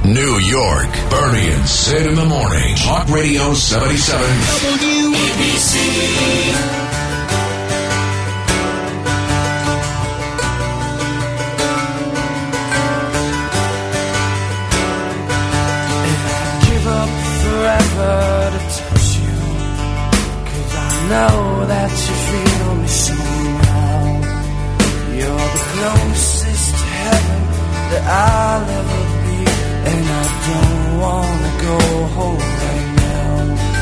New York, Bernie and Sid in the morning. Talk Radio 77 WABC. To touch you, 'cause I know that you feel me somehow. You're the closest to heaven that I'll ever be, and I don't wanna go home right now.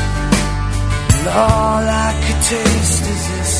And all I could taste is this.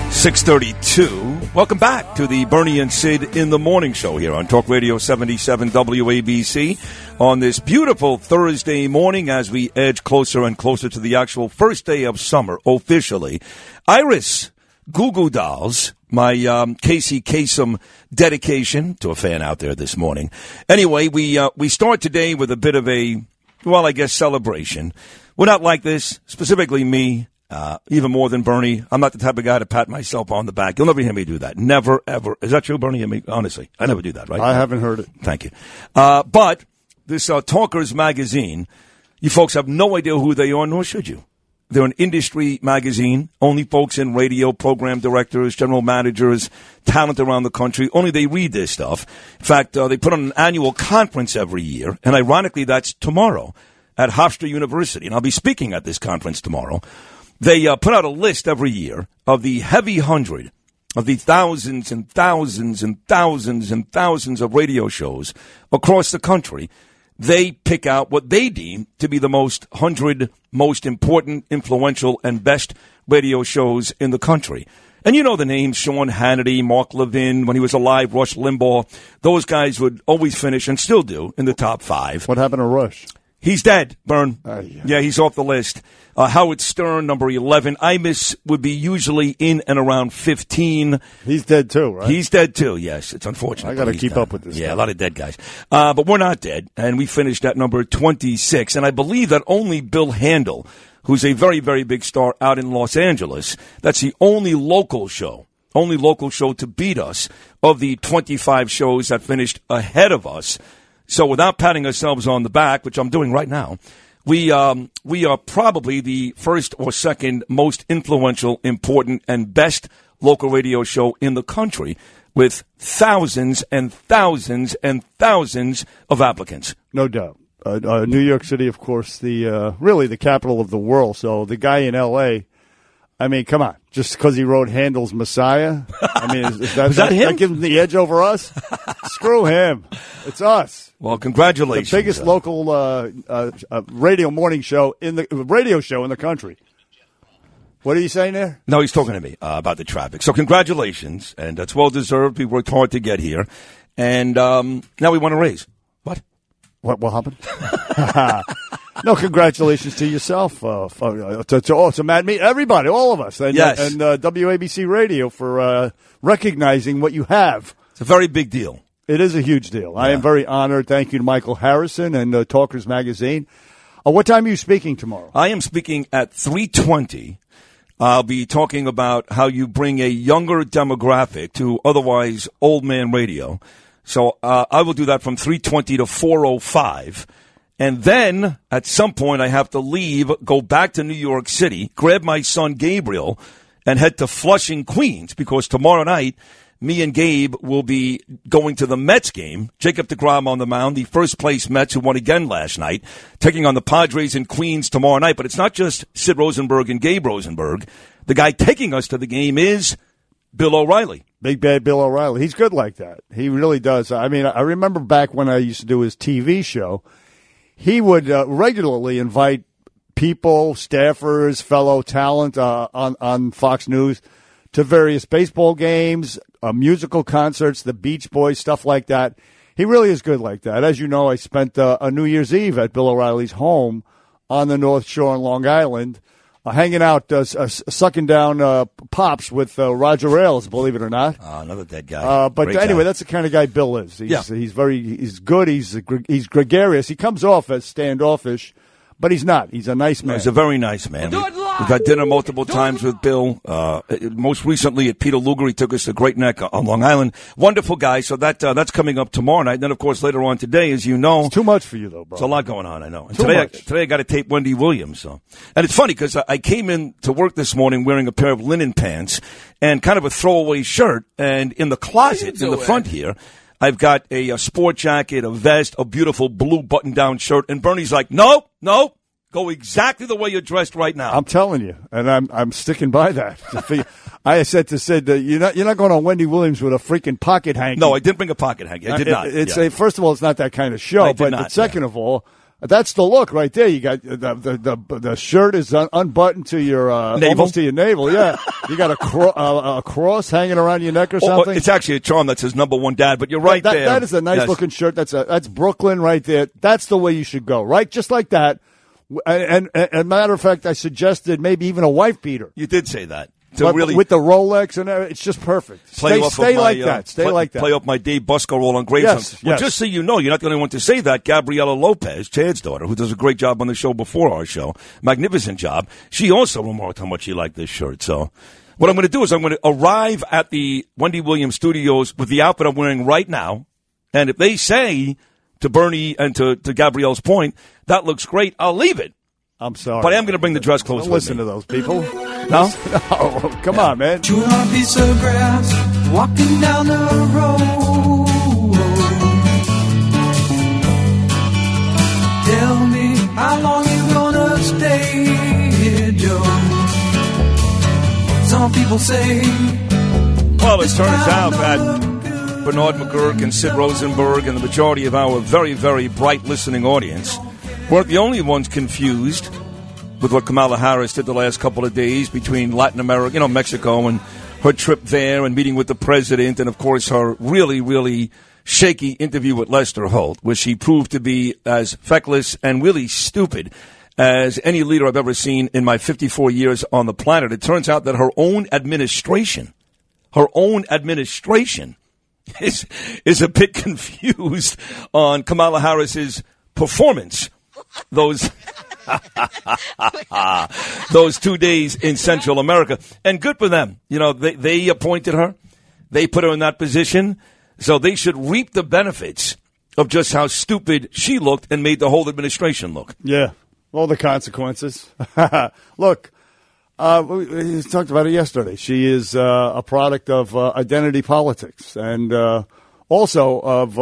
6:32. Welcome back to the Bernie and Sid in the Morning Show here on Talk Radio 77 WABC on this beautiful Thursday morning as we edge closer and closer to the actual first day of summer officially. Iris Goo Goo Dolls, my Casey Kasem dedication to a fan out there this morning. Anyway, we start today with a bit of a, well, I guess, celebration. We're not like this, specifically me. Even more than Bernie. I'm not the type of guy to pat myself on the back. You'll never hear me do that. Never, ever. Is that true, Bernie? I mean, honestly, I never do that, right? I haven't heard it. Thank you. But this Talkers magazine, you folks have no idea who they are, nor should you. They're an industry magazine. Only folks in radio, program directors, general managers, talent around the country. Only they read this stuff. In fact, they put on an annual conference every year, and ironically, that's tomorrow at Hofstra University. And I'll be speaking at this conference tomorrow. They put out a list every year of the heavy 100 of the thousands and thousands and thousands and thousands of radio shows across the country. They pick out what they deem to be the 100 most important, influential, and best radio shows in the country. And you know the names, Sean Hannity, Mark Levin, when he was alive, Rush Limbaugh. Those guys would always finish, and still do, in the top 5. What happened to Rush? He's dead, Bern. Yeah. Yeah, he's off the list. Howard Stern, number 11. Imus would be usually in and around 15. He's dead too, right? He's dead too, yes. It's unfortunate. I got to keep up with this. Yeah, guy. A lot of dead guys. But we're not dead, and we finished at number 26. And I believe that only Bill Handel, who's a very, very big star out in Los Angeles, that's the only local show to beat us of the 25 shows that finished ahead of us. So without patting ourselves on the back, which I'm doing right now, we are probably the first or second most influential, important, and best local radio show in the country with thousands and thousands and thousands of applicants. No doubt. New York City, of course, really the capital of the world. So the guy in L.A., I mean, come on. Just because he wrote Handel's Messiah? I mean, is that him? That gives him the edge over us? Screw him. It's us. Well, congratulations. The biggest local radio morning show radio show in the country. What are you saying there? No, he's talking to me about the traffic. So congratulations, and that's well-deserved. We worked hard to get here. And now we want to raise. What? What happened? No, congratulations to yourself, to Matt Mead, everybody, all of us, and WABC Radio for recognizing what you have. It's a very big deal. It is a huge deal. Yeah. I am very honored. Thank you to Michael Harrison and Talkers Magazine. What time are you speaking tomorrow? I am speaking at 3:20. I'll be talking about how you bring a younger demographic to otherwise old man radio. So I will do that from 3:20 to 4:05. And then, at some point, I have to leave, go back to New York City, grab my son Gabriel, and head to Flushing, Queens, because tomorrow night, me and Gabe will be going to the Mets game. Jacob deGrom on the mound, the first-place Mets who won again last night, taking on the Padres in Queens tomorrow night. But it's not just Sid Rosenberg and Gabe Rosenberg. The guy taking us to the game is Bill O'Reilly. Big bad Bill O'Reilly. He's good like that. He really does. I mean, I remember back when I used to do his TV show, he would regularly invite people, staffers, fellow talent on Fox News to various baseball games, musical concerts, the Beach Boys, stuff like that. He really is good like that. As you know, I spent a New Year's Eve at Bill O'Reilly's home on the North Shore in Long Island, hanging out, sucking down pops with Roger Ailes, believe it or not. Another dead guy. But Great anyway, guy. That's the kind of guy Bill is. He's good. He's gregarious. He comes off as standoffish, but he's not. He's a nice man. He's a very nice man. Do it live! We've had dinner multiple times with Bill. Most recently at Peter Luger, he took us to Great Neck on Long Island. Wonderful guy. So that's coming up tomorrow night. And then, of course, later on today, as you know. It's too much for you, though, bro. There's a lot going on, I know. And today I got to tape Wendy Williams. So. And it's funny because I came in to work this morning wearing a pair of linen pants and kind of a throwaway shirt. And in the closet, in the front here, I've got a sport jacket, a vest, a beautiful blue button-down shirt. And Bernie's like, no, go exactly the way you're dressed right now. I'm telling you, and I'm sticking by that. I said to Sid, you're not going on Wendy Williams with a freaking pocket hanky. No, I didn't bring a pocket hanky. I did not. First of all, it's not that kind of show. But second of all, that's the look right there. You got the shirt is unbuttoned to your almost to your navel. Yeah, you got a cross hanging around your neck or something. It's actually a charm that says "Number One Dad," but you're right there. That is a nice looking shirt. That's Brooklyn right there. That's the way you should go, right? Just like that. And a matter of fact, I suggested maybe even a wife beater. You did say that. With the Rolex and everything, it's just perfect. Stay like that. Play off my Dave Busko roll on Gravestone. Well, just so you know, you're not the only one to say that. Gabriela Lopez, Chad's daughter, who does a great job on the show before our show, magnificent job. She also remarked how much she liked this shirt. So what I'm going to do is I'm going to arrive at the Wendy Williams studios with the outfit I'm wearing right now. And if they say to Bernie and to Gabrielle's point, that looks great, I'll leave it. I'm sorry. But I am going to bring the dress clothes with me. Listen to those people. No? No, come on, man. Chewing on a piece of grass, walking down the road. Tell me how long you gonna stay here, Joe. Some people say. Well, it turns out that Bernard McGurk and Sid Rosenberg and the majority of our very, very bright listening audience weren't the only ones confused with what Kamala Harris did the last couple of days between Latin America, Mexico, and her trip there and meeting with the president, and, of course, her really, really shaky interview with Lester Holt, where she proved to be as feckless and really stupid as any leader I've ever seen in my 54 years on the planet. It turns out that her own administration is a bit confused on Kamala Harris's performance those 2 days in Central America. And good for them. They appointed her. They put her in that position. So they should reap the benefits of just how stupid she looked and made the whole administration look. Yeah. All the consequences. Look, we talked about it yesterday. She is a product of identity politics and also of,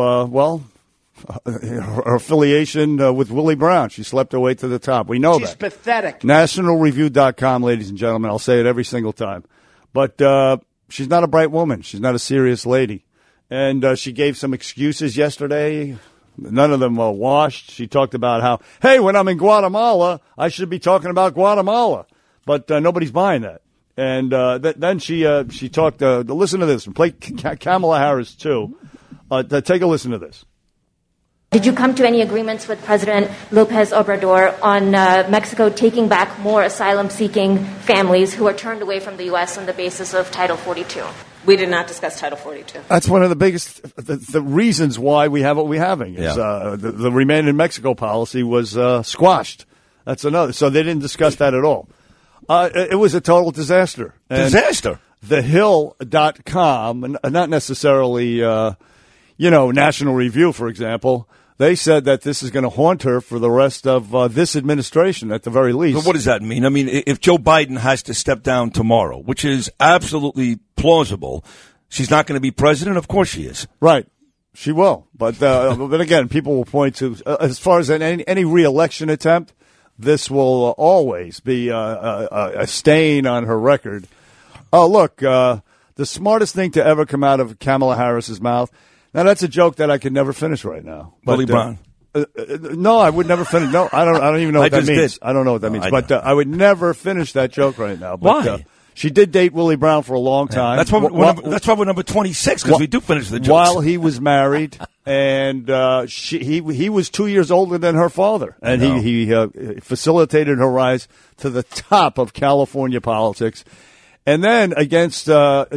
her affiliation with Willie Brown. She slept her way to the top. We know that. She's pathetic. NationalReview.com, ladies and gentlemen. I'll say it every single time. But she's not a bright woman. She's not a serious lady. And she gave some excuses yesterday. None of them were washed. She talked about how, hey, when I'm in Guatemala, I should be talking about Guatemala. But nobody's buying that. And then she talked, listen to this, and play Kamala Harris, too. Take a listen to this. Did you come to any agreements with President Lopez Obrador on Mexico taking back more asylum-seeking families who are turned away from the U.S. on the basis of Title 42? We did not discuss Title 42. That's one of the biggest the reasons why we have what we're having. Is, the Remain in Mexico policy was squashed. That's another. So they didn't discuss that at all. It was a total disaster. Disaster? TheHill.com, not necessarily, National Review, for example. They said that this is going to haunt her for the rest of this administration, at the very least. But what does that mean? I mean, if Joe Biden has to step down tomorrow, which is absolutely plausible, she's not going to be president? Of course she is. Right. She will. But again, people will point to, as far as any re-election attempt, this will always be a stain on her record. Oh, look, the smartest thing to ever come out of Kamala Harris's mouth. Now, that's a joke that I could never finish right now. Willie Brown. No, I would never finish. No, I don't even know what that means. Did. I don't know what that means. But I would never finish that joke right now. But, why? She did date Willie Brown for a long time. That's why we're number 26, because we do finish the jokes. While he was married, and he was 2 years older than her father. And he facilitated her rise to the top of California politics. And then against non-Dr.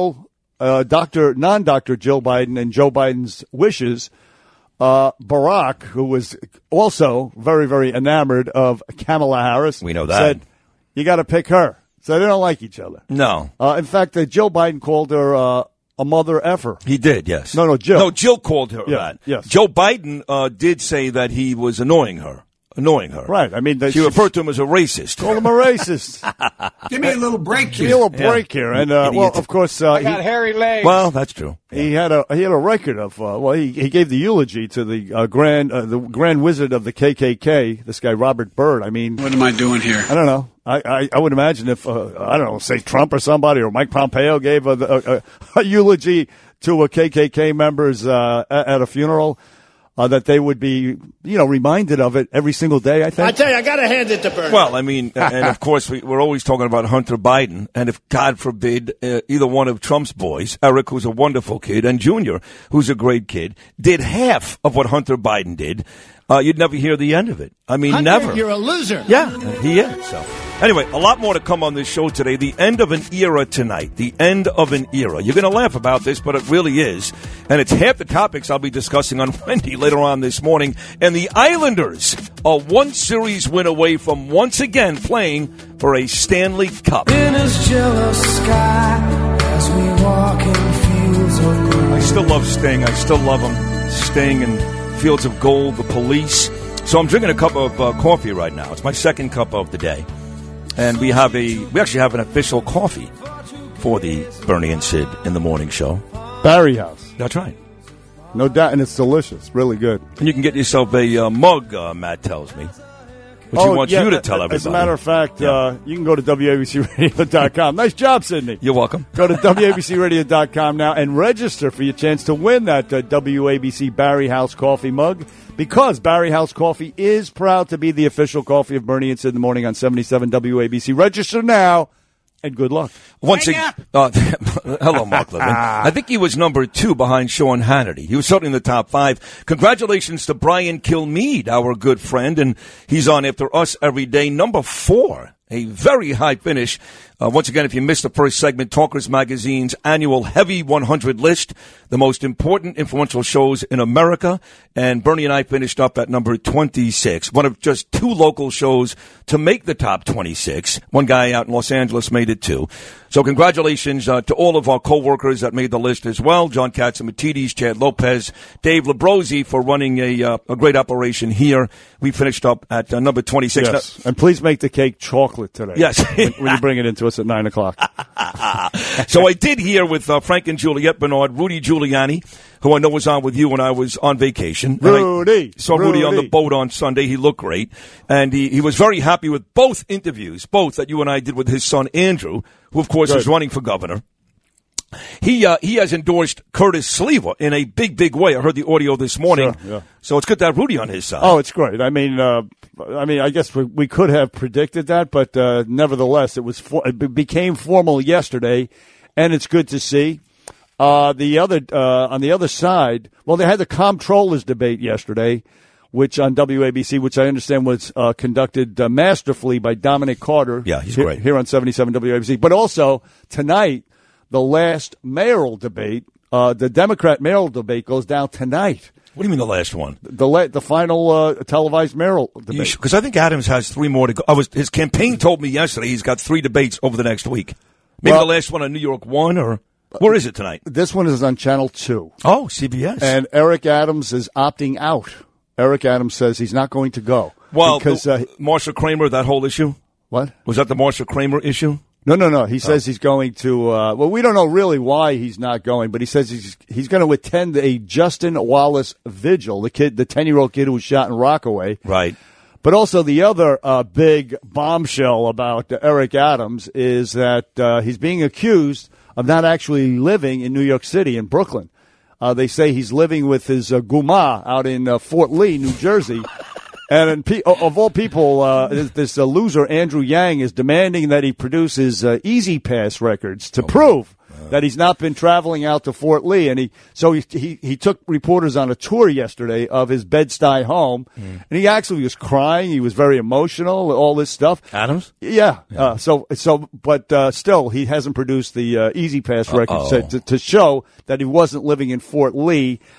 Jill Biden and Joe Biden's wishes, Barack, who was also very, very enamored of Kamala Harris, we know that. said, you got to pick her. So they don't like each other. No. In fact, Joe Biden called her a mother effer. He did, yes. No, Jill. No, Jill called her Yeah, that. yes. Joe Biden did say that he was annoying her. Right. I mean, she referred to him as a racist. Call him a racist. Give me a little break Give me here. a little break here. And, well, of course, I got hairy legs. Well, that's true. he had a record of, he gave the eulogy to the grand wizard of the KKK, this guy, Robert Byrd. I mean, What am I doing here? I don't know. I would imagine if, I don't know, say Trump or somebody or Mike Pompeo gave a eulogy to a KKK members at a funeral, that they would be, reminded of it every single day, I think. I tell you, I got to hand it to Bernie. Well, I mean, and of course, we're always talking about Hunter Biden. And if, God forbid, either one of Trump's boys, Eric, who's a wonderful kid, and Junior, who's a great kid, did half of what Hunter Biden did, you'd never hear the end of it. I mean, Hunter, never. You're a loser. Yeah, he is. So, anyway, a lot more to come on this show today. The end of an era tonight. The end of an era. You're going to laugh about this, but it really is. And it's half the topics I'll be discussing on Wendy later on this morning. And the Islanders are one series win away from once again playing for a Stanley Cup. In his jealous sky, as we walk in fields of gold. I still love Sting. I still love him. Sting and Fields of Gold, the Police. So I'm drinking a cup of coffee right now. It's my second cup of the day. And we actually have an official coffee for the Bernie and Sid in the morning show. Barry House. That's right. No doubt, and it's delicious. Really good. And you can get yourself a mug, Matt tells me. Which he wants you to tell everybody. As a matter of fact, you can go to WABCRadio.com. Nice job, Sydney. You're welcome. Go to WABCRadio.com now and register for your chance to win that WABC Barry House coffee mug, because Barry House Coffee is proud to be the official coffee of Bernie and Sid in the morning on 77 WABC. Register now. And good luck. Once again, hello, Mark Levin. I think he was number 2 behind Sean Hannity. He was certainly in the top 5. Congratulations to Brian Kilmeade, our good friend, and he's on after us every day. Number 4, a very high finish. Once again, if you missed the first segment, Talkers Magazine's annual Heavy 100 list, the most important influential shows in America. And Bernie and I finished up at number 26, one of just 2 local shows to make the top 26. One guy out in Los Angeles made it too. So congratulations to all of our co-workers that made the list as well. John Katsimatidis, Chad Lopez, Dave Labrosi for running a great operation here. We finished up at number 26. Yes. And please make the cake chocolate today. Yes. when you bring it into us at 9 o'clock. So I did hear with Frank and Juliette Bernard, Rudy Giuliani, who I know was on with you when I was on vacation. Rudy. Saw Rudy on the boat on Sunday. He looked great. And he was very happy with both interviews, both that you and I did with his son Andrew, who, of course, is running for governor. He has endorsed Curtis Sliwa in a big, big way. I heard the audio this morning. Sure, yeah. So it's good to have Rudy on his side. Oh, it's great. I mean, I guess we could have predicted that, but nevertheless, it became formal yesterday, and it's good to see. On the other side, well, they had the comptrollers debate yesterday, which on WABC, which I understand was conducted masterfully by Dominic Carter. Yeah, he's great. Here on 77 WABC. But also, tonight, the last mayoral debate, the Democrat mayoral debate goes down tonight. What do you mean the last one? The final televised mayoral debate. Because I think Adams has 3 more to go. His campaign told me yesterday he's got 3 debates over the next week. Maybe the last one on New York 1, or where is it tonight? This one is on Channel 2. Oh, CBS. And Eric Adams is opting out. Eric Adams says he's not going to go. Well, because Marsha Kramer, that whole issue? What? Was that the Marsha Kramer issue? No. He says he's going to. Well, we don't know really why he's not going, but he says he's going to attend a Justin Wallace vigil. The 10-year-old kid who was shot in Rockaway. Right. But also the other big bombshell about Eric Adams is that he's being accused of not actually living in New York City, in Brooklyn. They say he's living with his guma out in Fort Lee, New Jersey. And of all people, this loser, Andrew Yang, is demanding that he produce his Easy Pass records to prove that he's not been traveling out to Fort Lee. And he took reporters on a tour yesterday of his Bed-Stuy home, and he actually was crying. He was very emotional, all this stuff. Adams? Yeah. But still, he hasn't produced the Easy Pass records to show that he wasn't living in Fort Lee.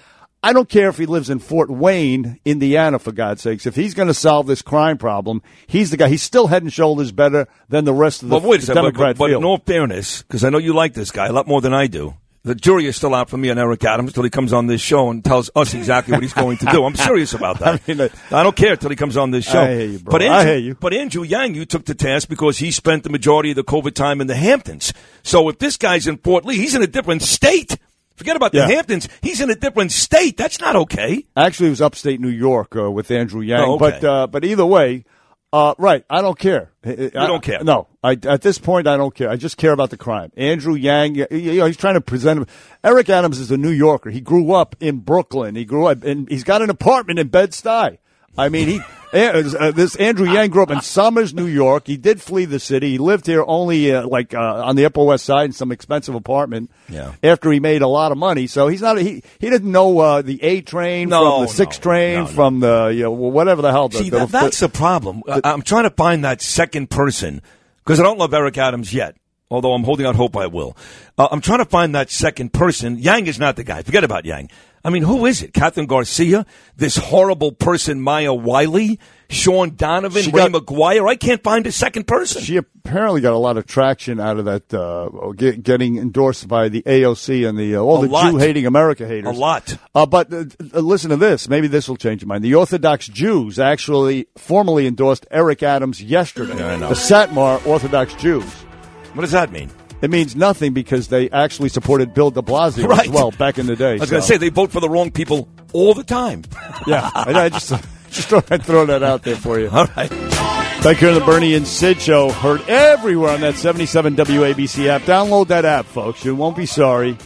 I don't care if he lives in Fort Wayne, Indiana, for God's sakes. If he's going to solve this crime problem, he's the guy. He's still head and shoulders better than the rest of the Democrat field. But in all fairness, because I know you like this guy a lot more than I do, the jury is still out for me on Eric Adams till he comes on this show and tells us exactly what he's going to do. I'm serious about that. I don't care till he comes on this show. I hear you, bro. I hear you. But Andrew Yang, you took to task because he spent the majority of the COVID time in the Hamptons. So if this guy's in Fort Lee, he's in a different state. Forget about the Hamptons. He's in a different state. That's not okay. Actually, it was upstate New York with Andrew Yang. Oh, okay. But either way, right, I don't care. You don't care? No. At this point, I don't care. I just care about the crime. Andrew Yang, he's trying to present him. Eric Adams is a New Yorker. He grew up in Brooklyn. He's got an apartment in Bed-Stuy. I mean, this Andrew Yang grew up in Somers, New York. He did flee the city. He lived here only on the Upper West Side in some expensive apartment. Yeah. After he made a lot of money, so he's not. He didn't know the A train from the 6 train from the whatever the hell. See, that's the problem. I'm trying to find that second person because I don't love Eric Adams yet. Although I'm holding out hope I will. I'm trying to find that second person. Yang is not the guy. Forget about Yang. I mean, who is it? Catherine Garcia? This horrible person, Maya Wiley? Sean Donovan? Ray McGuire? I can't find a second person. She apparently got a lot of traction out of that, getting endorsed by the AOC and all the Jew-hating America haters. A lot. But listen to this. Maybe this will change your mind. The Orthodox Jews actually formally endorsed Eric Adams yesterday. Yeah, I know. The Satmar Orthodox Jews. What does that mean? It means nothing because they actually supported Bill de Blasio as well back in the day. I was going to say, they vote for the wrong people all the time. Yeah, I just thought I'd throw that out there for you. All right. Back here on the Bernie and Sid Show, heard everywhere on that 77 WABC app. Download that app, folks. You won't be sorry.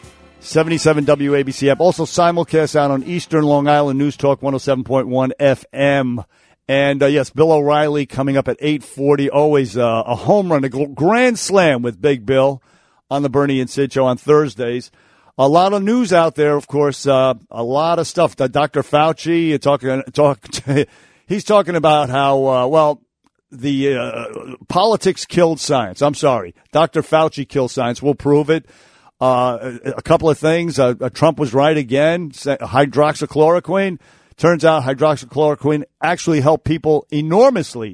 77 WABC app. Also simulcast out on Eastern Long Island News Talk 107.1 FM. And, yes, Bill O'Reilly coming up at 8:40. Always a home run, a grand slam with Big Bill on the Bernie and Sid Show on Thursdays. A lot of news out there, of course. A lot of stuff. Dr. Fauci, he's talking about how, the politics killed science. I'm sorry. Dr. Fauci killed science. We'll prove it. A couple of things. Trump was right again. Hydroxychloroquine. Turns out hydroxychloroquine actually helped people enormously.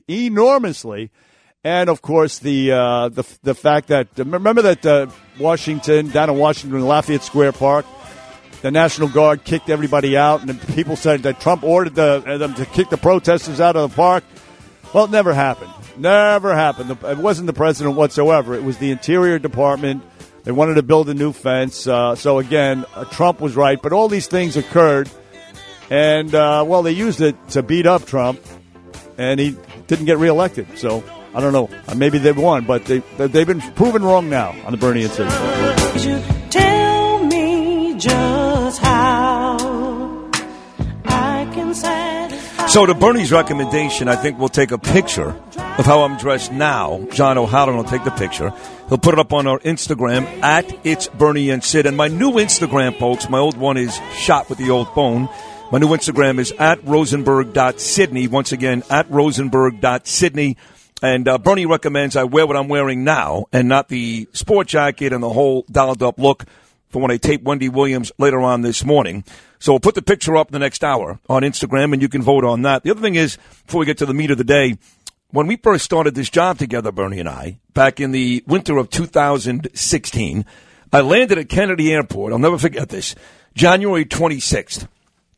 And, of course, the fact that, remember that down in Washington, Lafayette Square Park, the National Guard kicked everybody out, and people said that Trump ordered them to kick the protesters out of the park. Well, it never happened. Never happened. It wasn't the president whatsoever. It was the Interior Department. They wanted to build a new fence. So, again, Trump was right. But all these things occurred. And, they used it to beat up Trump, and he didn't get reelected. So, I don't know. Maybe they won, but they've been proven wrong now on the Bernie and Sid Show. Tell me just how I can satisfy. So to Bernie's recommendation, I think we'll take a picture of how I'm dressed now. John O'Halloran will take the picture. He'll put it up on our Instagram at It's Bernie and Sid. And my new Instagram, folks, my old one is shot with the old phone. My new Instagram is at rosenberg.sydney. Once again, at rosenberg.sydney. And Bernie recommends I wear what I'm wearing now and not the sport jacket and the whole dolled-up look for when I tape Wendy Williams later on this morning. So we'll put the picture up in the next hour on Instagram, and you can vote on that. The other thing is, before we get to the meat of the day, when we first started this job together, Bernie and I, back in the winter of 2016, I landed at Kennedy Airport. I'll never forget this. January 26th.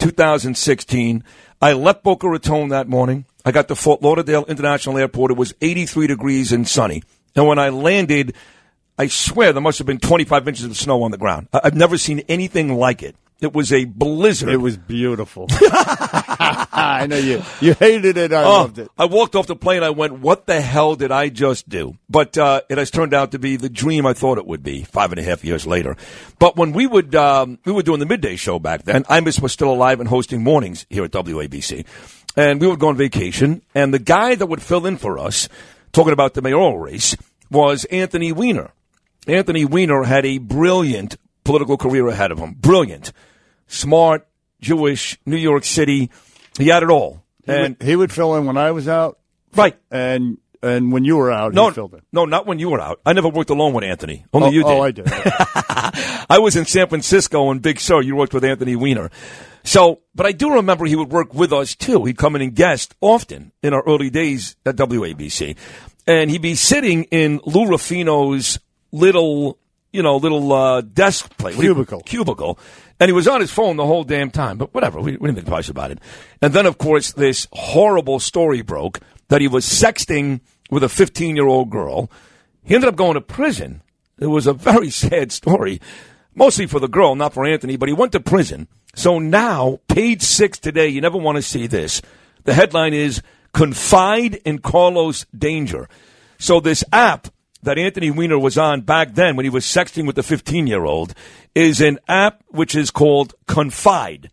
2016. I left Boca Raton that morning. I got to Fort Lauderdale International Airport. It was 83 degrees and sunny. And when I landed, I swear there must have been 25 inches of snow on the ground. I've never seen anything like it. It was a blizzard. It was beautiful. I know you hated it. I loved it. I walked off the plane. I went, what the hell did I just do? But it has turned out to be the dream I thought it would be 5.5 years later. But when we were doing the midday show back then, Imus was still alive and hosting mornings here at WABC. And we would go on vacation. And the guy that would fill in for us, talking about the mayoral race, was Anthony Weiner. Anthony Weiner had a brilliant political career ahead of him. Brilliant. Smart, Jewish, New York City. He had it all. He would fill in when I was out. Right. And and when you were out, he filled in. No, not when you were out. I never worked alone with Anthony. Only you did. Oh, I did. I was in San Francisco in Big Sur. You worked with Anthony Weiner. So, but I do remember he would work with us, too. He'd come in and guest often in our early days at WABC. And he'd be sitting in Lou Ruffino's little desk plate. Cubicle. And he was on his phone the whole damn time. But whatever, we didn't think twice about it. And then, of course, this horrible story broke that he was sexting with a 15-year-old girl. He ended up going to prison. It was a very sad story, mostly for the girl, not for Anthony, but he went to prison. So now, page 6 today, you never want to see this. The headline is, Confide in Carlos Danger. So this app that Anthony Weiner was on back then when he was sexting with the 15-year-old is an app which is called Confide,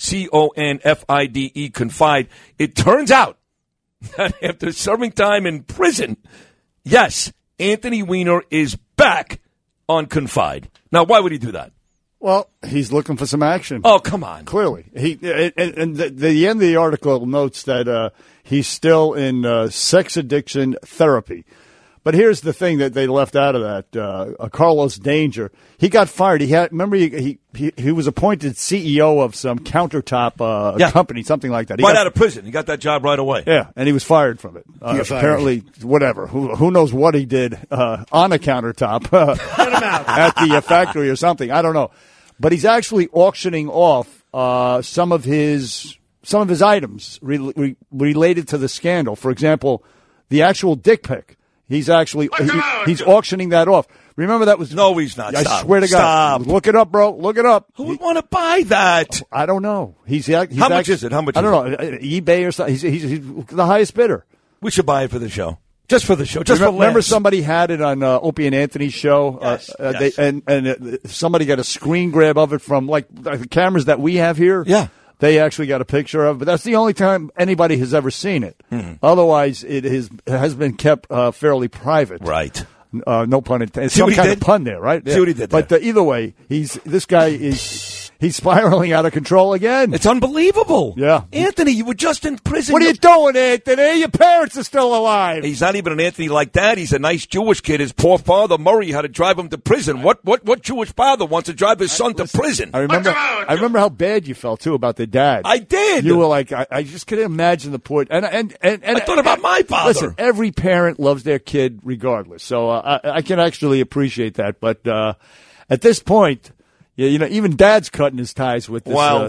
Confide, Confide. It turns out that after serving time in prison, yes, Anthony Weiner is back on Confide. Now, why would he do that? Well, he's looking for some action. Oh, come on. Clearly. And the end of the article notes that he's still in sex addiction therapy. But here's the thing that they left out of that. Carlos Danger, he got fired. Remember, he was appointed CEO of some countertop company, something like that. Right out of prison. He got that job right away. Yeah, and he was fired from it. Apparently, whatever. Who knows what he did on a countertop at the factory or something. I don't know. But he's actually auctioning off some of his items related to the scandal. For example, the actual dick pic. He's actually he's auctioning that off. Remember that was no, he's not. I Stop. swear to God, Stop. Look it up, bro. Look it up. Who would want to buy that? I don't know. How much is it? How much? I don't know. eBay or something. He's the highest bidder. We should buy it for the show. Just for the show. Just remember somebody had it on Opie and Anthony's show, yes. And somebody got a screen grab of it from like the cameras that we have here. Yeah. They actually got a picture of it. But that's the only time anybody has ever seen it. Otherwise, it has been kept fairly private. Right. No pun intended. See Some what he kind did? of pun there, right? See what he did there. But either way, this guy is spiraling out of control again. It's unbelievable. Yeah. Anthony, you were just in prison. What are you doing, Anthony? Your parents are still alive. He's not even an Anthony like that. He's a nice Jewish kid. His poor father, Murray, had to drive him to prison. What Jewish father wants to drive his son to prison? I remember how bad you felt, too, about the dad. I did. You were like, I just couldn't imagine the poor... And I thought about my father. Listen, every parent loves their kid regardless. So I can actually appreciate that. But at this point... Yeah, even Dad's cutting his ties with this. Wow.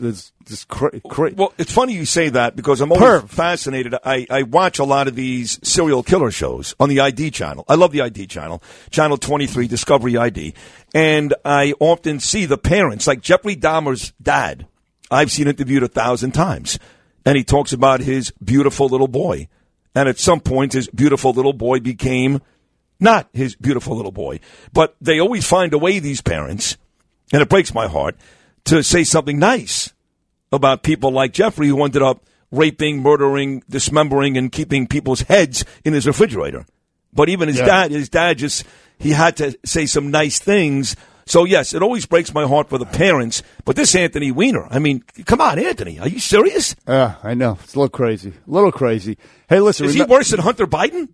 Well, it's funny you say that because I'm always fascinated. I watch a lot of these serial killer shows on the ID channel. I love the ID channel, Channel 23, Discovery ID. And I often see the parents, like Jeffrey Dahmer's dad. I've seen interviewed 1,000 times. And he talks about his beautiful little boy. And at some point, his beautiful little boy became not his beautiful little boy. But they always find a way, these parents, and it breaks my heart, to say something nice about people like Jeffrey, who ended up raping, murdering, dismembering, and keeping people's heads in his refrigerator. But even his dad he had to say some nice things. So, yes, it always breaks my heart for the parents. But this Anthony Weiner, I mean, come on, Anthony, are you serious? Yeah, I know. It's a little crazy. Hey, listen. Is he worse than Hunter Biden?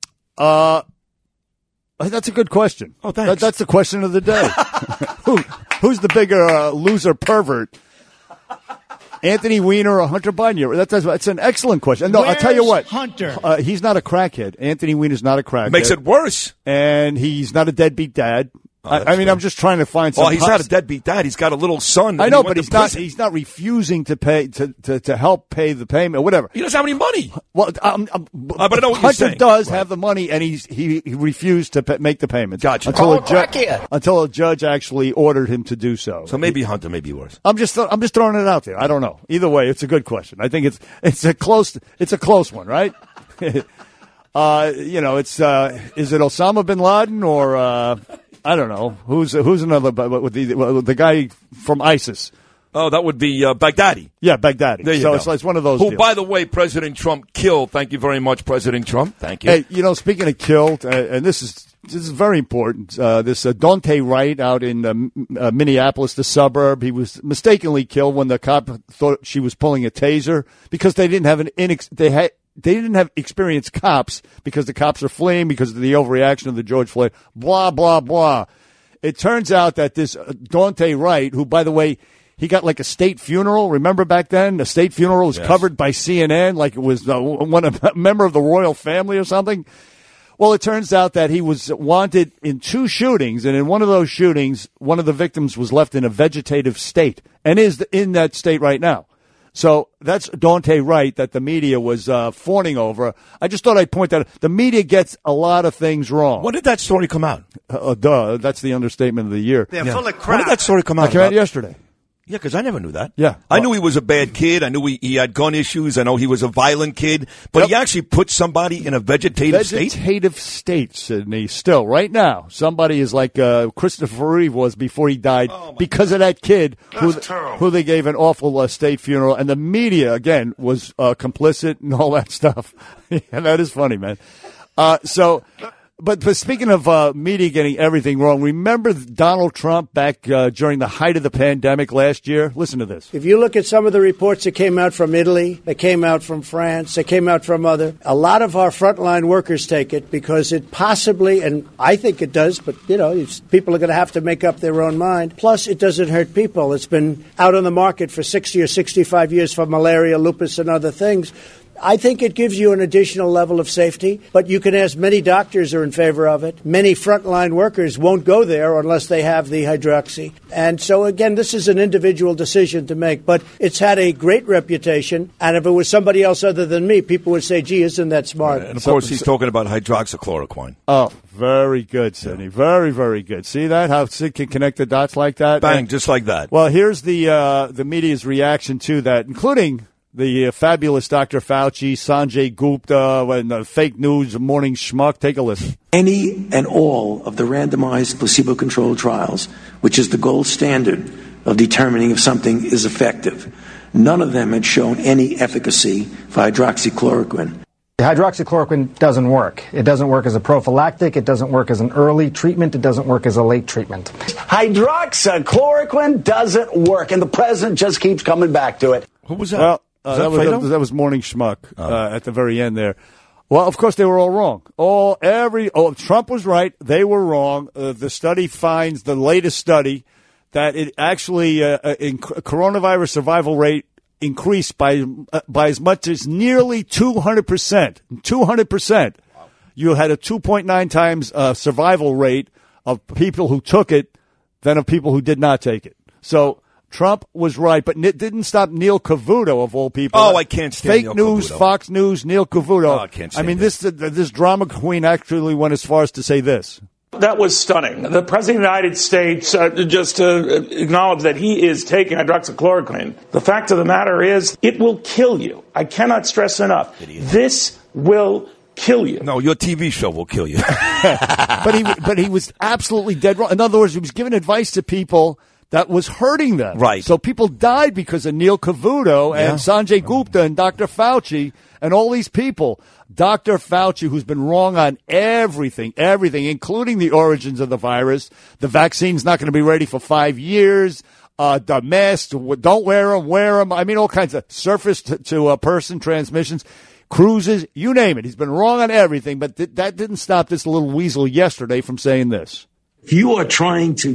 That's a good question. Oh, thanks. That's the question of the day. Who's the bigger loser pervert? Anthony Weiner or Hunter Biden? That's an excellent question. No, I'll tell you what. Hunter? He's not a crackhead. Anthony Weiner's not a crackhead. Makes it worse. And he's not a deadbeat dad. I mean, I'm just trying to find some. Well, he's not a deadbeat dad. He's got a little son. I know, but he's not. He's not refusing to pay to help pay the payment or whatever. He doesn't have any money. Well, but I know what you're Hunter saying. does have the money, and he refused to make the payments. Gotcha. Until a judge actually ordered him to do so. So maybe Hunter may be worse. I'm just throwing it out there. I don't know. Either way, it's a good question. I think it's a close one, right? Is it Osama bin Laden or? I don't know. Who's another with the guy from ISIS? Oh, that would be Baghdadi. Yeah, Baghdadi. There you go. So it's one of those. Who, deals. by the way, President Trump killed. Thank you very much, President Trump. Thank you. Hey, speaking of killed, and this is very important. This Dante Wright out in Minneapolis, the suburb. He was mistakenly killed when the cop thought she was pulling a taser because they didn't have they didn't have experienced cops because the cops are fleeing because of the overreaction of the George Floyd, blah, blah, blah. It turns out that this Daunte Wright, who, by the way, he got like a state funeral. Remember back then? The state funeral was covered by CNN like it was a member of the royal family or something. Well, it turns out that he was wanted in 2 shootings, and in one of those shootings, one of the victims was left in a vegetative state and is in that state right now. So that's Daunte Wright that the media was fawning over. I just thought I'd point that out. The media gets a lot of things wrong. When did that story come out? That's the understatement of the year. They're full of crap. When did that story come out? It came out yesterday. Yeah, because I never knew that. Yeah. I knew he was a bad kid. I knew he had gun issues. I know he was a violent kid. But he actually put somebody in a vegetative state? Vegetative state, Sidney. Still, right now, somebody is like Christopher Reeve was before he died because of that kid who they gave an awful state funeral. And the media, again, was complicit and all that stuff. And that is funny, man. But speaking of media getting everything wrong, remember Donald Trump back during the height of the pandemic last year? Listen to this. If you look at some of the reports that came out from Italy, that came out from France, that came out from a lot of our frontline workers take it because it possibly, and I think it does, but, people are going to have to make up their own mind. Plus, it doesn't hurt people. It's been out on the market for 60 or 65 years for malaria, lupus, and other things. I think it gives you an additional level of safety, but you can ask many doctors are in favor of it. Many frontline workers won't go there unless they have the hydroxy. And so, again, this is an individual decision to make, but it's had a great reputation. And if it was somebody else other than me, people would say, gee, isn't that smart? And, of course, he's talking about hydroxychloroquine. Oh, very good, Sidney. Very, very good. See that? How Sid can connect the dots like that? Bang, just like that. Well, here's the media's reaction to that, including the fabulous Dr. Fauci, Sanjay Gupta, and the fake news morning schmuck. Take a listen. Any and all of the randomized placebo-controlled trials, which is the gold standard of determining if something is effective, none of them had shown any efficacy for hydroxychloroquine. Hydroxychloroquine doesn't work. It doesn't work as a prophylactic. It doesn't work as an early treatment. It doesn't work as a late treatment. Hydroxychloroquine doesn't work, and the president just keeps coming back to it. Who was that? Well, that was morning schmuck at the very end there. Well, of course, they were all wrong. Trump was right. They were wrong. The study finds, the latest study, that it actually coronavirus survival rate increased by as much as nearly 200%. 200%. You had a 2.9 times survival rate of people who took it than of people who did not take it. So Trump was right, but it didn't stop Neil Cavuto, of all people. Oh, I can't stand Fake Neil news, Cavuto. Fox News, Neil Cavuto. Oh, I can't stand this drama queen actually went as far as to say this. That was stunning. The President of the United States, just to acknowledge that he is taking hydroxychloroquine. The fact of the matter is, it will kill you. I cannot stress enough. This will kill you. No, your TV show will kill you. but he was absolutely dead wrong. In other words, he was giving advice to people that was hurting them. Right. So people died because of Neil Cavuto and Sanjay Gupta and Dr. Fauci and all these people. Dr. Fauci, who's been wrong on everything, including the origins of the virus. The vaccine's not going to be ready for 5 years. The masks, don't wear them. I mean, all kinds of surface to person transmissions. Cruises, you name it. He's been wrong on everything, but that didn't stop this little weasel yesterday from saying this. If you are trying to,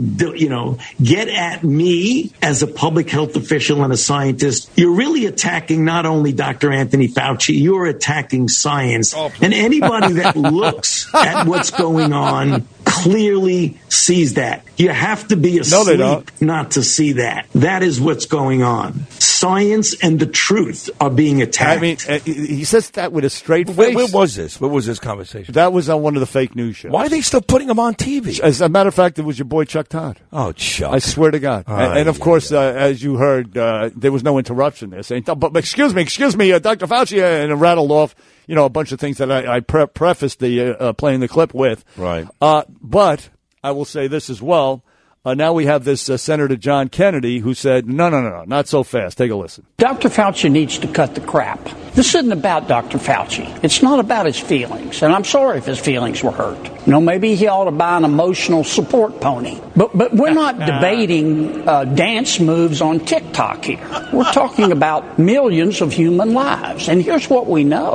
get at me as a public health official and a scientist, you're really attacking not only Dr. Anthony Fauci, you're attacking science. And anybody that looks at what's going on clearly sees that. You have to be asleep not to see that. That is what's going on. Science and the truth are being attacked. I mean, he says that with a straight face. Where was this? Where was this conversation? That was on one of the fake news shows. Why are they still putting him on TV? As a matter of fact, it was your boy Chuck Todd. Oh, Chuck. I swear to God. And of course, as you heard, there was no interruption there saying, but excuse me, Dr. Fauci, and it rattled off, a bunch of things that I prefaced playing the clip with. Right. But I will say this as well. Now we have this Senator John Kennedy who said, no, not so fast. Take a listen. Dr. Fauci needs to cut the crap. This isn't about Dr. Fauci. It's not about his feelings, and I'm sorry if his feelings were hurt. Maybe he ought to buy an emotional support pony. But we're not debating dance moves on TikTok here. We're talking about millions of human lives, and here's what we know.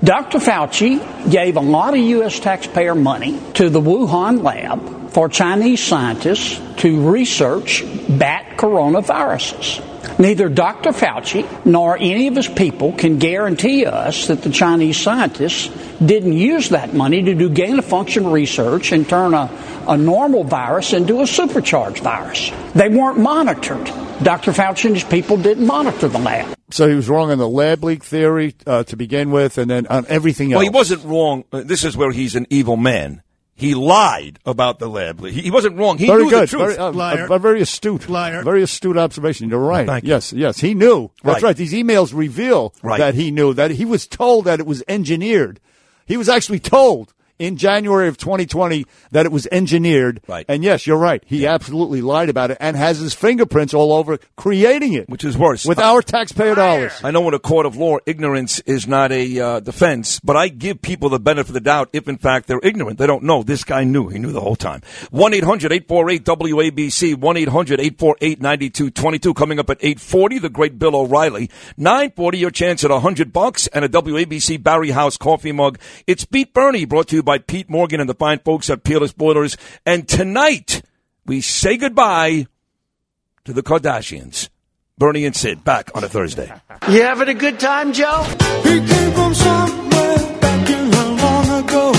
Dr. Fauci gave a lot of U.S. taxpayer money to the Wuhan lab for Chinese scientists to research bat coronaviruses. Neither Dr. Fauci nor any of his people can guarantee us that the Chinese scientists didn't use that money to do gain-of-function research and turn a normal virus into a supercharged virus. They weren't monitored. Dr. Fauci and his people didn't monitor the lab. So he was wrong on the lab leak theory to begin with, and then on everything else. Well, he wasn't wrong. This is where he's an evil man. He lied about the lab leak. He wasn't wrong. He knew the truth. Very astute. Liar. Very astute observation. You're right. Thank you. Yes, he knew. That's right. These emails reveal that he knew, that he was told that it was engineered. He was actually told in January of 2020 that it was engineered. Right. And yes, you're right. He absolutely lied about it and has his fingerprints all over creating it. Which is worse. With our taxpayer dollars. I know in a court of law, ignorance is not a defense, but I give people the benefit of the doubt if, in fact, they're ignorant. They don't know. This guy knew. He knew the whole time. 1-800-848-WABC, 1-800-848-9222. Coming up at 8:40, the great Bill O'Reilly. 9:40, your chance at $100 and a WABC Barry House coffee mug. It's Beat Bernie, brought to you by Pete Morgan and the fine folks at Peerless Boilers. And tonight, we say goodbye to the Kardashians. Bernie and Sid, back on a Thursday. You having a good time, Joe? He came from somewhere back in long ago.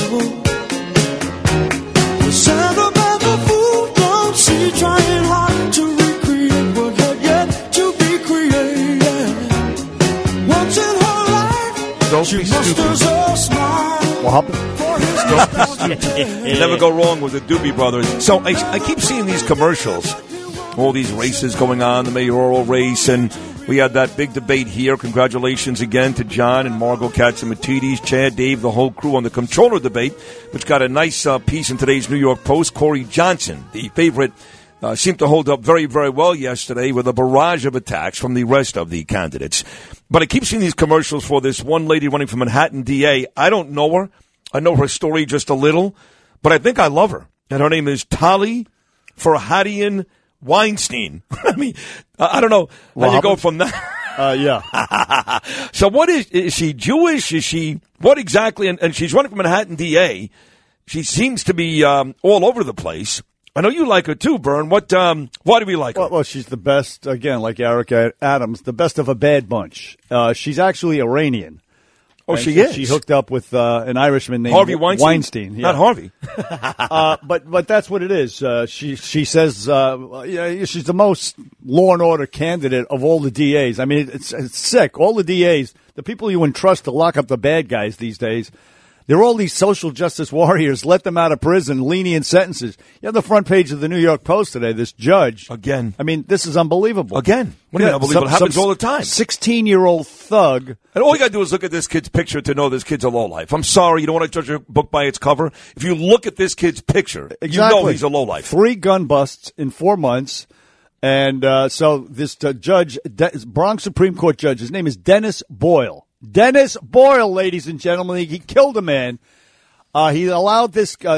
The sound of the fool don't see, trying hard to recreate what had yet to be created. Once in her life, Don't she be musters stupid. a smile. What happened? You never go wrong with the Doobie Brothers. So I keep seeing these commercials, all these races going on, the mayoral race, and we had that big debate here. Congratulations again to John and Margot Katzimatidis, Chad, Dave, the whole crew on the controller debate, which got a nice piece in today's New York Post. Corey Johnson, the favorite, seemed to hold up very, very well yesterday with a barrage of attacks from the rest of the candidates. But I keep seeing these commercials for this one lady running for Manhattan DA. I don't know her. I know her story just a little, but I think I love her. And her name is Tali Farhadian Weinstein. I mean, I don't know how you go from that. Yeah. So what is she Jewish? Is she, what exactly? And she's running for Manhattan DA. She seems to be all over the place. I know you like her too, Bern. Why do we like her? Well, she's the best, again, like Eric Adams, the best of a bad bunch. She's actually Iranian. Oh, she is? She hooked up with an Irishman named Harvey Weinstein? Yeah. Not Harvey. But that's what it is. She says she's the most law and order candidate of all the DAs. I mean, it's sick. All the DAs, the people you entrust to lock up the bad guys these days, they're all these social justice warriors. Let them out of prison, lenient sentences. You have the front page of the New York Post today, this judge. Again. I mean, this is unbelievable. Again. What do you mean unbelievable? It happens all the time. 16-year-old thug. And all you got to do is look at this kid's picture to know this kid's a lowlife. I'm sorry, you don't want to judge a book by its cover. If you look at this kid's picture, you know he's a lowlife. 3 gun busts in 4 months. And so this judge, Bronx Supreme Court judge, his name is Dennis Boyle. Dennis Boyle, ladies and gentlemen, he killed a man. He allowed this punk,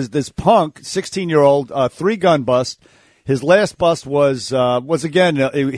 16-year-old, 3 gun bust. His last bust was again,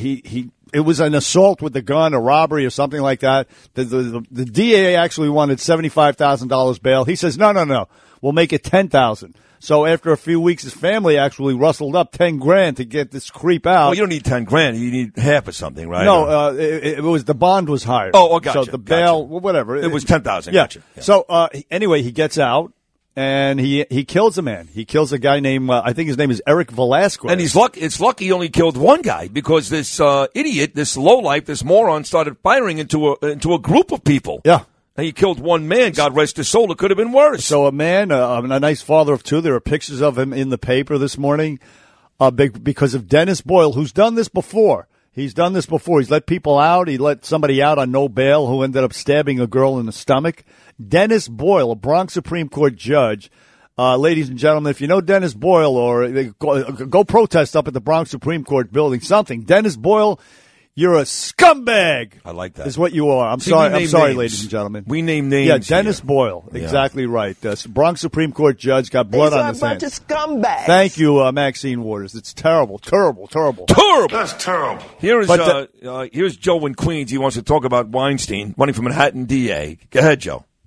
it was an assault with a gun, a robbery or something like that. The DA actually wanted $75,000 bail. He says, no, we'll make it $10,000. So after a few weeks, his family actually rustled up $10,000 to get this creep out. Well, you don't need $10,000. You need half or something, right? No, it was the bond was higher. Oh, gotcha. So the bail, whatever. It was $10,000. Yeah. Gotcha. Yeah. So anyway, he gets out and he kills a man. He kills a guy named I think his name is Eric Velasquez. And it's lucky he only killed one guy because this idiot, this lowlife, this moron started firing into a group of people. Yeah. And he killed one man. God rest his soul. It could have been worse. So a man, a nice father of 2. There are pictures of him in the paper this morning because of Dennis Boyle, who's done this before. He's done this before. He's let people out. He let somebody out on no bail who ended up stabbing a girl in the stomach. Dennis Boyle, a Bronx Supreme Court judge. Ladies and gentlemen, if you know Dennis Boyle, or go protest up at the Bronx Supreme Court building, something. Dennis Boyle, you're a scumbag. I like that. Is what you are. I'm sorry, ladies and gentlemen. We name names. Yeah, Dennis Boyle. Exactly right. Bronx Supreme Court judge got blood on his hands. These are a bunch of scumbags. Thank you, Maxine Waters. It's terrible. Terrible. That's terrible. Here's Joe in Queens. He wants to talk about Weinstein running for Manhattan DA. Go ahead, Joe.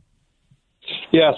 Yes,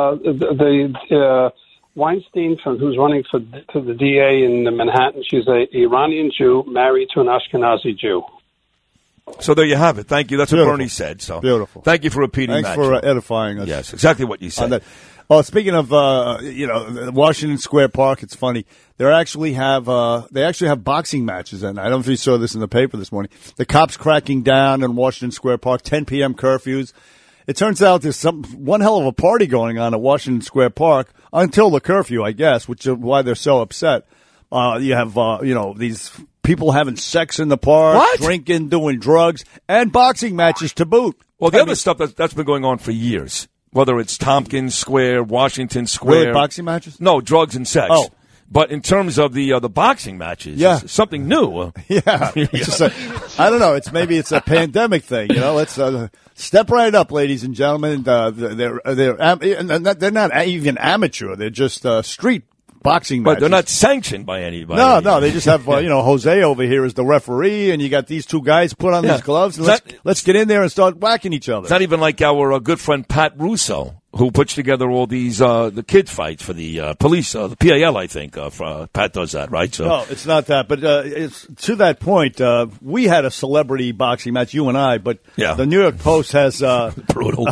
Weinstein, who's running for the DA in Manhattan, she's an Iranian Jew married to an Ashkenazi Jew. So there you have it. Thank you. That's Beautiful. what Bernie said. So Beautiful. Thank you for repeating Thanks that. for edifying us. Yes, exactly what you said. Speaking of Washington Square Park, it's funny. They actually have boxing matches, and I don't know if you saw this in the paper this morning. The cops cracking down in Washington Square Park, 10 p.m. curfews. It turns out there's one hell of a party going on at Washington Square Park until the curfew, I guess, which is why they're so upset. You have these people having sex in the park, drinking, doing drugs, and boxing matches to boot. Well, the other stuff that's been going on for years, whether it's Tompkins Square, Washington Square. Really, boxing matches? No, drugs and sex. Oh. But in terms of the boxing matches, it's something new. Yeah. It's just I don't know. Maybe it's a pandemic thing. Let's step right up, ladies and gentlemen. They're not even amateur. They're just street boxing matches. But they're not sanctioned by anybody. No. They just have Jose over here as the referee, and you got these two guys put on these gloves. And let's get in there and start whacking each other. It's not even like our good friend Pat Russo, who puts together all these the kid fights for the police, the PAL, I think. Pat does that, right? So no, it's not that. But it's to that point. We had a celebrity boxing match, you and I. But the New York Post has brutal.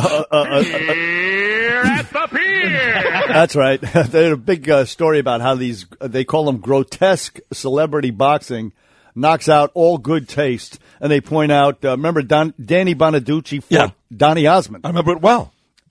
At the pier. That's right. They had a big story about how they call them grotesque celebrity boxing knocks out all good taste, and they point out. Remember Danny Bonaducci fought Donny Osmond. I remember it well.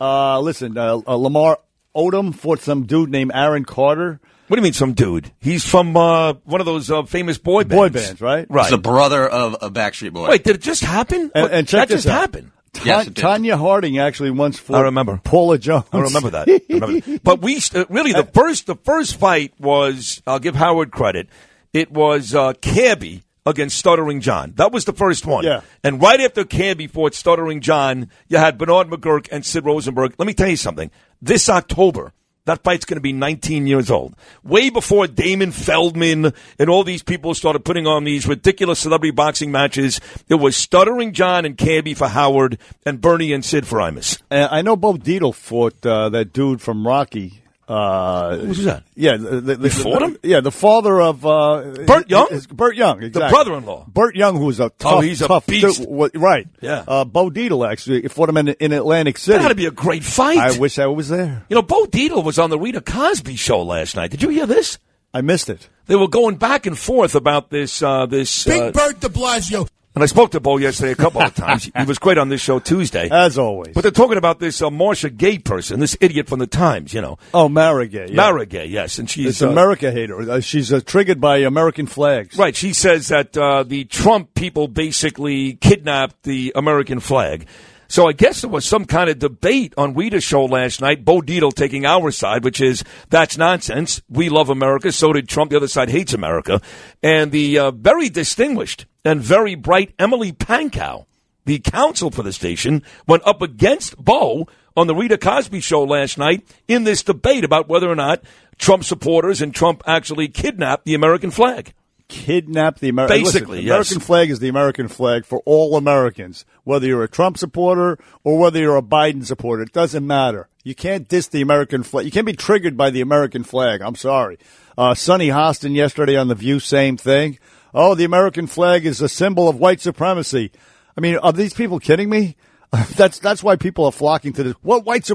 Lamar Odom fought some dude named Aaron Carter. What do you mean, some dude? He's from one of those famous boy bands. Boy bands, right? Right. He's the brother of a Backstreet Boy. Wait, did it just happen? And check that this just out. happened. Yes, it did. Tanya Harding actually once fought I remember. Paula Jones. I remember that. But we really the first fight was, I'll give Howard credit, it was Cabby against Stuttering John. That was the first one. Yeah. And right after Cabby fought Stuttering John, you had Bernard McGurk and Sid Rosenberg. Let me tell you something. This October, that fight's going to be 19 years old. Way before Damon Feldman and all these people started putting on these ridiculous celebrity boxing matches, it was Stuttering John and Cabby for Howard and Bernie and Sid for Imus. I know Bo Dietl fought that dude from Rocky. Who's that? Yeah, He fought him? Yeah, the father of Burt Young? Burt Young, exactly. The brother-in-law. Burt Young, who was a tough, he's a tough beast. right? Yeah. Bo Dietl actually fought him in Atlantic City. That had to be a great fight. I wish I was there. Bo Dietl was on the Rita Cosby show last night. Did you hear this? I missed it. They were going back and forth about this. Big Bird de Blasio. And I spoke to Bo yesterday a couple of times. He was great on this show Tuesday. As always. But they're talking about this Marcia Gay person, this idiot from the Times, Oh, Mara Gay. Yeah. Mara Gay, yes. And she's It's America hater. She's triggered by American flags. Right. She says that the Trump people basically kidnapped the American flag. So I guess there was some kind of debate on Rita's show last night, Bo Dietl taking our side, which is, that's nonsense. We love America. So did Trump. The other side hates America. And the very distinguished and very bright Emily Pankow, the counsel for the station, went up against Bo on the Rita Cosby show last night in this debate about whether or not Trump supporters and Trump actually kidnapped the American flag. Kidnap the American Basically, the American flag is the American flag for all Americans, whether you're a Trump supporter or whether you're a Biden supporter. It doesn't matter. You can't diss the American flag. You can't be triggered by the American flag. I'm sorry. Sonny Hostin yesterday on The View, same thing. Oh, the American flag is a symbol of white supremacy. I mean, are these people kidding me? That's why people are flocking to this. What white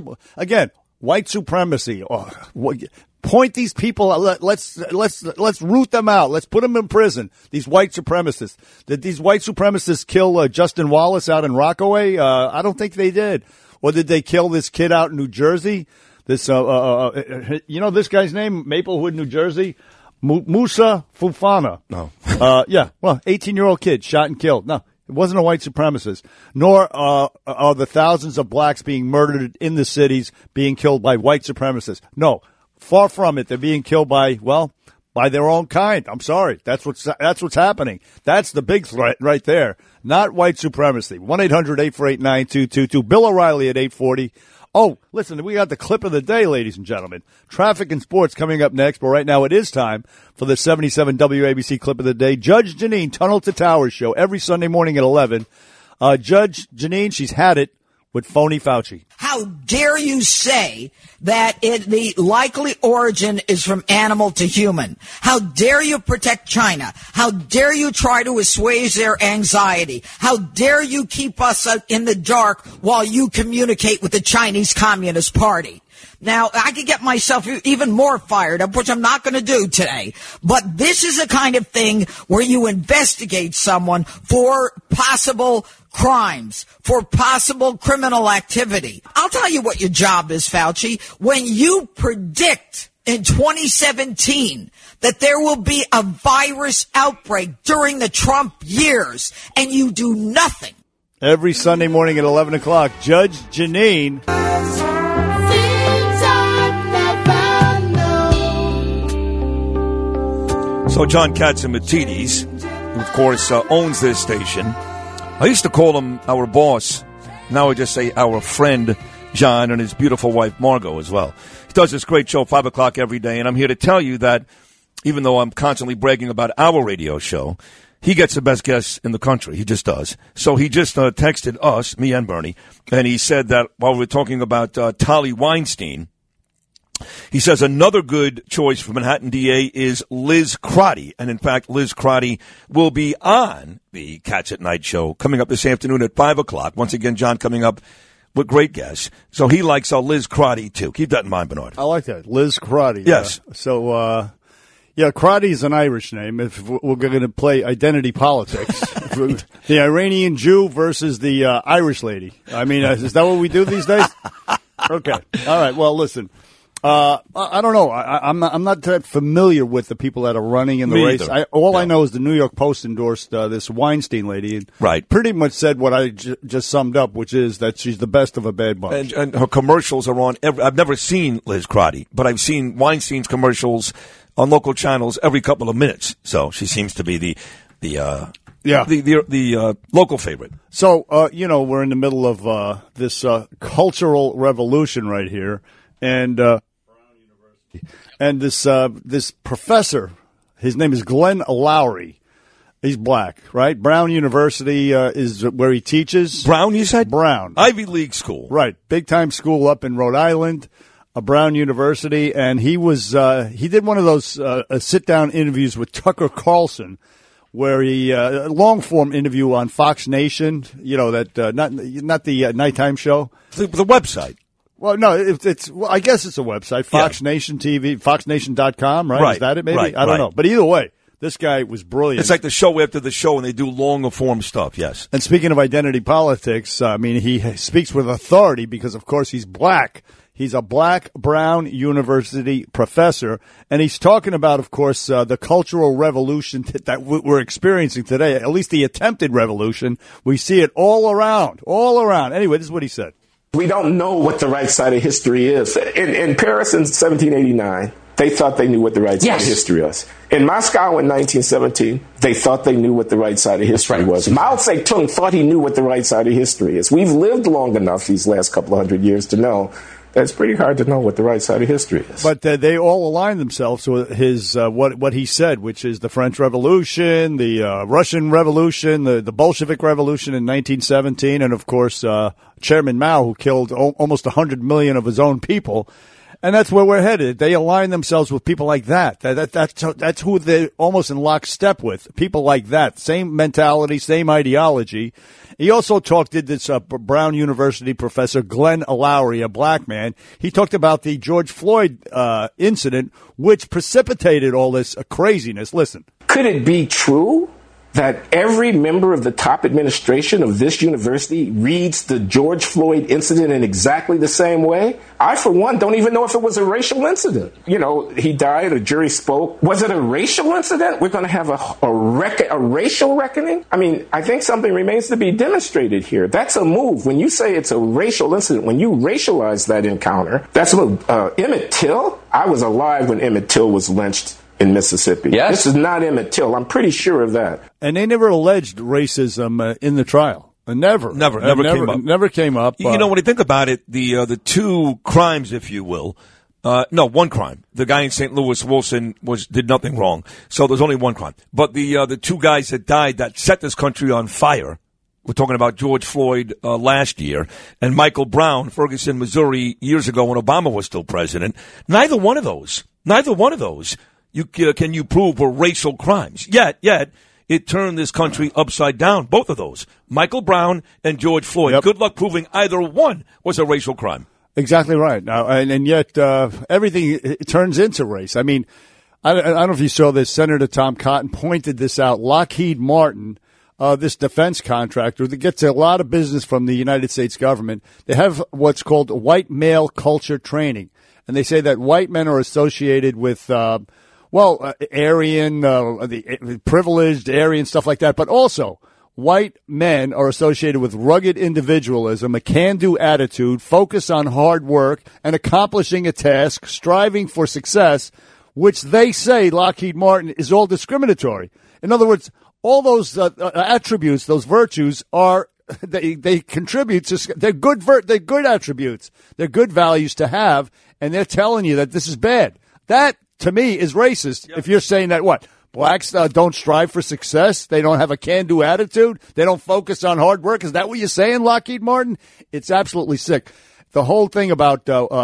supremacy? Oh, point these people. Let's root them out. Let's put them in prison. These white supremacists. Did these white supremacists kill Justin Wallace out in Rockaway? I don't think they did. Or did they kill this kid out in New Jersey? This this guy's name, Maplewood, New Jersey. Musa Fufana. No. 18-year-old kid shot and killed. No, it wasn't a white supremacist. Nor are the thousands of blacks being murdered in the cities being killed by white supremacists. No, far from it. They're being killed by their own kind. I'm sorry. That's what's happening. That's the big threat right there. Not white supremacy. 1-800-848-9222. Bill O'Reilly at 840. Oh, listen, we got the clip of the day, ladies and gentlemen. Traffic and sports coming up next, but right now it is time for the 77 WABC clip of the day. Judge Jeanine, Tunnel to Towers show every Sunday morning at 11. Judge Jeanine, she's had it with Phony Fauci. How dare you say that the likely origin is from animal to human? How dare you protect China? How dare you try to assuage their anxiety? How dare you keep us in the dark while you communicate with the Chinese Communist Party? Now, I could get myself even more fired up, which I'm not going to do today. But this is the kind of thing where you investigate someone for possible crimes, for possible criminal activity. I'll tell you what your job is, Fauci. When you predict in 2017 that there will be a virus outbreak during the Trump years, and you do nothing. Every Sunday morning at 11 o'clock, Judge Jeanine. So John Catsimatidis, who, of course, owns this station, I used to call him our boss. Now I just say our friend, John, and his beautiful wife, Margot, as well. He does this great show, 5 o'clock every day, and I'm here to tell you that even though I'm constantly bragging about our radio show, he gets the best guests in the country. He just does. So he just texted us, me and Bernie, and he said that while we were talking about Tali Weinstein, he says another good choice for Manhattan DA is Liz Crotty. And in fact, Liz Crotty will be on the Cats at Night show coming up this afternoon at 5 o'clock. Once again, John coming up with great guests. So he likes Liz Crotty, too. Keep that in mind, Bernard. I like that. Liz Crotty. Yes. Yeah, Crotty is an Irish name. If we're going to play identity politics, the Iranian Jew versus the Irish lady. I mean, is that what we do these days? Okay. All right. Well, listen. I don't know. I'm not that familiar with the people that are running in the race. I know is the New York Post endorsed this Weinstein lady, and right. Pretty much said what I just summed up, which is that she's the best of a bad bunch. And her commercials are on. I've never seen Liz Crotty, but I've seen Weinstein's commercials on local channels every couple of minutes. So she seems to be the local favorite. So we're in the middle of this cultural revolution right here, and this professor, his name is Glenn Lowry. He's black, right? Brown University is where he teaches. Brown, you said? Brown. Ivy League school. Right. Big-time school up in Rhode Island, a Brown University. And he did one of those sit-down interviews with Tucker Carlson, where he long-form interview on Fox Nation, not the nighttime show. The website. Well, no, I guess it's a website, Fox Nation TV, foxnation.com, right? Is that it, maybe? Right, I don't know. But either way, this guy was brilliant. It's like the show after the show, and they do longer-form stuff, yes. And speaking of identity politics, I mean, he speaks with authority because, of course, he's black. He's a black Brown University professor, and he's talking about, of course, the cultural revolution that we're experiencing today, at least the attempted revolution. We see it all around. Anyway, this is what he said. We don't know what the right side of history is. In Paris in 1789, they thought they knew what the right side of history was. In Moscow in 1917, they thought they knew what the right side of history was. Mao Zedong thought he knew what the right side of history is. We've lived long enough these last couple of hundred years to know that it's pretty hard to know what the right side of history is. But they all align themselves with his what he said, which is the French Revolution, the Russian Revolution, the Bolshevik Revolution in 1917, and, of course, Chairman Mao, who killed almost 100 million of his own people. And that's where we're headed. They align themselves with people like that. That's who they're almost in lockstep with. People like that. Same mentality, same ideology. He also did this Brown University professor, Glenn Lowry, a black man. He talked about the George Floyd incident, which precipitated all this craziness. Listen. Could it be true that every member of the top administration of this university reads the George Floyd incident in exactly the same way? I, for one, don't even know if it was a racial incident. He died, a jury spoke. Was it a racial incident? We're going to have a racial reckoning? I mean, I think something remains to be demonstrated here. That's a move. When you say it's a racial incident, when you racialize that encounter, that's what Emmett Till? I was alive when Emmett Till was lynched in Mississippi. Yes. This is not Emmett Till. I'm pretty sure of that. And they never alleged racism in the trial. Never came up. When you think about it, the two crimes, if you will, one crime. The guy in St. Louis, Wilson, did nothing wrong. So there's only one crime. But the two guys that died that set this country on fire, We're talking about George Floyd last year, and Michael Brown, Ferguson, Missouri, years ago when Obama was still president. Neither one of those can you prove were racial crimes. Yet it turned this country upside down. Both of those, Michael Brown and George Floyd. Yep. Good luck proving either one was a racial crime. Exactly right. Now, and yet everything it turns into race. I mean, I don't know if you saw this. Senator Tom Cotton pointed this out. Lockheed Martin, this defense contractor that gets a lot of business from the United States government, they have what's called white male culture training. And they say that white men are associated with, Aryan, the privileged Aryan, stuff like that. But also, white men are associated with rugged individualism, a can-do attitude, focus on hard work, and accomplishing a task, striving for success, which they say, Lockheed Martin, is all discriminatory. In other words, all those attributes, those virtues, they contribute to. They're good attributes. They're good values to have, and they're telling you that this is bad. That to me is racist. Yep. If you're saying that, what blacks don't strive for success, they don't have a can-do attitude, they don't focus on hard work. Is that what you're saying, Lockheed Martin? It's absolutely sick. The whole thing about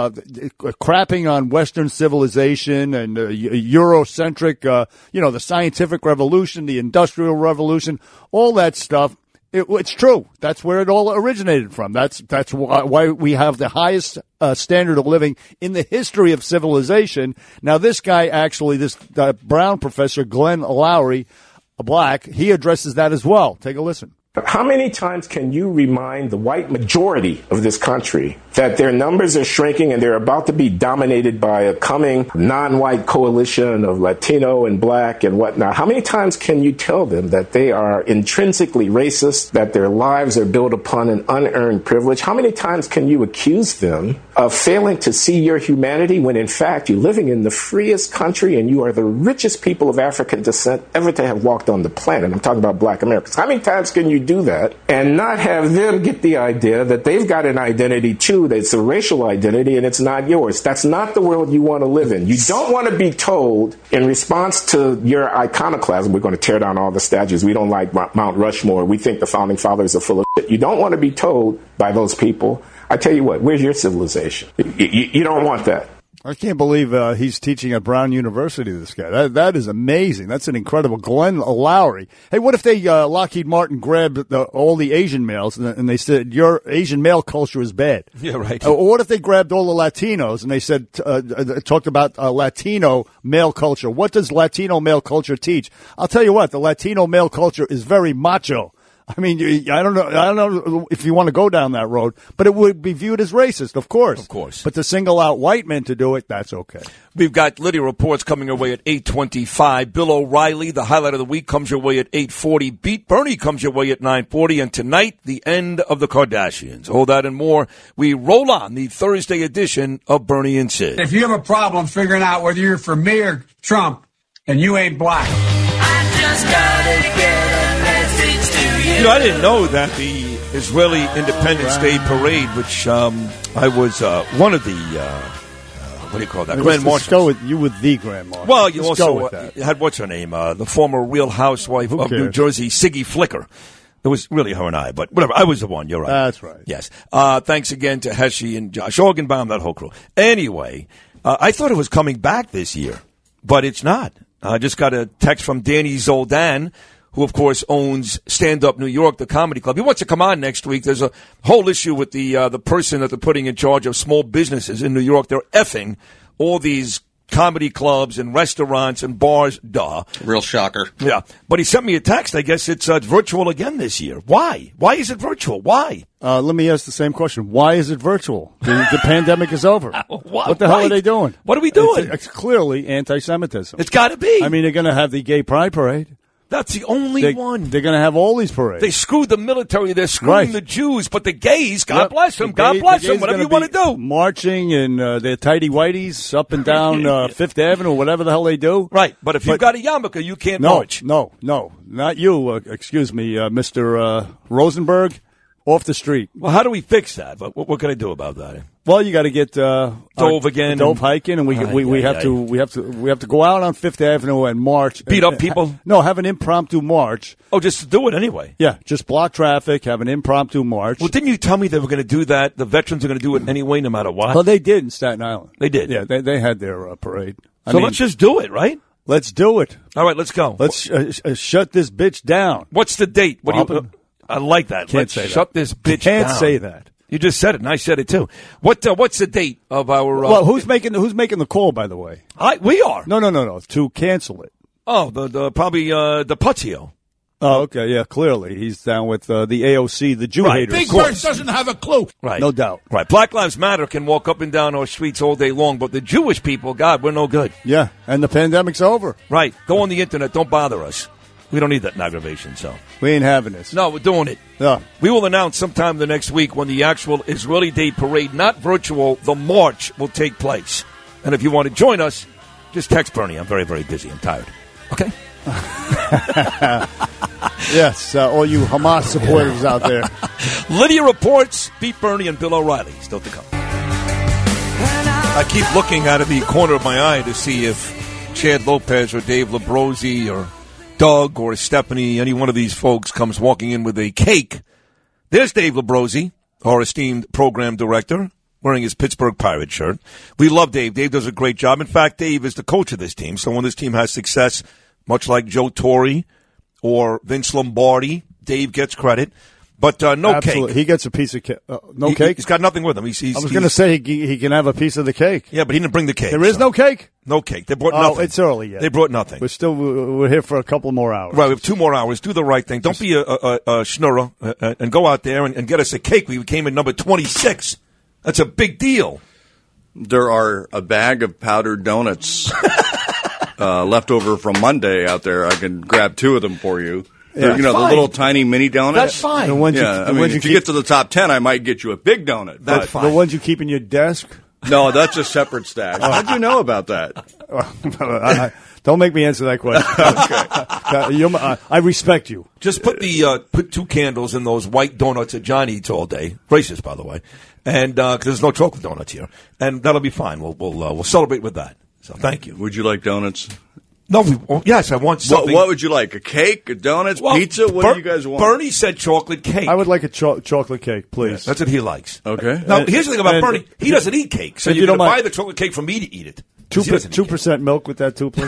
crapping on Western civilization and Eurocentric, the scientific revolution, the industrial revolution, all that stuff, it's true. That's where it all originated from. That's why we have the highest standard of living in the history of civilization. Now, this guy actually, this Brown professor, Glenn Loury, a black, he addresses that as well. Take a listen. How many times can you remind the white majority of this country that their numbers are shrinking and they're about to be dominated by a coming non-white coalition of Latino and black and whatnot? How many times can you tell them that they are intrinsically racist, that their lives are built upon an unearned privilege? How many times can you accuse them of failing to see your humanity when, in fact, you're living in the freest country and you are the richest people of African descent ever to have walked on the planet? I'm talking about black Americans. How many times can you do that and not have them get the idea that they've got an identity too, that it's a racial identity and it's not yours? That's not the world you want to live in. You don't want to be told in response to your iconoclasm, we're going to tear down all the statues, we don't like Mount Rushmore, we think the founding fathers are full of shit. You don't want to be told by those people, I tell you what, where's your civilization? You don't want that. I can't believe he's teaching at Brown University, this guy. That is amazing. That's an incredible. Glenn Loury. Hey, what if they, Lockheed Martin grabbed all the Asian males and they said, your Asian male culture is bad? Yeah, right. Or what if they grabbed all the Latinos and they said, talked about Latino male culture? What does Latino male culture teach? I'll tell you what, the Latino male culture is very macho. I mean, I don't know if you want to go down that road, but it would be viewed as racist, of course. Of course. But to single out white men to do it, that's okay. We've got Lydia Reports coming our way at 8:25. Bill O'Reilly, the highlight of the week, comes your way at 8:40. Beat Bernie comes your way at 9:40. And tonight, the end of the Kardashians. All that and more. We roll on the Thursday edition of Bernie and Sid. If you have a problem figuring out whether you're for me or Trump, and you ain't black. I just gotta get a message to you. You know, I didn't know that the Israeli Independence Day Parade, which I was one of the, what do you call that? Grand Marshals. Go with you with the Grand Marshal. Well, you also had, what's her name? The former Real Housewife of New Jersey, Siggy Flicker. It was really her and I, but whatever. I was the one. You're right. That's right. Yes. Thanks again to Heshy and Josh Orgenbaum, that whole crew. Anyway, I thought it was coming back this year, but it's not. I just got a text from Danny Zoldan, who, of course, owns Stand Up New York, the comedy club. He wants to come on next week. There's a whole issue with the person that they're putting in charge of small businesses in New York. They're effing all these comedy clubs and restaurants and bars. Duh. Real shocker. Yeah. But he sent me a text. I guess it's virtual again this year. Why? Why is it virtual? Why? Let me ask the same question. Why is it virtual? The pandemic is over. What the hell are they doing? What are we doing? It's clearly anti-Semitism. It's got to be. I mean, they're going to have the gay pride parade. That's the only one. They're going to have all these parades. They screwed the military. They're screwing the Jews. But the gays, God bless them. God bless them. Whatever you want to do. Marching in their tighty whities up and down Fifth Avenue, whatever the hell they do. Right. But if you've got a yarmulke, you can't march. No. Not you. Excuse me, Mr. Rosenberg. Off the street. Well, how do we fix that? What can I do about that? Well, you got to get Dove again. Dove hiking, and we have to go out on Fifth Avenue and march. Beat up people? No, have an impromptu march. Oh, just to do it anyway. Yeah, just block traffic, have an impromptu march. Well, didn't you tell me they were going to do that? The veterans are going to do it anyway, no matter what. Well, they did in Staten Island. They did. Yeah, they had their parade. So let's just do it, right? Let's do it. All right, let's go. Let's shut this bitch down. What's the date? What do you? I like that. Can't say shut that. this bitch Can't down. say that. You just said it, and I said it too. What's the date of our? Well, who's making the call? By the way, we are. No. To cancel it. Oh, probably the Putzio. Oh, okay, yeah, clearly. He's down with the AOC, the Jew haters. Big Bird doesn't have a clue. Right. No doubt. Right. Black Lives Matter can walk up and down our streets all day long, but the Jewish people, God, we're no good. Yeah, and the pandemic's over. Right. Go on the internet. Don't bother us. We don't need that aggravation, so. We ain't having this. No, we're doing it. No. We will announce sometime the next week when the actual Israeli Day Parade, not virtual, the march will take place. And if you want to join us, just text Bernie. I'm very, very busy. I'm tired. Okay? Yes, all you Hamas supporters out there. Lydia reports, Pete Bernie and Bill O'Reilly still to come. I keep looking out of the corner of my eye to see if Chad Lopez or Dave Labrosi or Doug or Stephanie, any one of these folks comes walking in with a cake. There's Dave Labrosi, our esteemed program director, wearing his Pittsburgh Pirates shirt. We love Dave. Dave does a great job. In fact, Dave is the coach of this team. So when this team has success, much like Joe Torre or Vince Lombardi, Dave gets credit. But no Absolutely. cake. He gets a piece of cake. Cake? He's got nothing with him. I was going to say he can have a piece of the cake. Yeah, but he didn't bring the cake. There is no cake? No cake. They brought nothing. It's early yet. They brought nothing. We're here for a couple more hours. Right, we have 2 more hours. Do the right thing. Don't be a schnurrer and go out there and get us a cake. We came in number 26. That's a big deal. There are a bag of powdered donuts left over from Monday out there. I can grab 2 of them for you. Yeah, the little tiny mini donuts. That's fine. If you get to the top 10, I might get you a big donut. That's fine. The ones you keep in your desk? No, that's a separate stash. How'd you know about that? Don't make me answer that question. Okay. I respect you. Just put 2 candles in those white donuts that John eats all day. Racist, by the way. And because there's no chocolate donuts here, and that'll be fine. We'll celebrate with that. So thank you. Would you like donuts? No, yes, I want something. What would you like? A cake, a donuts, pizza? What do you guys want? Bernie said chocolate cake. I would like a chocolate cake, please. Yeah, that's what he likes. Okay. Now, here's the thing about Bernie. He doesn't eat cake, so you're going to buy the chocolate cake from me to eat it. 2% milk with that, too, please.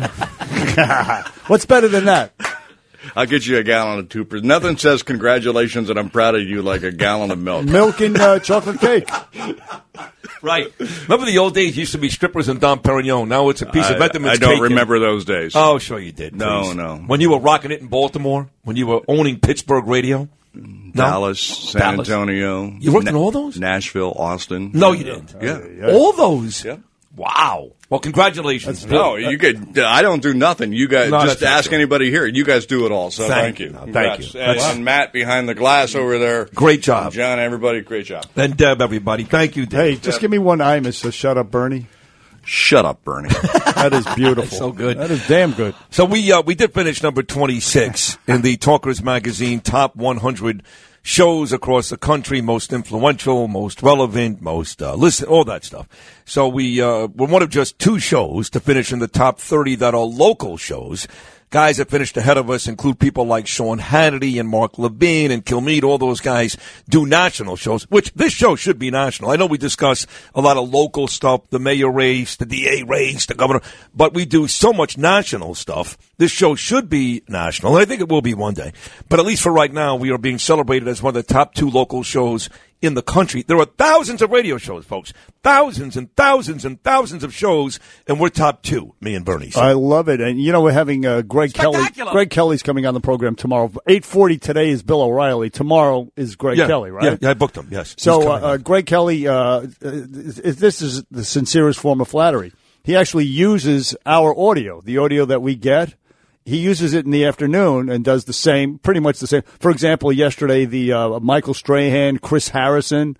What's better than that? I'll get you a gallon of 2%. Nothing says congratulations and I'm proud of you like a gallon of milk. Milk and chocolate cake. Right. Remember the old days used to be strippers and Dom Perignon. Now it's a piece of Entenmann's I don't cake remember those days. Oh, sure you did. No. When you were rocking it in Baltimore? When you were owning Pittsburgh radio? Dallas, San Antonio. You worked in all those? Nashville, Austin. No, you didn't. Yeah. All those? Yeah. Wow. Well, congratulations. No, you could. I don't do nothing. You guys just ask anybody here. You guys do it all. So thank you. Thank you. And Matt behind the glass over there. Great job. And John, everybody, great job. And Deb, everybody. Thank you, Deb. Hey, just give me one Imus, so shut up, Bernie. Shut up, Bernie. That is beautiful. That's so good. That is damn good. So we did finish number 26 in the Talkers Magazine Top 100 shows across the country, most influential, most relevant, most listen, all that stuff. So we're one of just 2 shows to finish in the top 30 that are local shows. Guys that finished ahead of us include people like Sean Hannity and Mark Levine and Kilmeade. All those guys do national shows, which this show should be national. I know we discuss a lot of local stuff, the mayor race, the DA race, the governor, but we do so much national stuff. This show should be national, and I think it will be one day. But at least for right now, we are being celebrated as one of the top 2 local shows in the country. There are thousands of radio shows, folks. Thousands and thousands and thousands of shows, and we're top 2, me and Bernie. So. I love it. And, we're having Greg Kelly. Greg Kelly's coming on the program tomorrow. 8:40 today is Bill O'Reilly. Tomorrow is Greg Kelly, right? Yeah, I booked him, yes. So Greg Kelly, this is the sincerest form of flattery. He actually uses our audio, the audio that we get. He uses it in the afternoon and does pretty much the same. For example, yesterday, the Michael Strahan, Chris Harrison.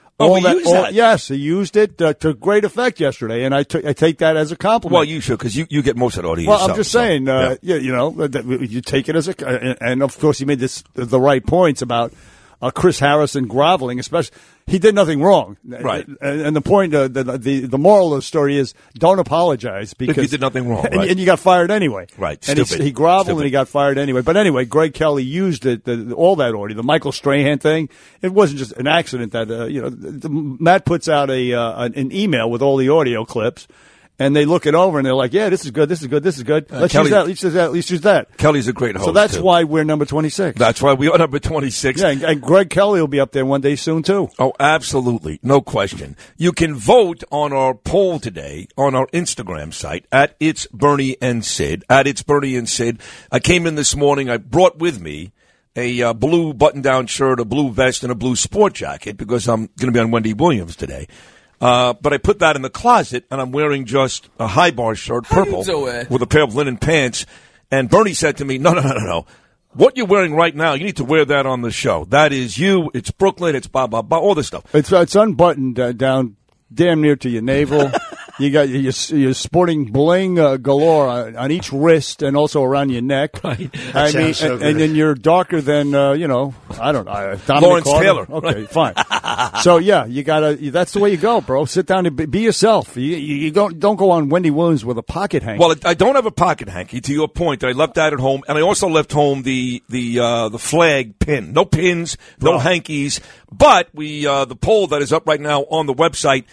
Yes, he used it to great effect yesterday, and I take that as a compliment. Well, you should, because you get most of that audio yourself. Well, I'm just saying, you take it as and of course he made the right points about Chris Harrison groveling, especially. He did nothing wrong. Right. And the point, the moral of the story is don't apologize because if you did nothing wrong. Right. And you got fired anyway. Right. And Stupid. he groveled Stupid. and he got fired anyway. But anyway, Greg Kelly used it, all that audio, the Michael Strahan thing. It wasn't just an accident that, Matt puts out an email with all the audio clips. And they look it over and they're like, yeah, this is good, this is good, this is good. Let's use that, let's use that. Kelly's a great host. So that's too. why we're number 26. That's why we are number 26. Yeah, and Greg Kelly will be up there one day soon, too. Oh, absolutely. No question. You can vote on our poll today on our Instagram site, at It's Bernie and Sid, at It's Bernie and Sid. I came in this morning, I brought with me a blue button-down shirt, a blue vest, and a blue sport jacket because I'm going to be on Wendy Williams today. But I put that in the closet, and I'm wearing just a high bar shirt, purple, with a pair of linen pants. And Bernie said to me, no. What you're wearing right now, you need to wear that on the show. That is you. It's Brooklyn. It's blah, blah, blah, all this stuff. It's unbuttoned down damn near to your navel. You got you're sporting bling galore on each wrist and also around your neck. Right. I mean, and then you're darker than I don't know, Dominic Lawrence Carter. Taylor. Okay, fine. So yeah, you gotta. That's the way you go, bro. Sit down and be yourself. You don't go on Wendy Williams with a pocket hanky. Well, I don't have a pocket hanky. To your point, I left that at home, and I also left home the flag pin. No pins, no hankies. But the poll that is up right now on the website,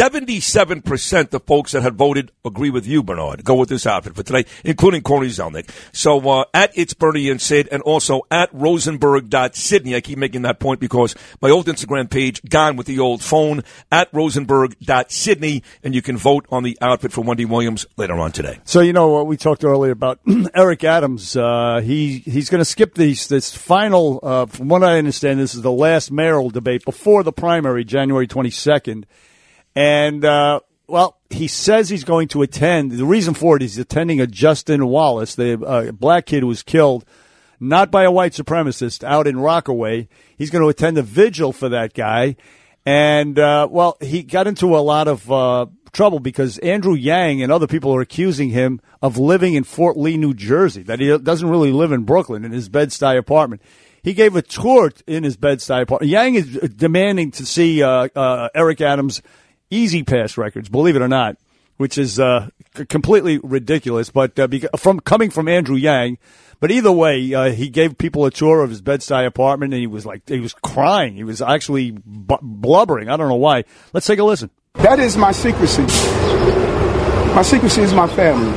77% of folks that had voted agree with you, Bernard. Go with this outfit for today, including Corey Zelnick. So at It's Bernie and Sid, and also at Rosenberg.Sydney. I keep making that point because my old Instagram page gone with the old phone, at Rosenberg.Sydney, and you can vote on the outfit for Wendy Williams later on today. So what we talked earlier about Eric Adams. He's going to skip this final. From what I understand, this is the last mayoral debate before the primary, January 22nd. And, he says he's going to attend. The reason for it is he's attending a Justin Wallace, the black kid who was killed, not by a white supremacist, out in Rockaway. He's going to attend a vigil for that guy. And, he got into a lot of trouble because Andrew Yang and other people are accusing him of living in Fort Lee, New Jersey, that he doesn't really live in Brooklyn in his Bed-Stuy apartment. He gave a tour in his Bed-Stuy apartment. Yang is demanding to see Eric Adams' Easy Pass records, believe it or not, which is completely ridiculous. But coming from Andrew Yang, but either way, he gave people a tour of his Bed-Stuy apartment, and he was crying. He was actually blubbering. I don't know why. Let's take a listen. That is my secrecy. My secrecy is my family.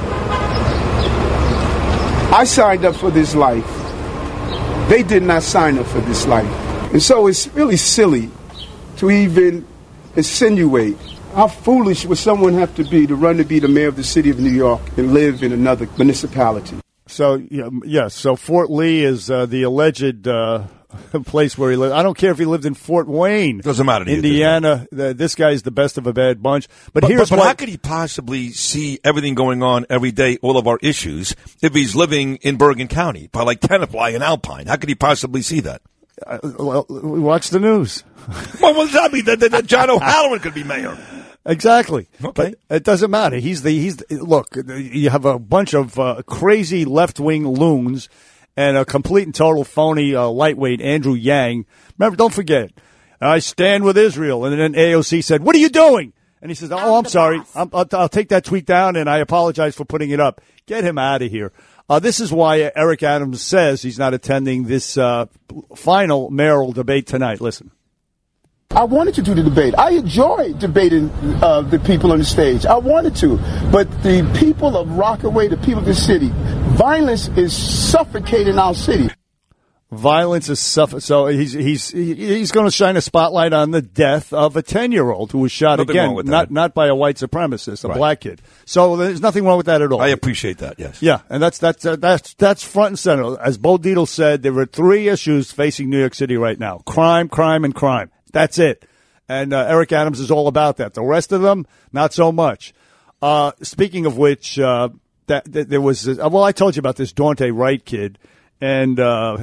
I signed up for this life. They did not sign up for this life. And so it's really silly to even insinuate how foolish would someone have to be to run to be the mayor of the city of New York and live in another municipality. So, yes, so Fort Lee is the alleged place where he lived. I don't care if he lived in Fort Wayne. Doesn't matter to Indiana. This guy's the best of a bad bunch. But how could he possibly see everything going on every day, all of our issues, if he's living in Bergen County by like Tenafly and Alpine? How could he possibly see that? Watch the news. Well, what does that mean? That John O'Halloran could be mayor. Exactly. Okay. But it doesn't matter. Look, you have a bunch of crazy left-wing loons and a complete and total phony lightweight, Andrew Yang. Remember, don't forget, I stand with Israel. And then AOC said, what are you doing? And he says, oh, I'm sorry. I'll take that tweet down, and I apologize for putting it up. Get him out of here. This is why Eric Adams says he's not attending this final mayoral debate tonight. Listen. I wanted to do the debate. I enjoy debating the people on the stage. I wanted to. But the people of Rockaway, the people of the city, violence is suffocating our city. Violence is suffocating. So he's going to shine a spotlight on the death of a 10-year-old who was shot again, not by a white supremacist, a black kid. So there's nothing wrong with that at all. I appreciate that. Yes. Yeah, and that's front and center. As Bo Dietl said, there are three issues facing New York City right now: crime, crime, and crime. That's it. And Eric Adams is all about that. The rest of them, not so much. Speaking of which, there was I told you about this Daunte Wright kid. And,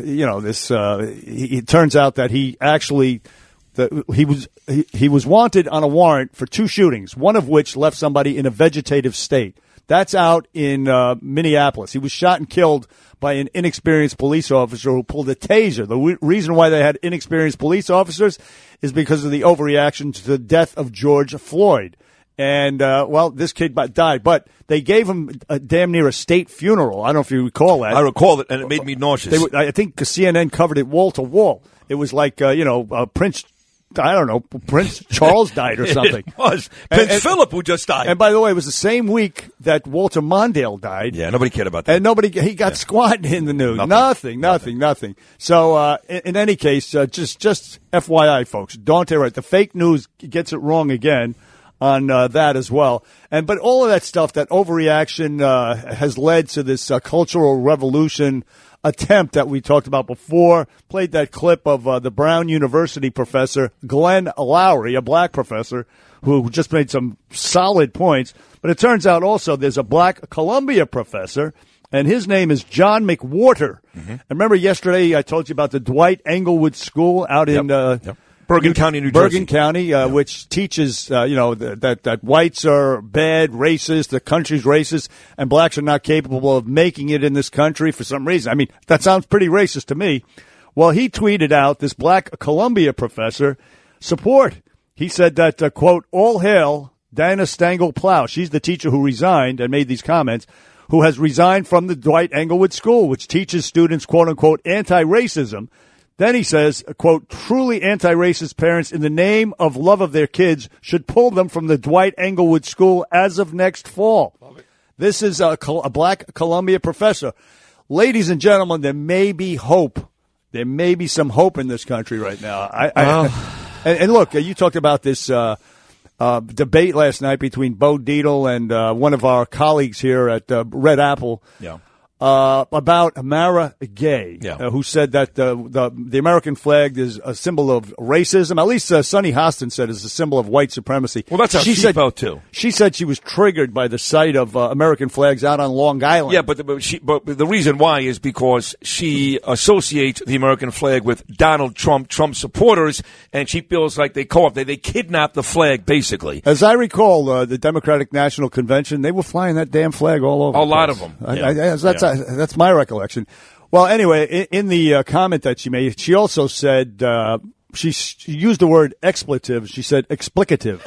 it turns out that he actually, he was wanted on a warrant for two shootings, one of which left somebody in a vegetative state. That's out in Minneapolis. He was shot and killed by an inexperienced police officer who pulled a taser. The reason why they had inexperienced police officers is because of the overreaction to the death of George Floyd. And, this kid died, but they gave him damn near a state funeral. I don't know if you recall that. I recall it, and it made me nauseous. I think CNN covered it wall to wall. It was like, Prince Charles died or something. It was. Prince Philip, who just died. And by the way, it was the same week that Walter Mondale died. Yeah, nobody cared about that. And he got squat in the news. Nothing. So, in any case, just FYI, folks, don't take it. The fake news gets it wrong again on that as well. But all of that stuff, that overreaction has led to this cultural revolution attempt that we talked about before. Played that clip of the Brown University professor, Glenn Lowry, a black professor, who just made some solid points. But it turns out also there's a black Columbia professor, and his name is John McWhorter. Mm-hmm. And remember yesterday I told you about the Dwight Englewood School out in Bergen County, New Bergen Jersey. County, which teaches, that whites are bad, racist, the country's racist, and blacks are not capable of making it in this country for some reason. I mean, that sounds pretty racist to me. Well, he tweeted out, this black Columbia professor, support. He said that, quote, all hail Dana Stengel Plow. She's the teacher who resigned and made these comments, who has resigned from the Dwight Englewood School, which teaches students, quote unquote, anti-racism. Then he says, quote, truly anti-racist parents in the name of love of their kids should pull them from the Dwight Englewood School as of next fall. This is a black Columbia professor. Ladies and gentlemen, there may be hope. There may be some hope in this country right now. And look, you talked about this debate last night between Bo Dietl and one of our colleagues here at Red Apple. Yeah. About Mara Gay, who said that the American flag is a symbol of racism. At least Sonny Hostin said it's a symbol of white supremacy. Well, that's how she felt, too. She said she was triggered by the sight of American flags out on Long Island. Yeah, but the reason why is because she associates the American flag with Donald Trump supporters, and she feels like they kidnapped the flag, basically. As I recall, the Democratic National Convention, they were flying that damn flag all over. A lot of them. That's my recollection. Well, anyway, in the comment that she made, she also said she used the word expletive. She said explicative,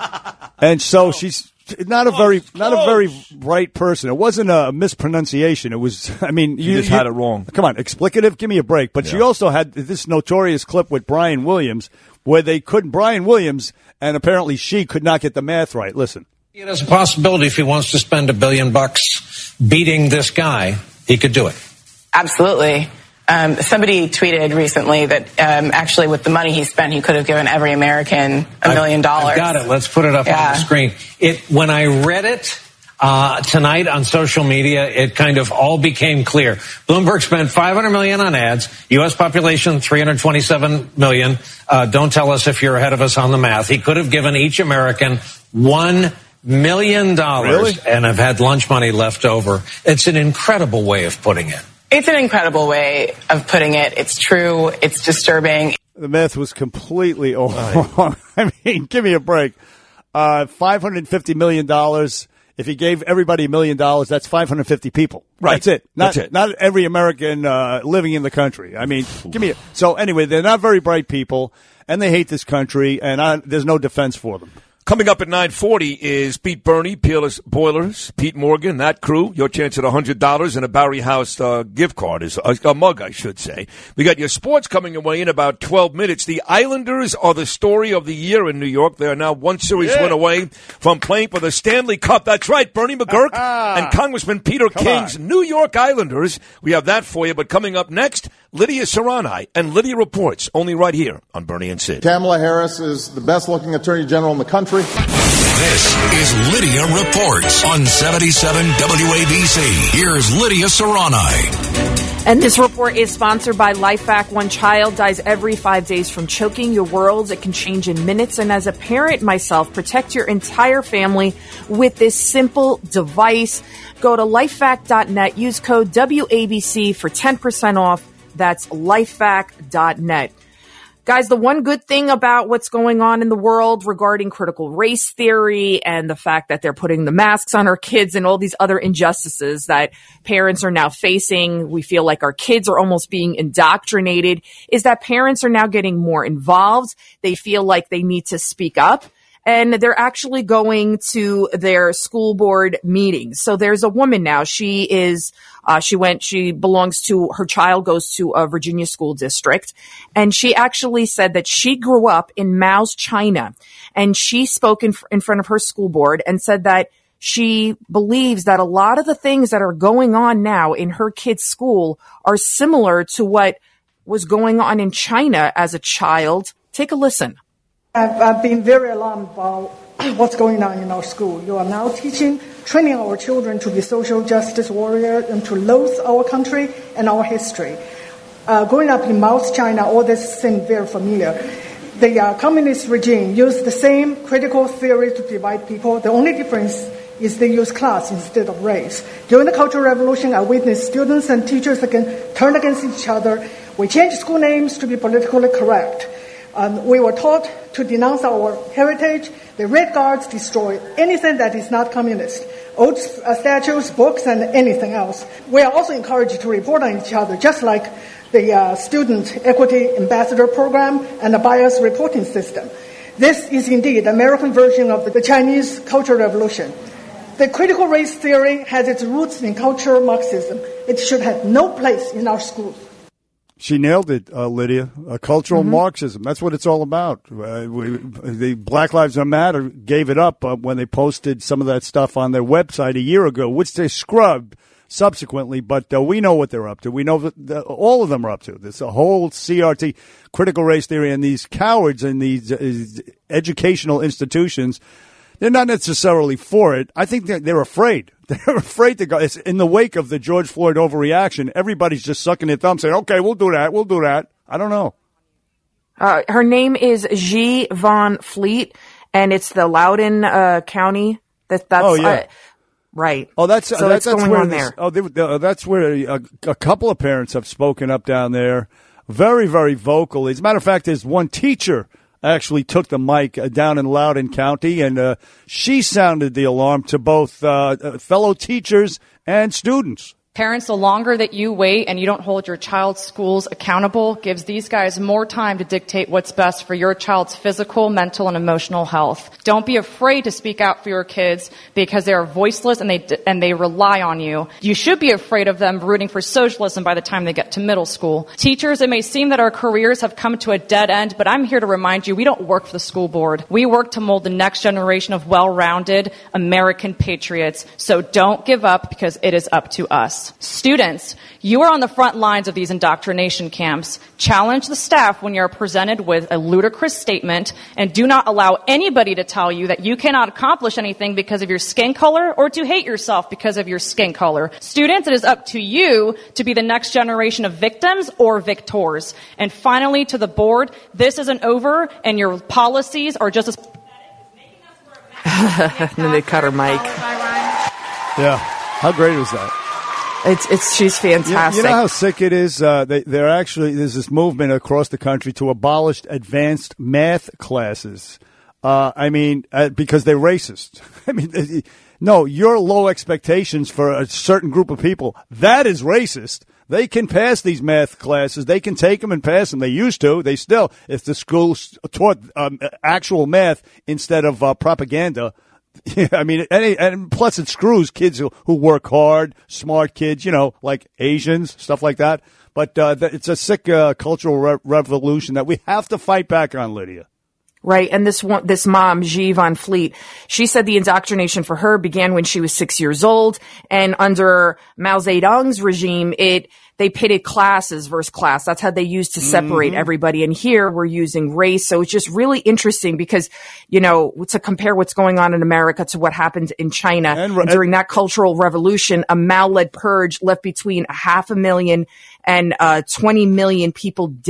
and so she's not a very bright person. It wasn't a mispronunciation. It was. I mean, you just had it wrong. Come on, explicative. Give me a break. But she also had this notorious clip with Brian Williams, where Brian Williams and apparently she could not get the math right. Listen. It is a possibility if he wants to spend $1 billion beating this guy, he could do it. Absolutely. Somebody tweeted recently that actually with the money he spent, he could have given every American $1 million. I've got it. Let's put it up on the screen. When I read it tonight on social media, it kind of all became clear. Bloomberg spent $500 million on ads. U.S. population 327 million. Don't tell us if you're ahead of us on the math. He could have given each American $1 million and have had lunch money left over. It's an incredible way of putting it. It's an incredible way of putting it. It's true. It's disturbing. The math was completely wrong. I mean, give me a break. $550 million. If he gave everybody $1 million, that's 550 people. Right. That's it. Not every American living in the country. I mean, So anyway, they're not very bright people, and they hate this country, and there's no defense for them. Coming up at 9:40 is Pete Burney, Peerless Boilers, Pete Morgan, that crew. Your chance at $100 and a Bowery House gift card, is a mug, I should say. We got your sports coming away in about 12 minutes. The Islanders are the story of the year in New York. They are now one series win away from playing for the Stanley Cup. That's right, Bernie McGurk and Congressman Peter King's New York Islanders. We have that for you. But coming up next, Lydia Serrani and Lydia Reports, only right here on Bernie and Sid. Kamala Harris is the best-looking attorney general in the country. This is Lydia Reports on 77 WABC. Here's Lydia Serrani. And this report is sponsored by LifeVac. One child dies every 5 days from choking. Your world, it can change in minutes. And as a parent myself, protect your entire family with this simple device. Go to lifevac.net. Use code WABC for 10% off. That's lifevac.net. Guys, the one good thing about what's going on in the world regarding critical race theory and the fact that they're putting the masks on our kids and all these other injustices that parents are now facing, we feel like our kids are almost being indoctrinated, is that parents are now getting more involved. They feel like they need to speak up. And they're actually going to their school board meetings. So there's a woman now. She belongs to, her child goes to a Virginia school district. And she actually said that she grew up in Mao's China. And she spoke in front of her school board and said that she believes that a lot of the things that are going on now in her kid's school are similar to what was going on in China as a child. Take a listen. I've been very alarmed about what's going on in our school. You are now training our children to be social justice warriors and to loathe our country and our history. Growing up in Mao's China, all this seemed very familiar. The communist regime used the same critical theory to divide people. The only difference is they use class instead of race. During the Cultural Revolution, I witnessed students and teachers turn against each other. We changed school names to be politically correct. We were taught to denounce our heritage. The Red Guards destroy anything that is not communist, old statues, books, and anything else. We are also encouraged to report on each other, just like the Student Equity Ambassador Program and the bias reporting system. This is indeed the American version of the Chinese Cultural Revolution. The critical race theory has its roots in cultural Marxism. It should have no place in our schools. She nailed it, Lydia. Cultural Marxism. That's what it's all about. The Black Lives Matter gave it up when they posted some of that stuff on their website a year ago, which they scrubbed subsequently. But we know what they're up to. We know that all of them are up to. This whole CRT, critical race theory, and these cowards in these educational institutions, they're not necessarily for it. I think they're afraid. They're afraid to go. It's in the wake of the George Floyd overreaction. Everybody's just sucking their thumb saying, okay, we'll do that. We'll do that. I don't know. Her name is Xi Van Fleet, and it's the Loudoun County. That's right. Oh, that's going where on there. That's where a couple of parents have spoken up down there, very, very vocally. As a matter of fact, there's one teacher actually took the mic down in Loudoun County, and she sounded the alarm to both fellow teachers and students. Parents, the longer that you wait and you don't hold your child's schools accountable gives these guys more time to dictate what's best for your child's physical, mental, and emotional health. Don't be afraid to speak out for your kids because they are voiceless and they rely on you. You should be afraid of them rooting for socialism by the time they get to middle school. Teachers, it may seem that our careers have come to a dead end, but I'm here to remind you we don't work for the school board. We work to mold the next generation of well-rounded American patriots. So don't give up because it is up to us. Students, you are on the front lines of these indoctrination camps. Challenge the staff when you're presented with a ludicrous statement, and do not allow anybody to tell you that you cannot accomplish anything because of your skin color or to hate yourself because of your skin color. Students, it is up to you to be the next generation of victims or victors. And finally, to the board, this isn't over, and your policies are just as and then they cut her mic. Yeah. How great was that? She's fantastic. You know how sick it is? There's this movement across the country to abolish advanced math classes. Because they're racist. No, your low expectations for a certain group of people, that is racist. They can pass these math classes. They can take them and pass them. They used to. They still, if the schools taught actual math instead of propaganda. Yeah, and plus it screws kids who work hard, smart kids, like Asians, stuff like that. But it's a sick cultural revolution that we have to fight back on, Lydia. Right. And this mom, Xi Van Fleet, she said the indoctrination for her began when she was 6 years old. And under Mao Zedong's regime, they pitted classes versus class. That's how they used to separate everybody. And here we're using race. So it's just really interesting because, to compare what's going on in America to what happened in China. And during that cultural revolution, a Mao-led purge left between 500,000 and 20 million people dead.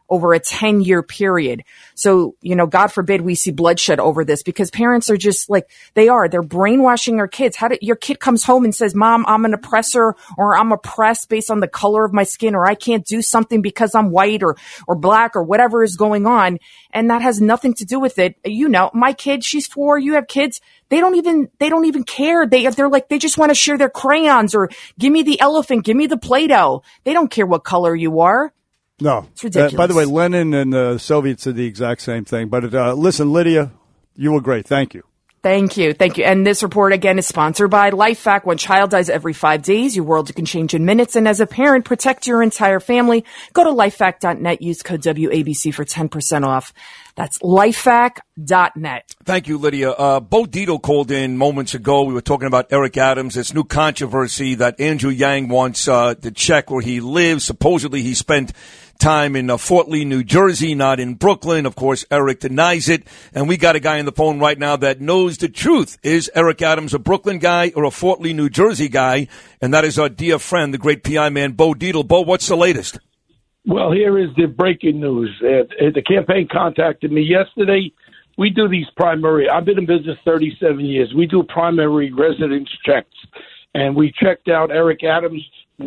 over a 10-year period. So, God forbid we see bloodshed over this, because parents are just like, they're brainwashing their kids. Your kid comes home and says, Mom, I'm an oppressor, or I'm oppressed based on the color of my skin, or I can't do something because I'm white or black or whatever is going on. And that has nothing to do with it. My kid, she's 4, you have kids. They don't even care. They're like, they just want to share their crayons, or give me the elephant, give me the Play-Doh. They don't care what color you are. No. It's ridiculous. By the way, Lenin and the Soviets did the exact same thing. But listen, Lydia, you were great. Thank you. Thank you. And this report, again, is sponsored by LifeVac. One child dies every 5 days. Your world can change in minutes. And as a parent, protect your entire family. Go to lifevac.net. Use code WABC for 10% off. That's lifevac.net. Thank you, Lydia. Bo Dietl called in moments ago. We were talking about Eric Adams. This new controversy that Andrew Yang wants to check where he lives. Supposedly he spent time in Fort Lee, New Jersey, not in Brooklyn. Of course, Eric denies it. And we got a guy on the phone right now that knows the truth. Is Eric Adams a Brooklyn guy or a Fort Lee, New Jersey guy? And that is our dear friend, the great PI man, Bo Dietl. Bo, what's the latest? Well, here is the breaking news. The campaign contacted me yesterday. We do these primary. I've been in business 37 years. We do primary residence checks. And we checked out Eric Adams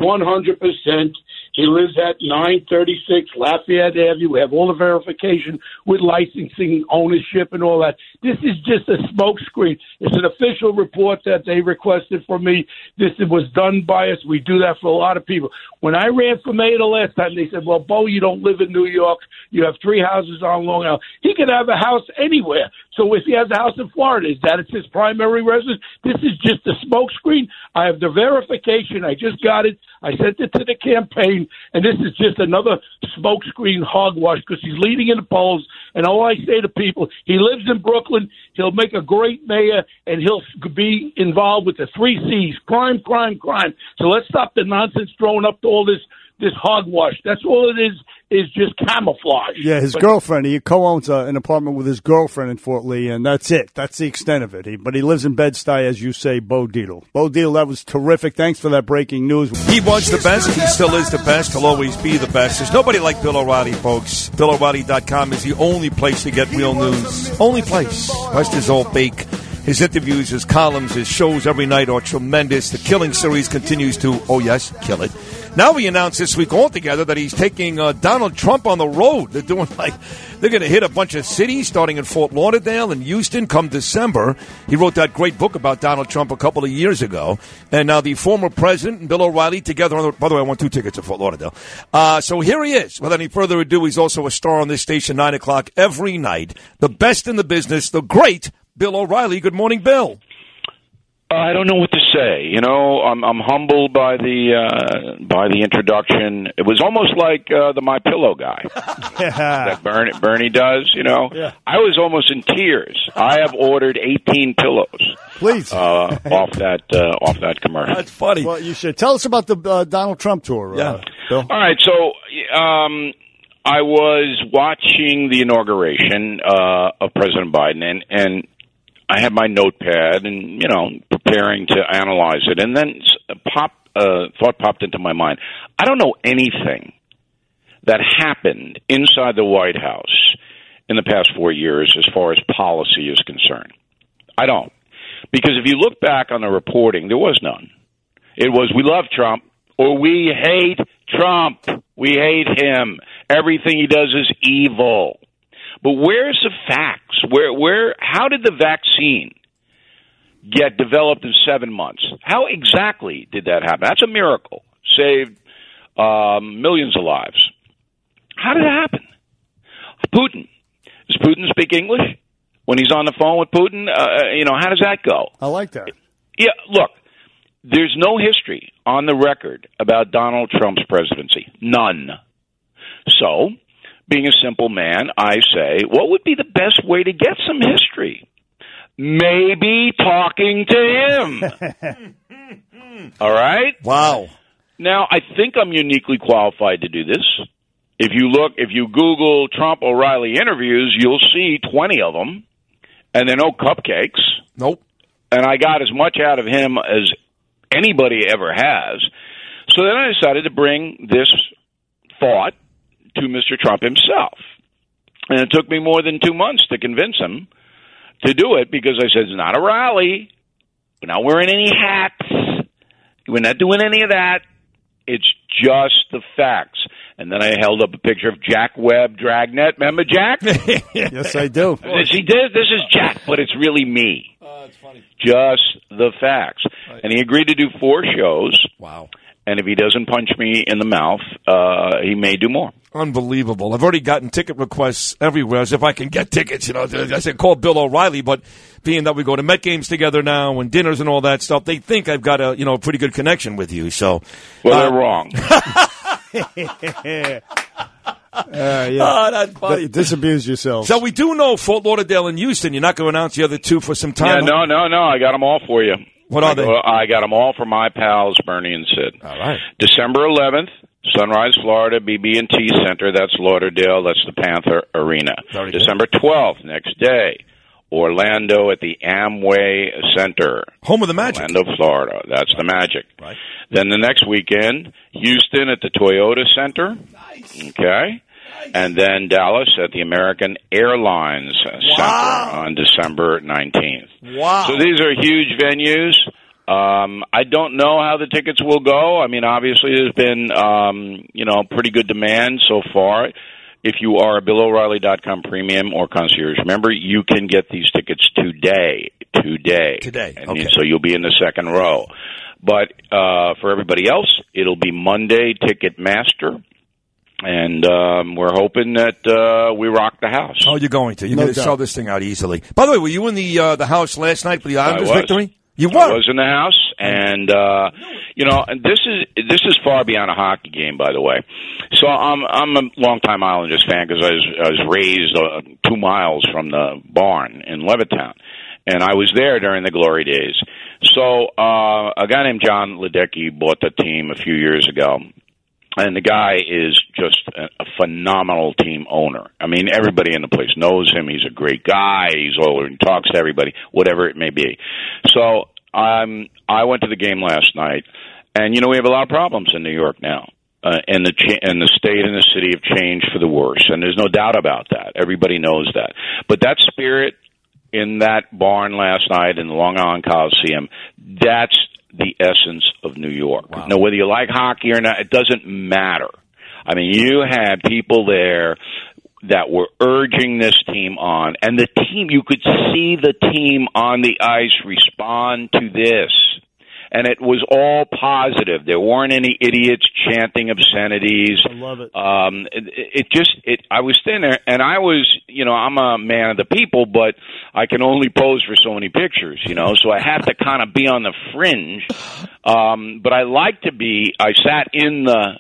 100%. He lives at 936 Lafayette Avenue. We have all the verification with licensing, ownership, and all that. This is just a smokescreen. It's an official report that they requested from me. This was done by us. We do that for a lot of people. When I ran for mayor the last time, they said, well, Bo, you don't live in New York. You have 3 houses on Long Island. He could have a house anywhere. So if he has a house in Florida, is that it's his primary residence? This is just a smokescreen. I have the verification. I just got it. I sent it to the campaign, and this is just another smokescreen hogwash because he's leading in the polls. And all I say to people, he lives in Brooklyn. He'll make a great mayor, and he'll be involved with the 3 C's, crime, crime, crime. So let's stop the nonsense throwing up to all this hogwash. That's all it is just camouflage. Yeah, his girlfriend. He co-owns an apartment with his girlfriend in Fort Lee, and that's it. That's the extent of it. But he lives in Bed-Stuy, as you say, Bo Dietl. Bo Dietl, that was terrific. Thanks for that breaking news. He was the best. He still is the best. He'll always be the best. There's nobody like Bill O'Reilly, folks. BillO'Reilly.com is the only place to get real news. Only place. Rest is all fake. His interviews, his columns, his shows every night are tremendous. The Killing series continues to, oh yes, kill it. Now we announced this week altogether that he's taking Donald Trump on the road. They're doing they're going to hit a bunch of cities, starting in Fort Lauderdale and Houston come December. He wrote that great book about Donald Trump a couple of years ago. And now the former president and Bill O'Reilly together on by the way, I won 2 tickets to Fort Lauderdale. So here he is. Without any further ado, he's also a star on this station, 9 o'clock every night. The best in the business, the great Bill O'Reilly. Good morning, Bill. I don't know what to say. I'm humbled by the introduction. It was almost like the My Pillow guy that Bernie does. Yeah. I was almost in tears. I have ordered 18 pillows. Please, off that commercial. That's funny. Well, you should tell us about the Donald Trump tour. Yeah. Bill. All right. So I was watching the inauguration of President Biden, and I had my notepad and, preparing to analyze it. And then thought popped into my mind. I don't know anything that happened inside the White House in the past 4 years as far as policy is concerned. I don't. Because if you look back on the reporting, there was none. It was, we love Trump, or we hate Trump. We hate him. Everything he does is evil. But where's the facts? How did the vaccine get developed in 7 months? How exactly did that happen? That's a miracle. Saved millions of lives. How did it happen? Putin. Does Putin speak English? When he's on the phone with Putin, how does that go? I like that. Yeah, look, there's no history on the record about Donald Trump's presidency. None. So, being a simple man, I say, what would be the best way to get some history? Maybe talking to him. All right? Wow. Now, I think I'm uniquely qualified to do this. If you Google Trump O'Reilly interviews, you'll see 20 of them, and they're no cupcakes. Nope. And I got as much out of him as anybody ever has. So then I decided to bring this thought to Mr. Trump himself. And it took me more than 2 months to convince him to do it because I said, it's not a rally. We're not wearing any hats. We're not doing any of that. It's just the facts. And then I held up a picture of Jack Webb, Dragnet. Remember Jack? Yes, I do. He did. This is Jack, but it's really me. That's funny. Just the facts. Right. And he agreed to do 4 shows. Wow. And if he doesn't punch me in the mouth, he may do more. Unbelievable. I've already gotten ticket requests everywhere as if I can get tickets. I said, call Bill O'Reilly, but being that we go to Met games together now and dinners and all that stuff, they think I've got a pretty good connection with you. So, well, they're wrong. Yeah. Oh, that's funny. Disabuse yourself. So we do know Fort Lauderdale and Houston. You're not going to announce the other 2 for some time. Yeah, no. I got them all for you. What are they? I got them all for my pals, Bernie and Sid. All right. December 11th, Sunrise, Florida, BB&T Center. That's Lauderdale. That's the Panther Arena. Very December 12th, next day, Orlando at the Amway Center. Home of the Magic. Orlando, Florida. That's the Magic. Right. Then the next weekend, Houston at the Toyota Center. Nice. Okay. And then Dallas at the American Airlines Center on December 19th. Wow. So these are huge venues. I don't know how the tickets will go. I mean, obviously there's been, pretty good demand so far. If you are a BillO'Reilly.com premium or concierge member, you can get these tickets today. And okay. so you'll be in the second row. But for everybody else, it'll be Monday Ticketmaster. And we're hoping that we rock the house. Oh, you're going to. You're going to sell this thing out easily. By the way, were you in the house last night for the Islanders victory? You were. I was in the house, and and this is far beyond a hockey game, by the way. So I'm a longtime Islanders fan because I was raised 2 miles from the barn in Levittown, and I was there during the glory days. So a guy named John Ledecky bought the team a few years ago. And the guy is just a phenomenal team owner. I mean, everybody in the place knows him. He's a great guy. He's older and talks to everybody, whatever it may be. So I went to the game last night, and we have a lot of problems in New York now. And the state and the city have changed for the worse, and there's no doubt about that. Everybody knows that. But that spirit in that barn last night in the Long Island Coliseum, that's the essence of New York. Wow. Now, whether you like hockey or not, it doesn't matter. I mean, you had people there that were urging this team on, and the team, you could see the team on the ice respond to this. And it was all positive. There weren't any idiots chanting obscenities. I love it. I was standing there, and I was, I'm a man of the people, but I can only pose for so many pictures, so I have to kind of be on the fringe. But I like to be, I sat in the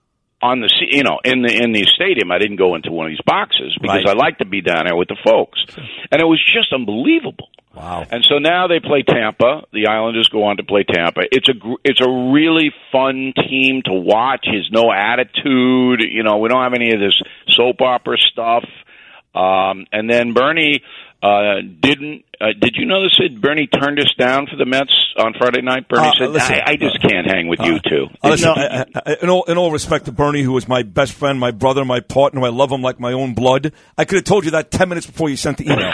stadium. I didn't go into one of these boxes because I like to be down there with the folks. And it was just unbelievable. Wow. And so now they play Tampa. The Islanders go on to play Tampa. It's a really fun team to watch. There's no attitude. We don't have any of this soap opera stuff. And then Bernie did you notice it? Bernie turned us down for the Mets on Friday night. Bernie said, listen, I just can't hang with you two. In all respect to Bernie, who was my best friend, my brother, my partner, I love him like my own blood. I could have told you that 10 minutes before you sent the email.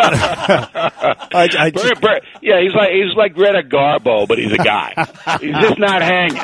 He's like Greta Garbo, but he's a guy. He's just not hanging.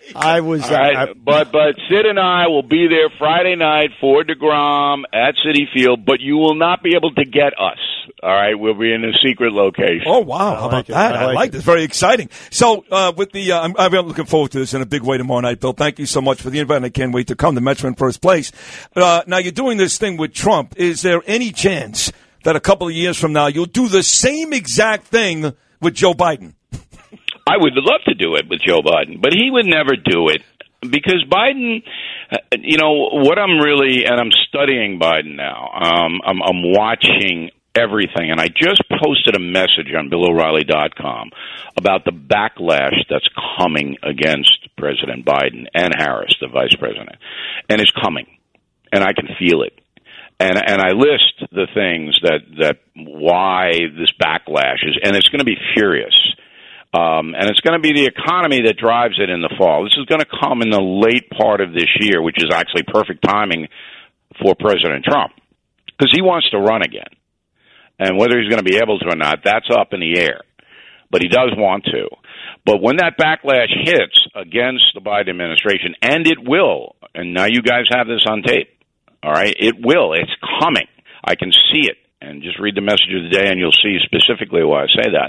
But Sid and I will be there Friday night for DeGrom at Citi Field, but you will not be able to get us. All right, we'll be in a secret location. Oh wow, how about that? I like this. Very exciting. So with the, I'm looking forward to this in a big way tomorrow night, Bill. Thank you so much for the invite, and I can't wait to come. The Mets are in first place. Now you're doing this thing with Trump. Is there any chance that a couple of years from now you'll do the same exact thing with Joe Biden? I would love to do it with Joe Biden, but he would never do it because Biden, what I'm studying Biden now. I'm watching everything, and I just posted a message on BillO'Reilly.com about the backlash that's coming against President Biden and Harris, the vice president, and it's coming, and I can feel it. And I list the things that why this backlash is, and it's going to be furious. And it's going to be the economy that drives it in the fall. This is going to come in the late part of this year, which is actually perfect timing for President Trump, because he wants to run again. And whether he's going to be able to or not, that's up in the air. But he does want to. But when that backlash hits against the Biden administration, and it will, and now you guys have this on tape, all right? It will. It's coming. I can see it. And just read the message of the day, and you'll see specifically why I say that.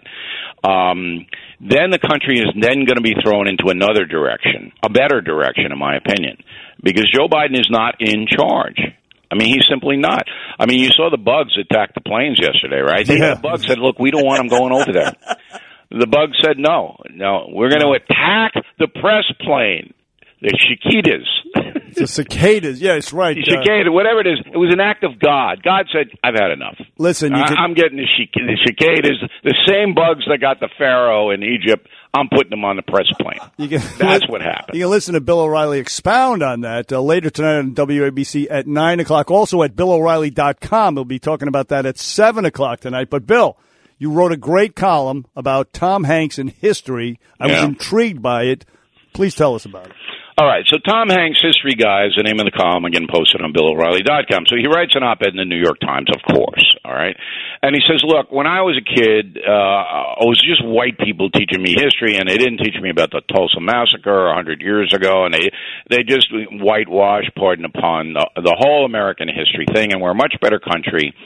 Then the country is then going to be thrown into another direction, a better direction, in my opinion, because Joe Biden is not in charge. I mean, he's simply not. I mean, you saw the bugs attack the planes yesterday, right? The bugs said, look, we don't want them going over there. The bugs said, no, we're going to attack the press plane. The cicadas. The cicadas, yes, right. The cicada, whatever it is, it was an act of God. God said, I've had enough. Listen, I'm getting the cicadas, the same bugs that got the Pharaoh in Egypt, I'm putting them on the press plane. That's what happened. You can listen to Bill O'Reilly expound on that later tonight on WABC at 9 o'clock. Also at BillO'Reilly.com. We'll be talking about that at 7 o'clock tonight. But, Bill, you wrote a great column about Tom Hanks in history. I was intrigued by it. Please tell us about it. All right, so Tom Hanks, History Guy, is the name of the column, again, posted on BillO'Reilly.com. So he writes an op-ed in the New York Times, of course, all right? And he says, look, when I was a kid, it was just white people teaching me history, and they didn't teach me about the Tulsa Massacre 100 years ago, and they just whitewashed, pardon upon, the whole American history thing, and we're a much better country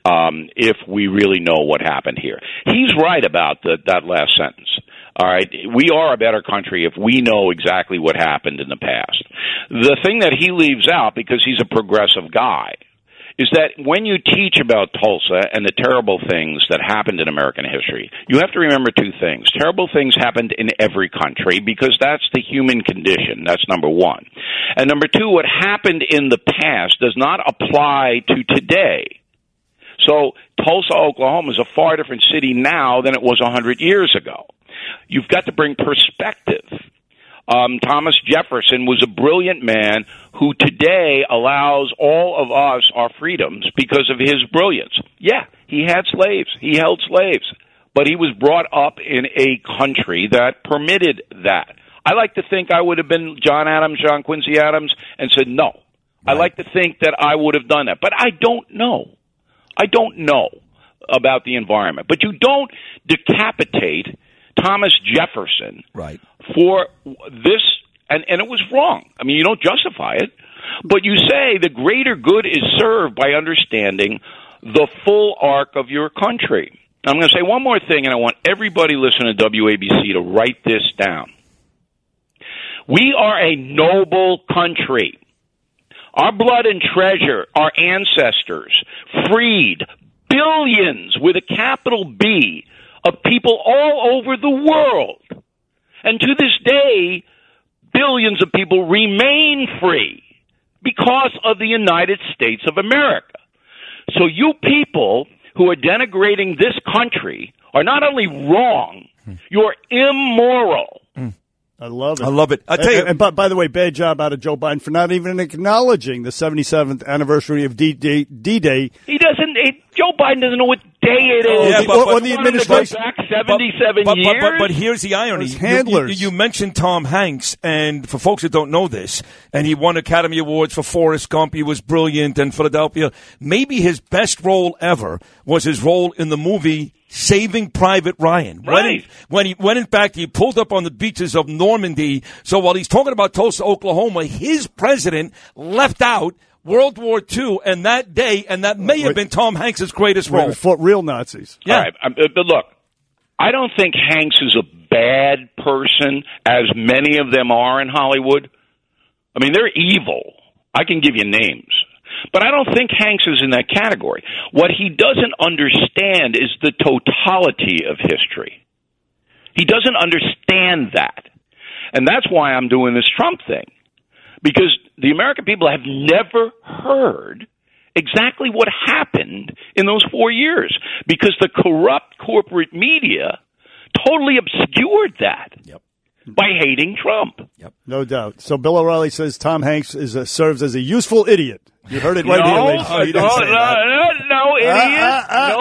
if we really know what happened here. He's right about that last sentence. All right, we are a better country if we know exactly what happened in the past. The thing that he leaves out, because he's a progressive guy, is that when you teach about Tulsa and the terrible things that happened in American history, you have to remember two things. Terrible things happened in every country because that's the human condition. That's number one. And number two, what happened in the past does not apply to today. So Tulsa, Oklahoma is a far different city now than it was 100 years ago. You've got to bring perspective. Thomas Jefferson was a brilliant man who today allows all of us our freedoms because of his brilliance. Yeah, he had slaves. He held slaves. But he was brought up in a country that permitted that. I like to think I would have been John Quincy Adams, and said no. Right. I like to think that I would have done that. But I don't know. I don't know about the environment. But you don't decapitate Thomas Jefferson for this, and it was wrong. I mean, you don't justify it, but you say the greater good is served by understanding the full arc of your country. I'm going to say one more thing, and I want everybody listening to WABC to write this down. We are a noble country. Our blood and treasure, our ancestors freed billions with a capital B of people all over the world. And to this day, billions of people remain free because of the United States of America. So you people who are denigrating this country are not only wrong, you're immoral. I love it. I love it. I tell you, and by the way, bad job out of Joe Biden for not even acknowledging the 77th anniversary of D-Day. He doesn't. Joe Biden doesn't know what day it is. Yeah, but the administration back 77 years. But here's the irony. Handlers. You mentioned Tom Hanks, and for folks that don't know this, and he won Academy Awards for Forrest Gump. He was brilliant in Philadelphia. Maybe his best role ever was his role in the movie Saving Private Ryan. Right. When in fact, he pulled up on the beaches of Normandy. So while he's talking about Tulsa, Oklahoma, his president left out World War II and that day, and that may have been Tom Hanks' greatest role. Fought real Nazis. Yeah. All right. But look, I don't think Hanks is a bad person, as many of them are in Hollywood. I mean, they're evil. I can give you names. But I don't think Hanks is in that category. What he doesn't understand is the totality of history. He doesn't understand that. And that's why I'm doing this Trump thing. Because the American people have never heard exactly what happened in those 4 years. Because the corrupt corporate media totally obscured that. Yep. By hating Trump. Yep. No doubt. So Bill O'Reilly says Tom Hanks serves as a useful idiot. You heard it right here, ladies. No, idiot.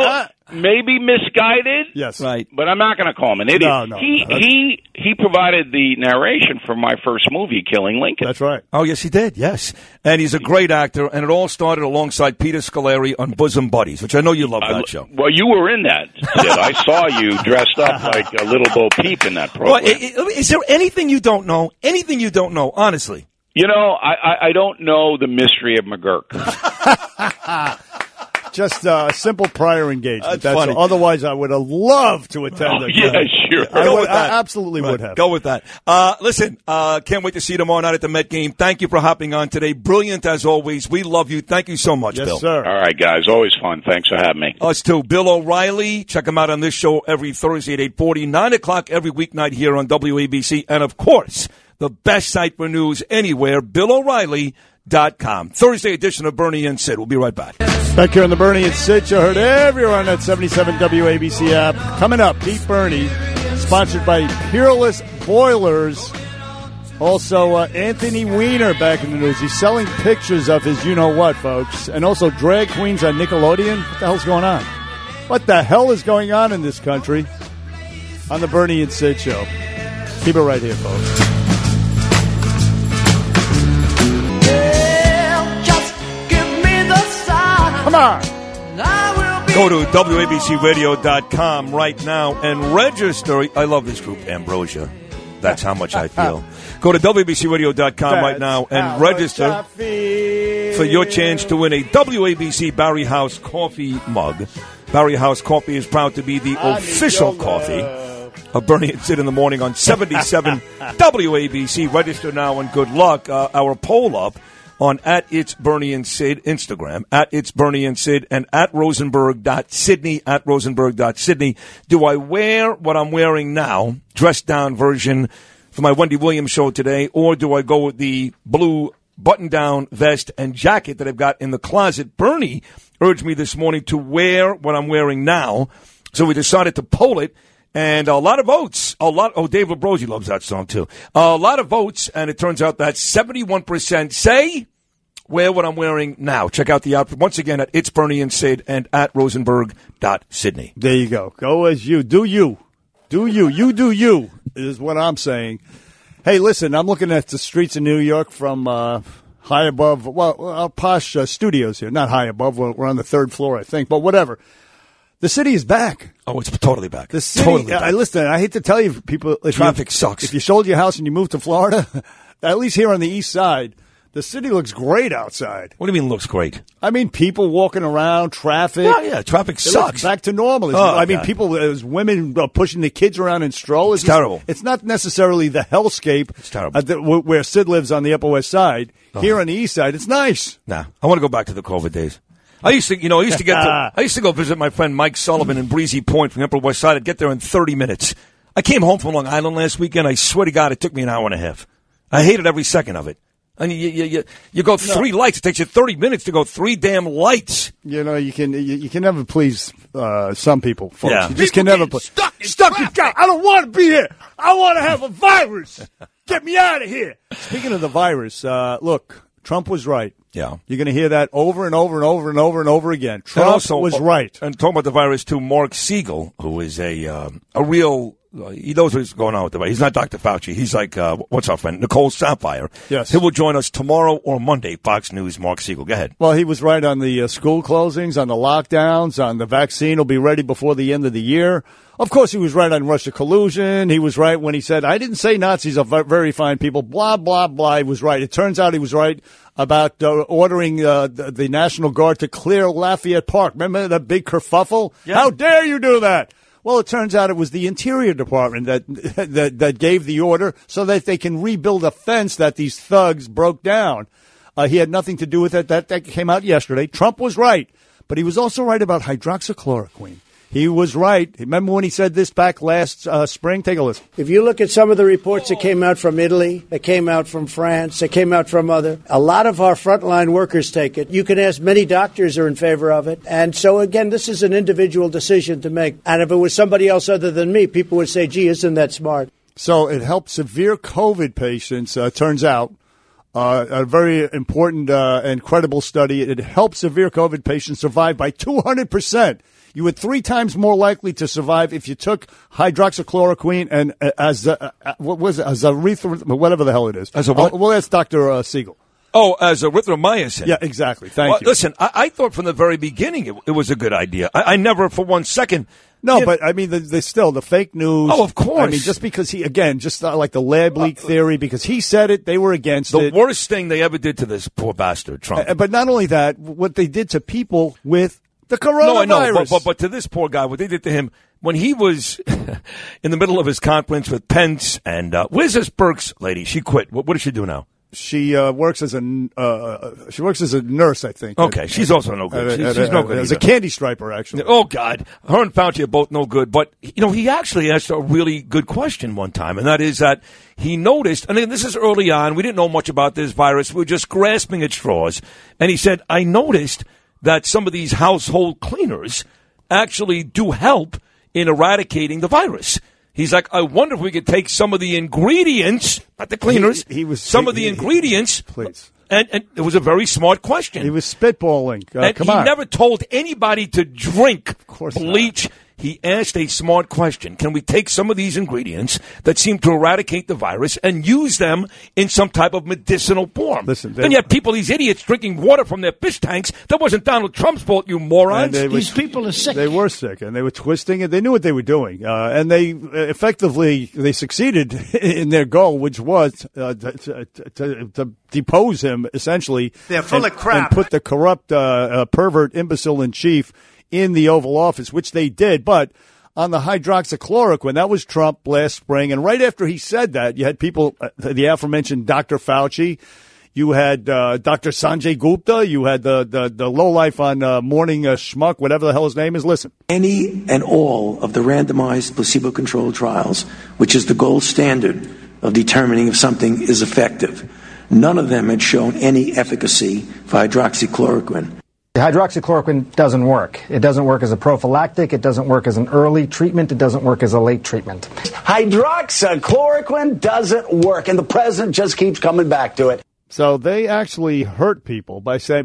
maybe misguided. Yes, right. But I'm not going to call him an idiot. No, he provided the narration for my first movie, Killing Lincoln. That's right. Oh, yes, he did, yes. And he's a great actor, and it all started alongside Peter Scolari on Bosom Buddies, which I know you love that show. Well, you were in that, Sid. I saw you dressed up like a little Bo Peep in that program. Well, is there anything you don't know? Anything you don't know, honestly? You know, I don't know the mystery of McGurk. Just a simple prior engagement. That's funny. Otherwise, I would have loved to attend. Sure. I absolutely would have. Go with that. Listen, can't wait to see you tomorrow night at the Met game. Thank you for hopping on today. Brilliant as always. We love you. Thank you so much, yes, Bill. Sir. All right, guys. Always fun. Thanks for having me. Us too. Bill O'Reilly. Check him out on this show every Thursday at 8:40, 9 o'clock every weeknight here on WABC. And, of course, the best site for news anywhere, BillO'Reilly.com. Thursday edition of Bernie and Sid. We'll be right back. Back here on the Bernie and Sid show. Heard everywhere on that 77 WABC app. Coming up, Beat Bernie, sponsored by Peerless Boilers. Also, Anthony Weiner back in the news. He's selling pictures of his you-know-what, folks. And also drag queens on Nickelodeon. What the hell's going on? What the hell is going on in this country? On the Bernie and Sid show. Keep it right here, folks. Come on. Go to WABCRadio.com right now and register. I love this group, Ambrosia. That's how much I feel. Go to WABCRadio.com right now and register for your chance to win a WABC Barry House coffee mug. Barry House Coffee is proud to be the official coffee of Bernie and Sid in the morning on 77 WABC. Register now and good luck. Our poll up on @It'sBernie and Sid, Instagram, @It'sBernie and Sid, and @Rosenberg.Sydney, @Rosenberg.Sydney. Do I wear what I'm wearing now, dressed down version for my Wendy Williams show today, or do I go with the blue button-down vest and jacket that I've got in the closet? Bernie urged me this morning to wear what I'm wearing now, so we decided to poll it. And a lot of votes. Dave Labrosi loves that song, too. A lot of votes, and it turns out that 71% say wear what I'm wearing now. Check out the outfit once again at It's Bernie and Sid and @Rosenberg.Sydney. There you go. Go as you. Do you. Do you. You do you, is what I'm saying. Hey, listen, I'm looking at the streets of New York from high above, our posh studios here. Not high above. We're on the third floor, I think, but whatever. The city is back. Oh, it's totally back. The city, totally back. Listen, I hate to tell you, people. Traffic sucks. If you sold your house and you moved to Florida, at least here on the east side, the city looks great outside. What do you mean looks great? I mean, people walking around, traffic. Yeah, traffic sucks. Back to normal. People, as women pushing the kids around in strollers. It's terrible. It's not necessarily the hellscape. It's terrible. Where Sid lives on the Upper West Side. Here on the east side, it's nice. Nah, I want to go back to the COVID days. I used to go visit my friend Mike Sullivan in Breezy Point from the Upper West Side. I'd get there in 30 minutes. I came home from Long Island last weekend. I swear to God, it took me an hour and a half. I hated every second of it. And you go 3 lights. It takes you 30 minutes to go 3 damn lights. You know, you can never please some people, folks. Yeah. You just can never please. Stuck in traffic. I don't want to be here. I want to have a virus. Get me out of here. Speaking of the virus, look, Trump was right. Yeah. You're going to hear that over and over and over and over and over again. Trump was right. And talking about the virus, too, Mark Siegel, who is a real, he knows what's going on with the virus. He's not Dr. Fauci. He's like, what's our friend? Nicole Sapphire. Yes. He will join us tomorrow or Monday. Fox News, Mark Siegel. Go ahead. Well, he was right on the school closings, on the lockdowns, on the vaccine will be ready before the end of the year. Of course, he was right on Russia collusion. He was right when he said, I didn't say Nazis are very fine people, blah, blah, blah. He was right. It turns out he was right about ordering the National Guard to clear Lafayette Park. Remember that big kerfuffle? Yeah. How dare you do that? Well, it turns out it was the Interior Department that gave the order so that they can rebuild a fence that these thugs broke down. He had nothing to do with it. That came out yesterday. Trump was right, but he was also right about hydroxychloroquine. He was right. Remember when he said this back last spring? Take a listen. If you look at some of the reports that came out from Italy, that came out from France, that came out from a lot of our frontline workers take it. You can ask many doctors are in favor of it. And so, again, this is an individual decision to make. And if it was somebody else other than me, people would say, gee, isn't that smart? So it helped severe COVID patients, turns out. A very important and credible study. It helped severe COVID patients survive by 200%. You were 3 times more likely to survive if you took hydroxychloroquine and whatever the hell it is. As a what? Well, that's Dr. Siegel. Oh, as erythromycin. Yeah, exactly. Thank you. Listen, I thought from the very beginning it was a good idea. I never for one second. No, but I mean, the fake news. Oh, of course. I mean, just because just like the lab leak theory, because he said it, they were against it. The worst thing they ever did to this poor bastard, Trump. But not only that, what they did to people with the coronavirus. No, I know, but to this poor guy, what they did to him when he was in the middle of his conference with Pence and where's this Birx lady? She quit. What does she do now? She works as a nurse, I think. Okay, she's also no good. She's no good. As a candy striper, actually. Oh God, her and Fauci are both no good. But he actually asked a really good question one time, and that is that he noticed. And this is early on. We didn't know much about this virus. We were just grasping at straws. And he said, "I noticed that some of these household cleaners actually do help in eradicating the virus." He's like, I wonder if we could take some of the ingredients, not the cleaners, some of the ingredients. Please. And it was a very smart question. He was spitballing. And he never told anybody to drink bleach. Not. He asked a smart question. Can we take some of these ingredients that seem to eradicate the virus and use them in some type of medicinal form? Listen, then you have these idiots drinking water from their fish tanks. That wasn't Donald Trump's fault, you morons. These people are sick. They were sick, and they were twisting it. They knew what they were doing. And they they succeeded in their goal, which was to depose him, essentially. They're full of crap. And put the corrupt pervert imbecile in chief in the Oval Office, which they did. But on the hydroxychloroquine, that was Trump last spring. And right after he said that, you had people, the aforementioned Dr. Fauci, you had Dr. Sanjay Gupta, you had the lowlife on Morning Schmuck, whatever the hell his name is. Listen. Any and all of the randomized placebo-controlled trials, which is the gold standard of determining if something is effective, none of them had shown any efficacy for hydroxychloroquine. Hydroxychloroquine doesn't work. It doesn't work as a prophylactic. It doesn't work as an early treatment. It doesn't work as a late treatment. Hydroxychloroquine doesn't work, and the president just keeps coming back to it. So they actually hurt people by saying,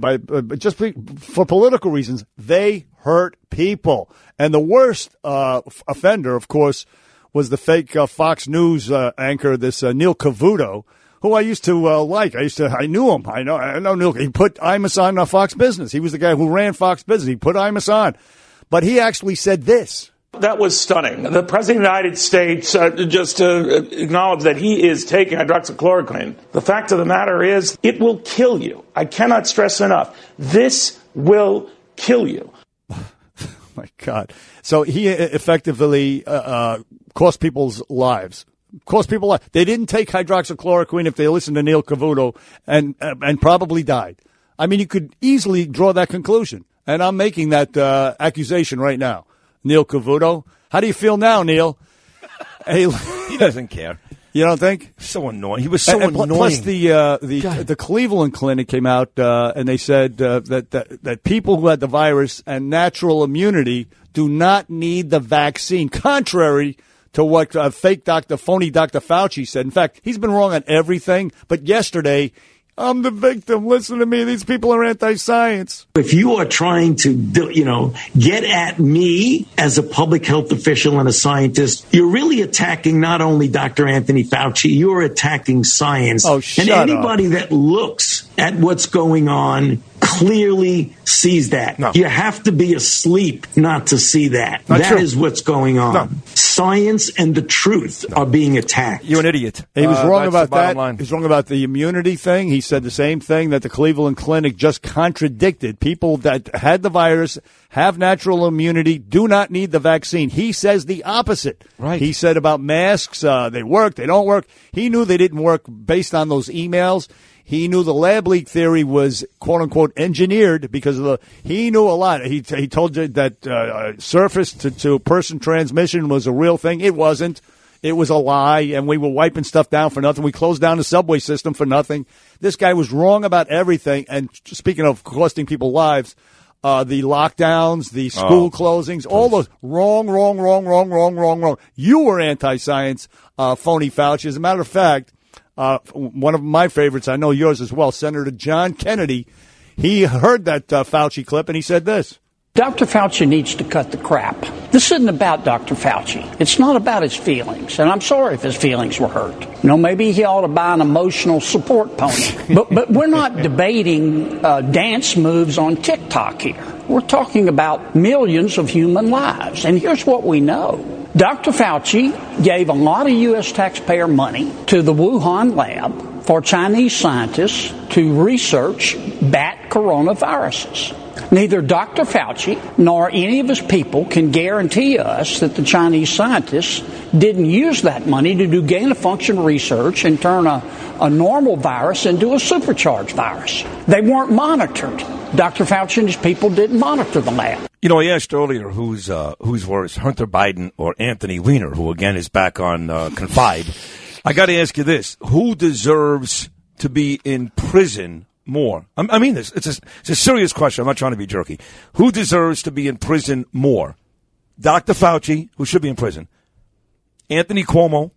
for political reasons, they hurt people. And the worst offender, of course, was the fake Fox News anchor, this Neil Cavuto, who I used to like. I knew him. I know Neil. He put Imus on Fox Business. He was the guy who ran Fox Business. He put Imus on. But he actually said this. That was stunning. The President of the United States, just to acknowledge that he is taking hydroxychloroquine. The fact of the matter is, it will kill you. I cannot stress enough. This will kill you. My God. So he effectively cost people's lives. They didn't take hydroxychloroquine if they listened to Neil Cavuto and probably died. I mean, you could easily draw that conclusion. And I'm making that accusation right now. Neil Cavuto. How do you feel now, Neil? He doesn't care. You don't think? So annoying. He was so annoying. Plus, the Cleveland Clinic came out and they said that people who had the virus and natural immunity do not need the vaccine, contrary to what phony Dr. Fauci said. In fact, he's been wrong on everything. But yesterday, I'm the victim. Listen to me. These people are anti-science. If you are trying to, get at me as a public health official and a scientist, you're really attacking not only Dr. Anthony Fauci, you're attacking science. Oh, shut up. And anybody that looks at what's going on clearly sees that. No. You have to be asleep not to see that. Not That true. is what's going on. No. Science and the truth are being attacked. You're an idiot. He was wrong about that. Line. He was wrong about the immunity thing. He said the same thing that the Cleveland Clinic just contradicted. People that had the virus have natural immunity, do not need the vaccine. He says the opposite. Right. He said about masks, they work, they don't work. He knew they didn't work based on those emails. He knew the lab leak theory was, quote unquote, engineered because of he knew a lot. He told you that surface to person transmission was a real thing. It wasn't. It was a lie, and we were wiping stuff down for nothing. We closed down the subway system for nothing. This guy was wrong about everything. And speaking of costing people lives, the lockdowns, the school closings, all those wrong. You were anti-science, phony Fauci. As a matter of fact, one of my favorites, I know yours as well, Senator John Kennedy, he heard that Fauci clip and he said this. Dr. Fauci needs to cut the crap. This isn't about Dr. Fauci. It's not about his feelings, and I'm sorry if his feelings were hurt. Maybe he ought to buy an emotional support pony. But we're not debating dance moves on TikTok here. We're talking about millions of human lives, and here's what we know. Dr. Fauci gave a lot of U.S. taxpayer money to the Wuhan lab for Chinese scientists to research bat coronaviruses. Neither Dr. Fauci nor any of his people can guarantee us that the Chinese scientists didn't use that money to do gain-of-function research and turn a normal virus into a supercharged virus. They weren't monitored. Dr. Fauci and his people didn't monitor the lab. I asked earlier who's worse, Hunter Biden or Anthony Weiner, who again is back on Confide. I got to ask you this: who deserves to be in prison more? I mean this. It's a serious question. I'm not trying to be jerky. Who deserves to be in prison more? Dr. Fauci, who should be in prison, Andrew Cuomo,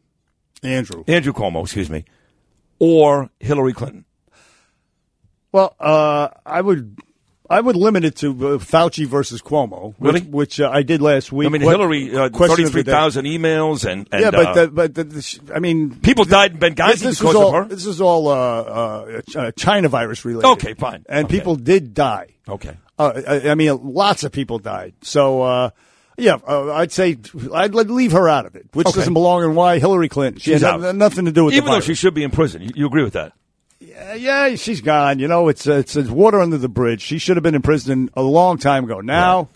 excuse me, or Hillary Clinton? Well, I would limit it to Fauci versus Cuomo, really? which I did last week. I mean, Hillary, 33,000 emails, and I mean, people died in Benghazi because of her. This is all China virus related. Okay, fine. And people did die. Okay. I mean, lots of people died. So, I'd say I'd leave her out of it, which doesn't belong in why Hillary Clinton. She has nothing to do with even though she should be in prison. You agree with that? Yeah, she's gone. It's water under the bridge. She should have been in prison a long time ago. Now,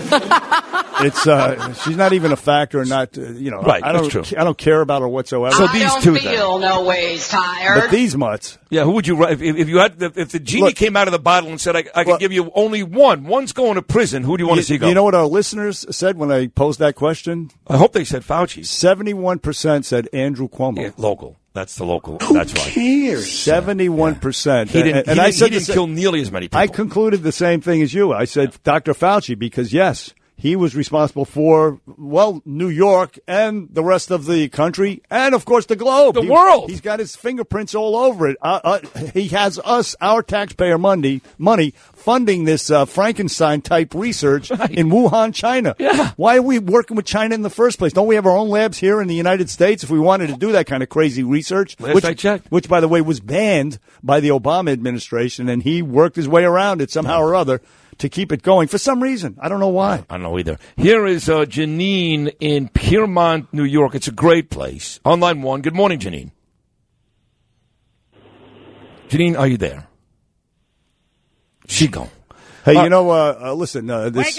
she's not even a factor. Right, I don't care about her whatsoever. So these two, feel no ways tired. But these mutts. Yeah, who would you? If the genie came out of the bottle and said, "I can give you only one. One's going to prison." Who do you want to see go? You know what our listeners said when I posed that question? I hope they said Fauci. 71% said Andrew Cuomo. Yeah, local. That's the local. That's right. 71%. He didn't kill nearly as many people. I concluded the same thing as you. I said Dr. Fauci because, yes, he was responsible for, New York and the rest of the country and, of course, the globe. The world. He's got his fingerprints all over it. He has our taxpayer money funding this Frankenstein-type research in Wuhan, China. Yeah. Why are we working with China in the first place? Don't we have our own labs here in the United States if we wanted to do that kind of crazy research? Last I checked. Which, by the way, was banned by the Obama administration, and he worked his way around it somehow or other to keep it going for some reason. I don't know why. I don't know either. Here is Janine in Piermont, New York. It's a great place. On line one. Good morning, Janine. Janine, are you there? She gone. Hey, listen, this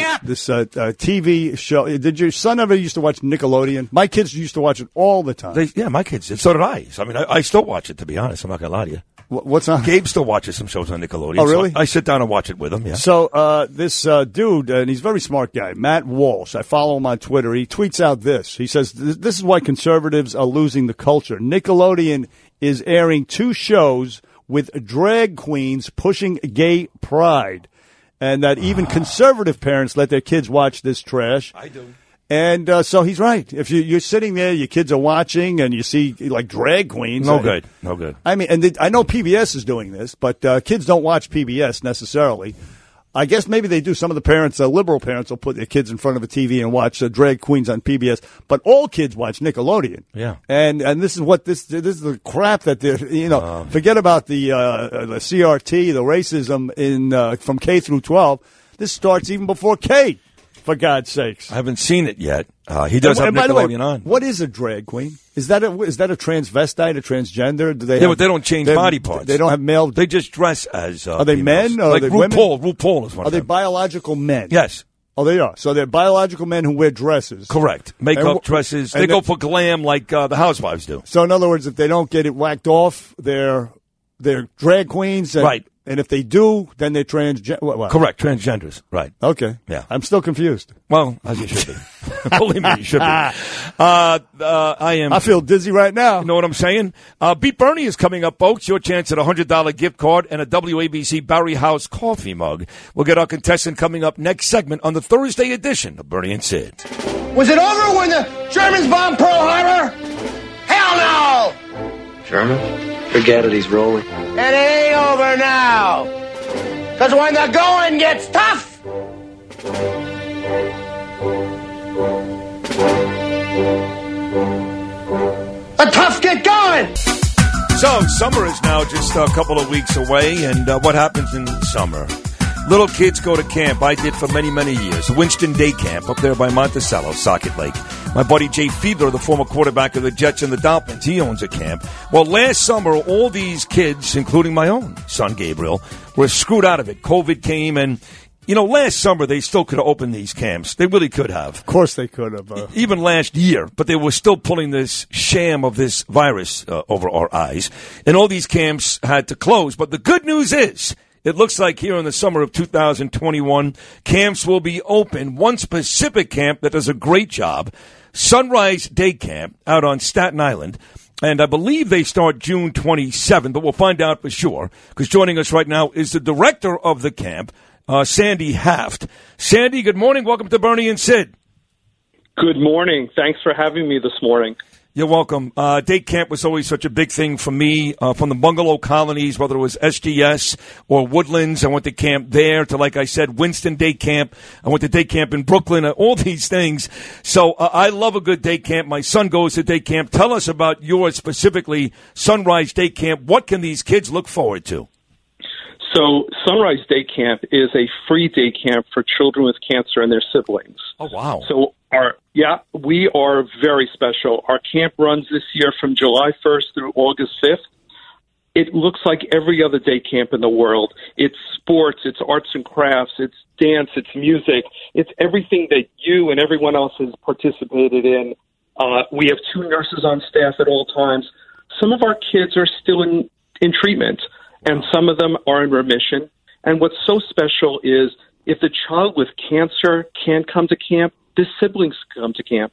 TV show, did your son ever used to watch Nickelodeon? My kids used to watch it all the time. My kids did. So did I. So, I mean, I still watch it, to be honest. I'm not going to lie to you. What's on? Gabe still watches some shows on Nickelodeon. Oh, really? So I sit down and watch it with him, yeah. So this dude, and he's a very smart guy, Matt Walsh, I follow him on Twitter. He tweets out this. He says, this is why conservatives are losing the culture. Nickelodeon is airing 2 shows with drag queens pushing gay pride. And that even conservative parents let their kids watch this trash. I do. And so he's right. If you're sitting there, your kids are watching, and you see like drag queens. No good. I mean, and I know PBS is doing this, but kids don't watch PBS necessarily. I guess maybe they do. Some of the parents, liberal parents, will put their kids in front of a TV and watch drag queens on PBS. But all kids watch Nickelodeon. Yeah. And this is what this is the crap that they're forget about the CRT, the racism in from K through 12. This starts even before K. For God's sakes. I haven't seen it yet. He does have Nickelodeon on. What is a drag queen? Is that a transvestite, a transgender? Do they but they don't change body parts. They don't have male. They just dress as are they females. men? Or like are they RuPaul. women? RuPaul is one of them. Are they them. biological men? Yes. Oh, they are. So they're biological men who wear dresses. Correct. Makeup, dresses. They go for glam like the housewives do. So in other words, if they don't get it whacked off, they're drag queens. Right. And if they do, then they're transgender. Correct, transgenders. Right. Okay. Yeah. I'm still confused. Well, as you should be. Believe me, you should be. I am. I feel dizzy right now. You know what I'm saying? Beat Bernie is coming up, folks. Your chance at a $100 gift card and a WABC Barry House coffee mug. We'll get our contestant coming up next segment on the Thursday edition of Bernie and Sid. Was it over when the Germans bombed Pearl Harbor? Hell no! German? Forget it, he's rolling. It ain't over now. Because when the going gets tough, The tough get going! So, summer is now just a couple of weeks away, and what happens in summer? Little kids go to camp. I did for many, many years. Winston Day Camp up there by Monticello, Socket Lake. My buddy Jay Fiedler, the former quarterback of the Jets and the Dolphins, he owns a camp. Well, last summer, all these kids, including my own son Gabriel, were screwed out of it. COVID came, and last summer they still could have opened these camps. They really could have. Of course they could have. Even last year, but they were still pulling this sham of this virus over our eyes. And all these camps had to close. But the good news is, it looks like here in the summer of 2021, camps will be open. One specific camp that does a great job, Sunrise Day Camp out on Staten Island. And I believe they start June 27th, but we'll find out for sure. Because joining us right now is the director of the camp, Sandy Haft. Sandy, good morning. Welcome to Bernie and Sid. Good morning. Thanks for having me this morning. You're welcome. Day camp was always such a big thing for me, from the bungalow colonies, whether it was SGS or Woodlands. I went to camp there to, like I said, Winston Day Camp. I went to day camp in Brooklyn, all these things. So I love a good day camp. My son goes to day camp. Tell us about yours specifically, Sunrise Day Camp. What can these kids look forward to? So Sunrise Day Camp is a free day camp for children with cancer and their siblings. Oh, wow. So we are very special. Our camp runs this year from July 1st through August 5th. It looks like every other day camp in the world. It's sports, it's arts and crafts, it's dance, it's music. It's everything that you and everyone else has participated in. We have 2 nurses on staff at all times. Some of our kids are still in treatment, and some of them are in remission. And what's so special is if the child with cancer can't come to camp, the siblings come to camp.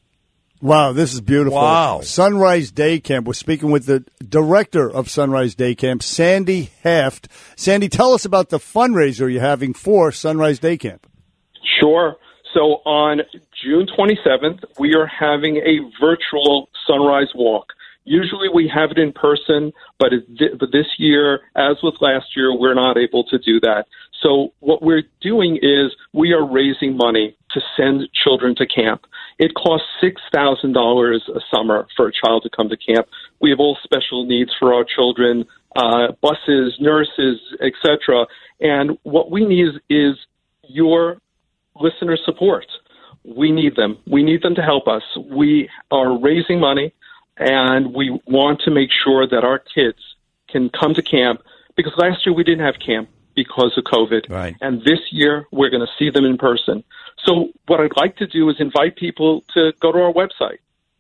Wow, this is beautiful. Wow. Sunrise Day Camp. We're speaking with the director of Sunrise Day Camp, Sandy Haft. Sandy, tell us about the fundraiser you're having for Sunrise Day Camp. Sure. So on June 27th, we are having a virtual Sunrise Walk. Usually we have it in person, but this year, as with last year, we're not able to do that. So what we're doing is we are raising money to send children to camp. It costs $6,000 a summer for a child to come to camp. We have all special needs for our children, buses, nurses, etc. And what we need is your listener support. We need them. We need them to help us. We are raising money, and we want to make sure that our kids can come to camp, because last year we didn't have camp because of COVID. Right. And this year we're going to see them in person. So what I'd like to do is invite people to go to our website,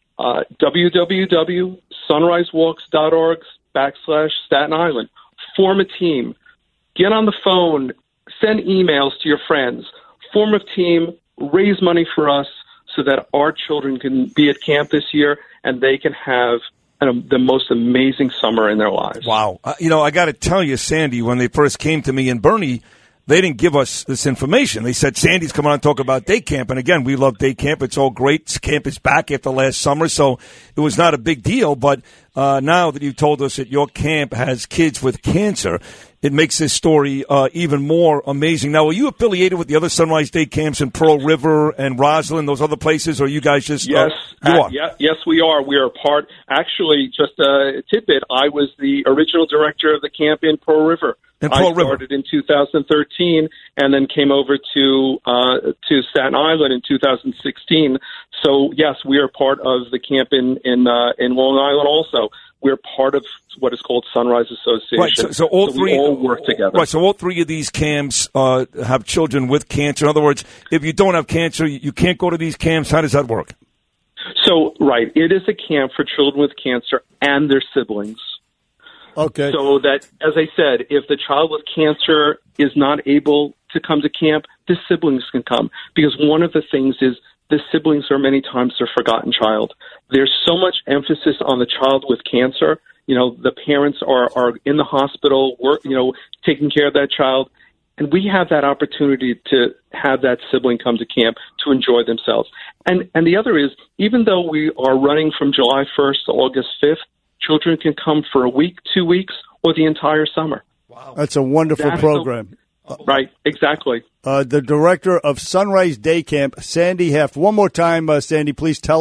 www.sunrisewalks.org/Staten Island. Form a team. Get on the phone. Send emails to your friends. Form a team. Raise money for us so that our children can be at camp this year and they can have the most amazing summer in their lives. Wow. I got to tell you, Sandy, when they first came to me and Bernie, they didn't give us this information. They said, Sandy's coming on to talk about day camp. And again, we love day camp. It's all great. Camp is back after last summer, so it was not a big deal. But now that you told us that your camp has kids with cancer, it makes this story even more amazing. Now, are you affiliated with the other Sunrise Day camps in Pearl River and Roslyn, those other places, or are you guys just... Yes, you are? Yes, we are. We are part... Actually, just a tidbit, I was the original director of the camp in Pearl River. I started in 2013 and then came over to Staten Island in 2016. So, yes, we are part of the camp in Long Island also. We're part of what is called Sunrise Association. Right, so all three we all work together. Right, so all three of these camps have children with cancer. In other words, if you don't have cancer, you can't go to these camps. How does that work? So, right, it is a camp for children with cancer and their siblings. Okay. So that, as I said, if the child with cancer is not able to come to camp, the siblings can come. Because one of the things is the siblings are many times the forgotten child. There's so much emphasis on the child with cancer. You know, the parents are in the hospital, taking care of that child. And we have that opportunity to have that sibling come to camp to enjoy themselves. And the other is, even though we are running from July 1st to August 5th, children can come for a week, 2 weeks, or the entire summer. Wow. That's a wonderful program. Right, exactly. The director of Sunrise Day Camp, Sandy Haft. One more time, Sandy, please tell us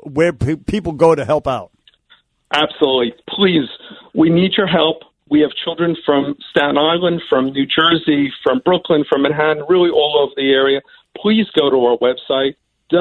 where people go to help out. Absolutely. Please, we need your help. We have children from Staten Island, from New Jersey, from Brooklyn, from Manhattan, really all over the area. Please go to our website,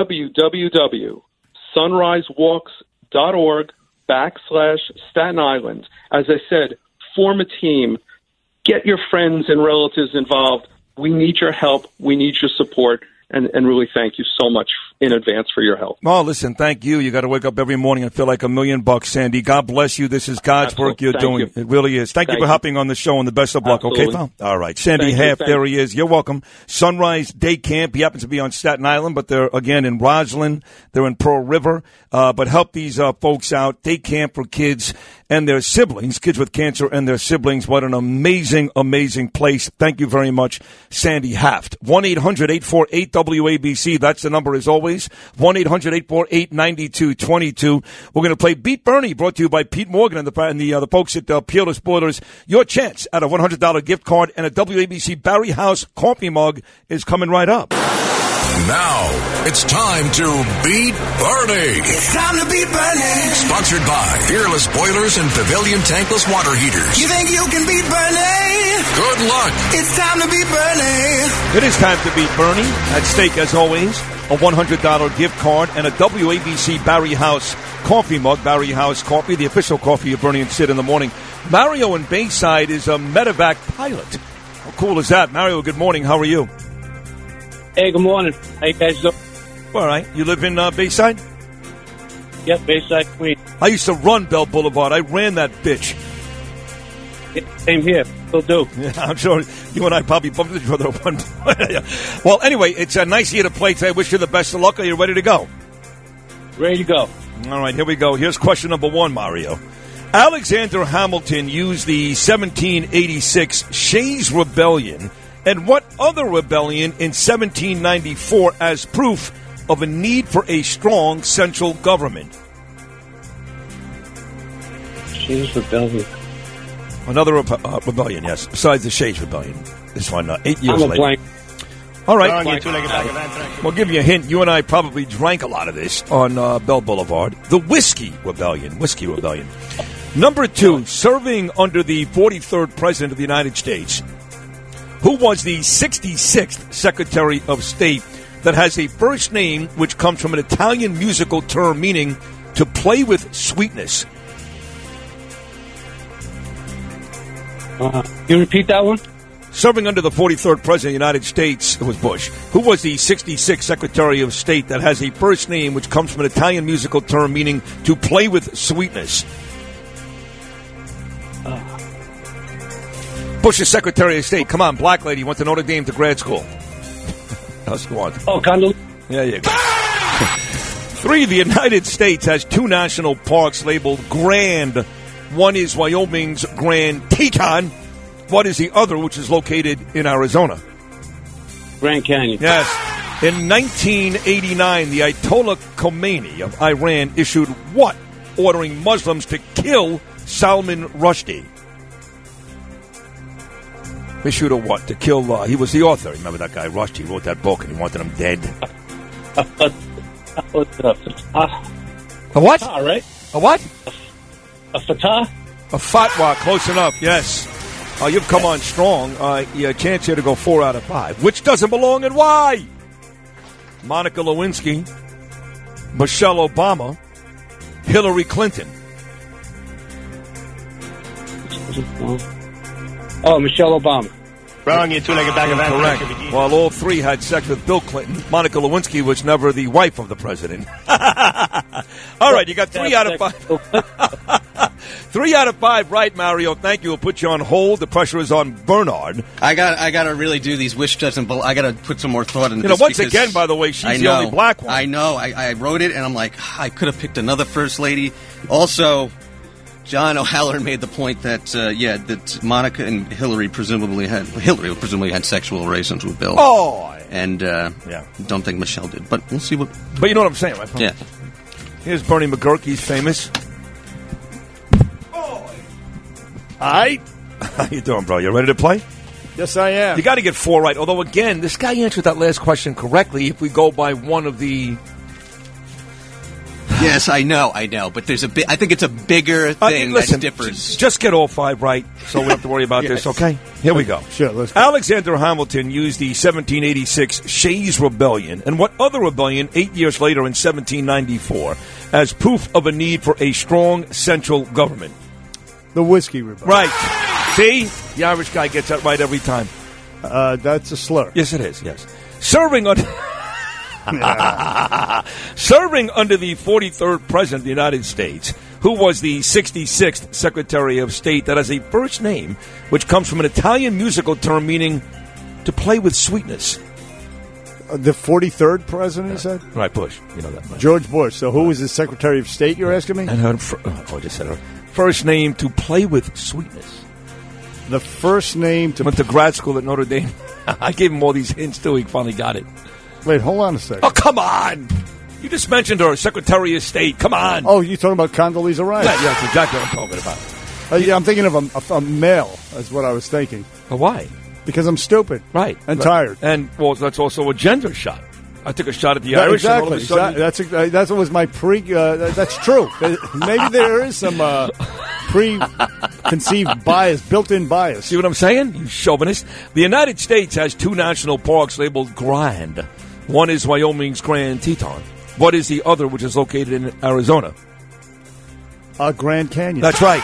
www.sunrisewalks.org/Staten Island. As I said, form a team. Get your friends and relatives involved. We need your help. We need your support. And really thank you so much in advance for your help. Oh, listen, thank you. You got to wake up every morning and feel like $1 million, Sandy. God bless you. This is God's work you're doing. It really is. Thank you for hopping on the show, and the best of luck. Absolutely. Okay, pal? All right. Sandy Haft, there he is. You're welcome. Sunrise Day Camp. He happens to be on Staten Island, but they're, again, in Roslyn. They're in Pearl River. But help these folks out. Day camp for kids and their siblings, kids with cancer and their siblings. What an amazing, amazing place. Thank you very much, Sandy Haft. 1-800-848-WABC. That's the number as always. 1-800-848-9222. We're going to play Beat Bernie, brought to you by Pete Morgan and the folks at Peerless Boilers. Your chance at a $100 gift card and a WABC Barry House coffee mug is coming right up. Now, it's time to Beat Bernie. It's time to beat Bernie. Sponsored by Fearless Boilers and Pavilion Tankless Water Heaters. You think you can beat Bernie? Good luck. It's time to beat Bernie. It is time to beat Bernie. At stake, as always, a $100 gift card and a WABC Barry House coffee mug. Barry House Coffee, the official coffee of Bernie and Sid in the morning. Mario in Bayside is a medevac pilot. How cool is that? Mario, good morning. How are you? Hey, good morning. How you guys doing? All right. You live in Bayside? Yep, Bayside, Queens. I used to run Bell Boulevard. I ran that bitch. Same here. Still do. Yeah, I'm sure you and I probably bumped into each other at one point. Well, anyway, it's a nice year to play today. I wish you the best of luck. Are you ready to go? Ready to go. All right, here we go. Here's question number 1, Mario. Alexander Hamilton used the 1786 Shays Rebellion and what other rebellion in 1794 as proof of a need for a strong central government? Shays Rebellion. Another rebellion, yes, besides the Shays Rebellion. This one, 8 years I'm a later. blank. All right. We'll give you a hint. You and I probably drank a lot of this on Bell Boulevard. The Whiskey Rebellion. Number 2, serving under the 43rd President of the United States, who was the 66th Secretary of State that has a first name which comes from an Italian musical term meaning to play with sweetness. Can you repeat that one? Serving under the 43rd President of the United States, it was Bush, who was the 66th Secretary of State that has a first name which comes from an Italian musical term meaning to play with sweetness. Bush's Secretary of State. Come on, black lady, went to Notre Dame to grad school. That's the one. Oh, Condoleezza. There you go. 3, the United States has 2 national parks labeled Grand. One is Wyoming's Grand Teton. What is the other, which is located in Arizona? Grand Canyon. Yes. In 1989, the Ayatollah Khomeini of Iran issued what, ordering Muslims to kill Salman Rushdie? Issued a what? To kill, he was the author. Remember that guy, Rushdie, wrote that book and he wanted him dead. A what? Fatah, right? A what? A fatah? A fatwa, close enough, yes. You've come on strong. Your chance here to go 4 out of 5. Which doesn't belong and why? Monica Lewinsky, Michelle Obama, Hillary Clinton. Oh, Michelle Obama. Wrong, you two-legged bag of ants. Correct. While all 3 had sex with Bill Clinton, Monica Lewinsky was never the wife of the president. All right, you got 3 out of 5. 3 out of 5 right, Mario. Thank you. We'll put you on hold. The pressure is on Bernard. I got to really do these wish tests, and I got to put some more thought into this. Once again, by the way, she's the only black one. I know. I wrote it, and I'm like, I could have picked another first lady. Also, John O'Halloran made the point that that Monica and Hillary presumably had sexual relations with Bill. Oh, and don't think Michelle did, but we'll see what. But you know what I'm saying, right? Yeah. Here's Bernie McGurk. He's famous. Oh. All right. How you doing, bro? You ready to play? Yes, I am. You got to get 4 right. Although, again, this guy answered that last question correctly. If we go by one of the Yes, I know, but there's I think it's a bigger thing listen, that differs. Just get all 5 right, so we don't have to worry about this, okay? Here we go. Sure, let's go. Alexander Hamilton used the 1786 Shays Rebellion and what other rebellion 8 years later in 1794 as proof of a need for a strong central government? The Whiskey Rebellion. Right. See? The Irish guy gets that right every time. That's a slur. Yes, it is, yes. Serving under the 43rd President of the United States, who was the 66th Secretary of State, that has a first name which comes from an Italian musical term meaning to play with sweetness. The 43rd President, you said? Right, Bush. You know that. Right? George Bush. So who was the Secretary of State, you're asking me? And her, I just said her first name to play with sweetness. The first name to... Went to grad school at Notre Dame. I gave him all these hints, too. He finally got it. Wait, hold on a second. Oh, come on! You just mentioned her, Secretary of State. Come on! Oh, you're talking about Condoleezza Rice? Yeah, that's exactly what I'm talking about. Yeah, I'm thinking of a male, that's what I was thinking. Why? Because I'm stupid. Right. And tired. And, well, that's also a gender shot. I took a shot at the Irish. Exactly. And all of a sudden, that's what was my that's true. Maybe there is some preconceived bias, built-in bias. See what I'm saying? You chauvinist. The United States has 2 national parks labeled Grand. One is Wyoming's Grand Teton. What is the other, which is located in Arizona? Grand Canyon. That's right.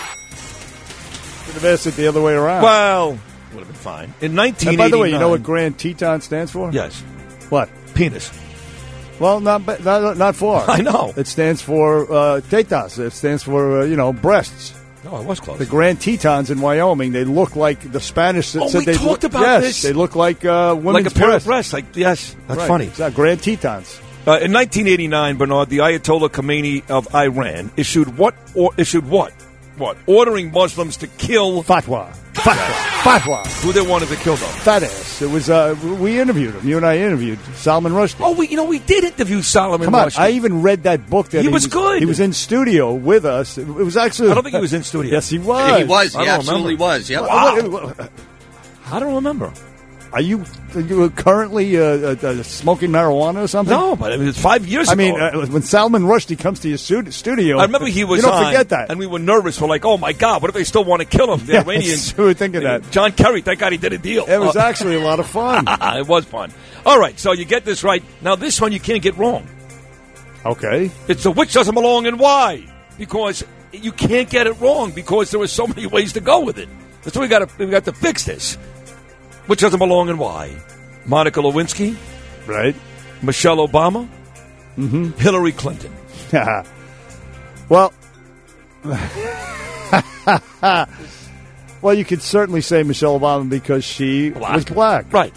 Should have asked it the other way around. Well, would have been fine. In 1989... And by the way, you know what Grand Teton stands for? Yes. What? Penis. Well, not far. I know. It stands for tetas. It stands for, breasts. No, I was close. The Grand Tetons in Wyoming, they look like the Spanish. Oh, said we talked about yes, this. They look like women's like a pair breasts. of breasts. Like, yes, that's right. funny. It's Grand Tetons. In 1989, Bernard, the Ayatollah Khomeini of Iran issued what? What? Ordering Muslims to kill... Fatwa. Who they wanted to kill, though? Fat ass. It was, we interviewed him. You and I interviewed Salman Rushdie. Oh, we did interview Salman Come on, Rushdie. I even read that book. That he was good. He was in studio with us. It was actually... I don't think he was in studio. Yes, he was. He was. He absolutely was. Yep. Wow. I don't remember. Are you currently smoking marijuana or something? No, but it's 5 years ago. I mean, when Salman Rushdie comes to your studio, I remember he was you don't on, forget that. And we were nervous. We're like, oh, my God, what if they still want to kill him? The Iranians. We were thinking that. John Kerry, thank God he did a deal. It was actually a lot of fun. It was fun. All right, so you get this right. Now, this one you can't get wrong. Okay. It's the which doesn't belong and why. Because you can't get it wrong because there are so many ways to go with it. That's why we got to fix this. Which doesn't belong and why? Monica Lewinsky, right? Michelle Obama, mm-hmm. Hillary Clinton. Well, well, you could certainly say Michelle Obama because she was black, right?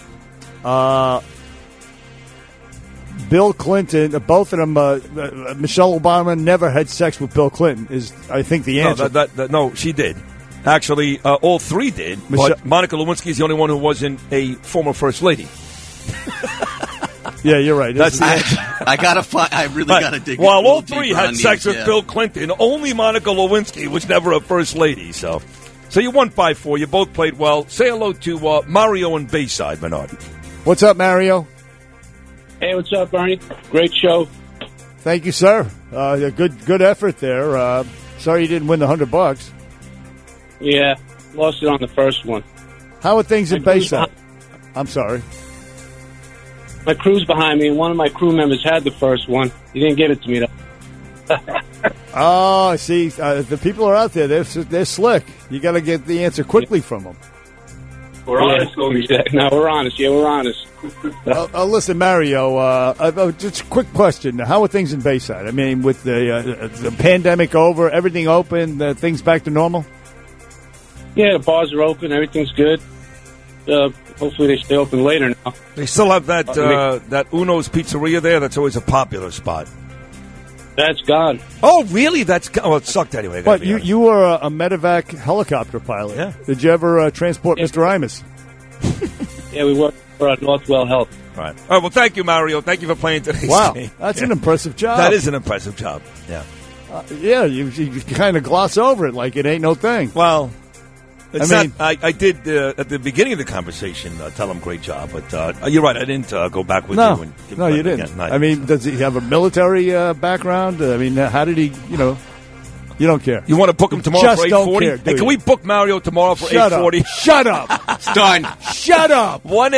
Bill Clinton, both of them. Michelle Obama never had sex with Bill Clinton. Is I think the answer? No, she did. Actually, all 3 did, but Monica Lewinsky is the only one who wasn't a former first lady. Yeah, you're right. That's I gotta find. I really gotta dig. While all 3 had sex with Bill Clinton, only Monica Lewinsky was never a first lady. So you won 5-4. You both played well. Say hello to Mario in Bayside, Bernard. What's up, Mario? Hey, what's up, Bernie? Great show. Thank you, sir. Good effort there. Sorry you didn't win the $100. Yeah, lost it on the first one. How are things in Bayside? I'm sorry. My crew's behind me, and one of my crew members had the first one. He didn't give it to me, though. Oh, see, the people are out there. They're slick. You got to get the answer quickly from them. We're honest. No, we're honest. Yeah, we're honest. Listen, Mario, just a quick question. How are things in Bayside? I mean, with the pandemic over, everything open, things back to normal? Yeah, the bars are open. Everything's good. Hopefully they stay open later now. They still have that Uno's Pizzeria there. That's always a popular spot. That's gone. Oh, really? That's gone. Well, it sucked anyway. But you were a medevac helicopter pilot. Yeah. Did you ever transport Mr. Imus? Yeah, we worked for Northwell Health. All right. Well, thank you, Mario. Thank you for playing today's game. That's an impressive job. That is an impressive job. Yeah. You kind of gloss over it like it ain't no thing. Well, I did at the beginning of the conversation tell him great job, but you're right. I didn't go back with you. And give No, him you credit didn't. again. I mean, does he have a military background? I mean, how did he, you don't care. You want to book him tomorrow Just for don't 8:40? care, Hey, do can you? we book Mario tomorrow for Shut 8:40? up. Shut up. It's done. Shut up.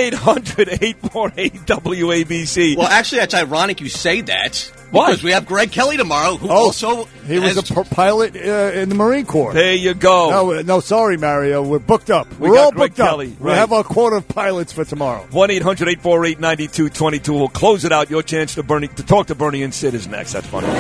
1-800-848-WABC. Well, actually, that's ironic you say that. Why? Because we have Greg Kelly tomorrow, who also he was a pilot in the Marine Corps. There you go. No, sorry, Mario. We're booked up. We We're got all Greg booked up. Kelly, We right. have our quota of pilots for tomorrow. 1-800-848-9222. We'll close it out. Your chance to talk to Bernie and Sid is next. That's funny.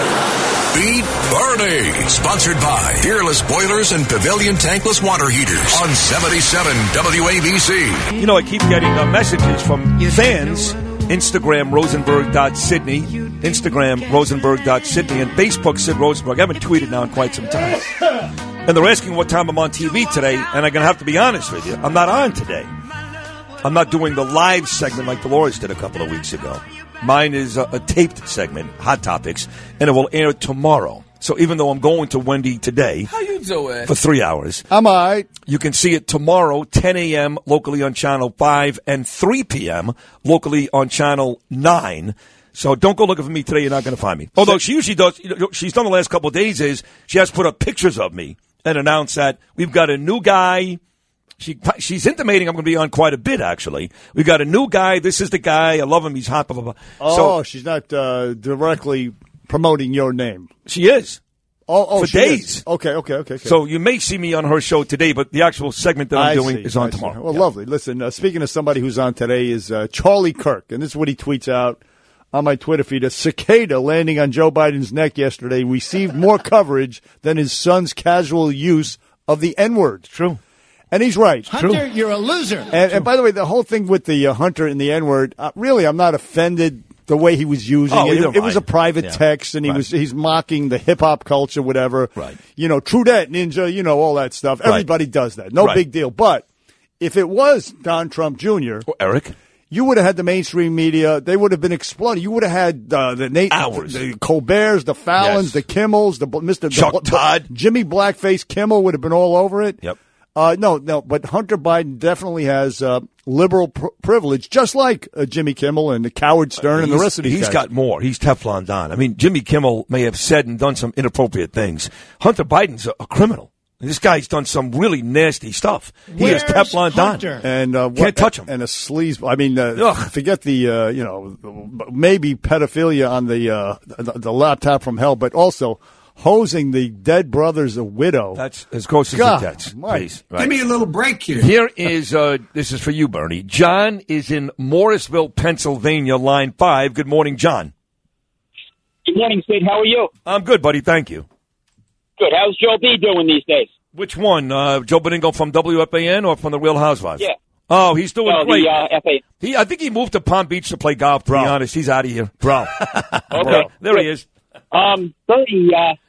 Beat Bernie. Sponsored by Fearless Boilers and Pavilion Tankless Water Heaters on 77 WABC. You know, I keep getting messages from fans. Instagram, Rosenberg.Sydney. Instagram, Rosenberg.Sydney. And Facebook, Sid Rosenberg. I haven't tweeted now in quite some time. And they're asking what time I'm on TV today. And I'm going to have to be honest with you. I'm not on today. I'm not doing the live segment like Dolores did a couple of weeks ago. Mine is a taped segment, Hot Topics, and it will air tomorrow. So even though I'm going to Wendy today How you doing? for 3 hours, I'm all right. You can see it tomorrow, 10 a.m. locally on Channel 5 and 3 p.m. locally on Channel 9. So don't go looking for me today. You're not going to find me. Although she usually does, she's done the last couple of days is she has put up pictures of me and announced that we've got a new guy. She's intimating I'm going to be on quite a bit, actually. We've got a new guy. This is the guy. I love him. He's hot. Blah, blah, blah. Oh, she's not directly promoting your name. She is. For she days. is. Okay. So you may see me on her show today, but the actual segment that I'm doing is on see. tomorrow. Well, lovely. Listen, speaking of somebody who's on today is Charlie Kirk, and this is what he tweets out on my Twitter feed. A cicada landing on Joe Biden's neck yesterday received more coverage than his son's casual use of the N-word. True. And he's right. Hunter, you're a loser. And by the way, the whole thing with the Hunter and the N-word, really, I'm not offended the way he was using it. It was a private text, and he's mocking the hip-hop culture, whatever. Right. Trudette, Ninja, all that stuff. Everybody does that. No big deal. But if it was Don Trump Jr. Or Eric, you would have had the mainstream media. They would have been exploding. You would have had the Colberts, the Fallons, the Kimmels, the Chuck Todd. Jimmy Blackface Kimmel would have been all over it. Yep. No, but Hunter Biden definitely has liberal privilege, just like Jimmy Kimmel and Howard Stern and the rest of these guys. He's got more. He's Teflon Don. I mean, Jimmy Kimmel may have said and done some inappropriate things. Hunter Biden's a criminal. This guy's done some really nasty stuff. He is Teflon Don. And can't touch him. And a sleaze. I mean, forget the maybe pedophilia on the laptop from hell, but also hosing the dead brother's widow. That's as close as it gets. Please. Right. Give me a little break here. Here is, this is for you, Bernie. John is in Morrisville, Pennsylvania, line 5. Good morning, John. Good morning, Sid. How are you? I'm good, buddy. Thank you. Good. How's Joe B doing these days? Which one? Joe Beningo from WFAN or from the Real Housewives? Yeah. Oh, he's doing great. FA. I think he moved to Palm Beach to play golf, to be honest. He's out of here. Bro. Okay. There he is. Bernie,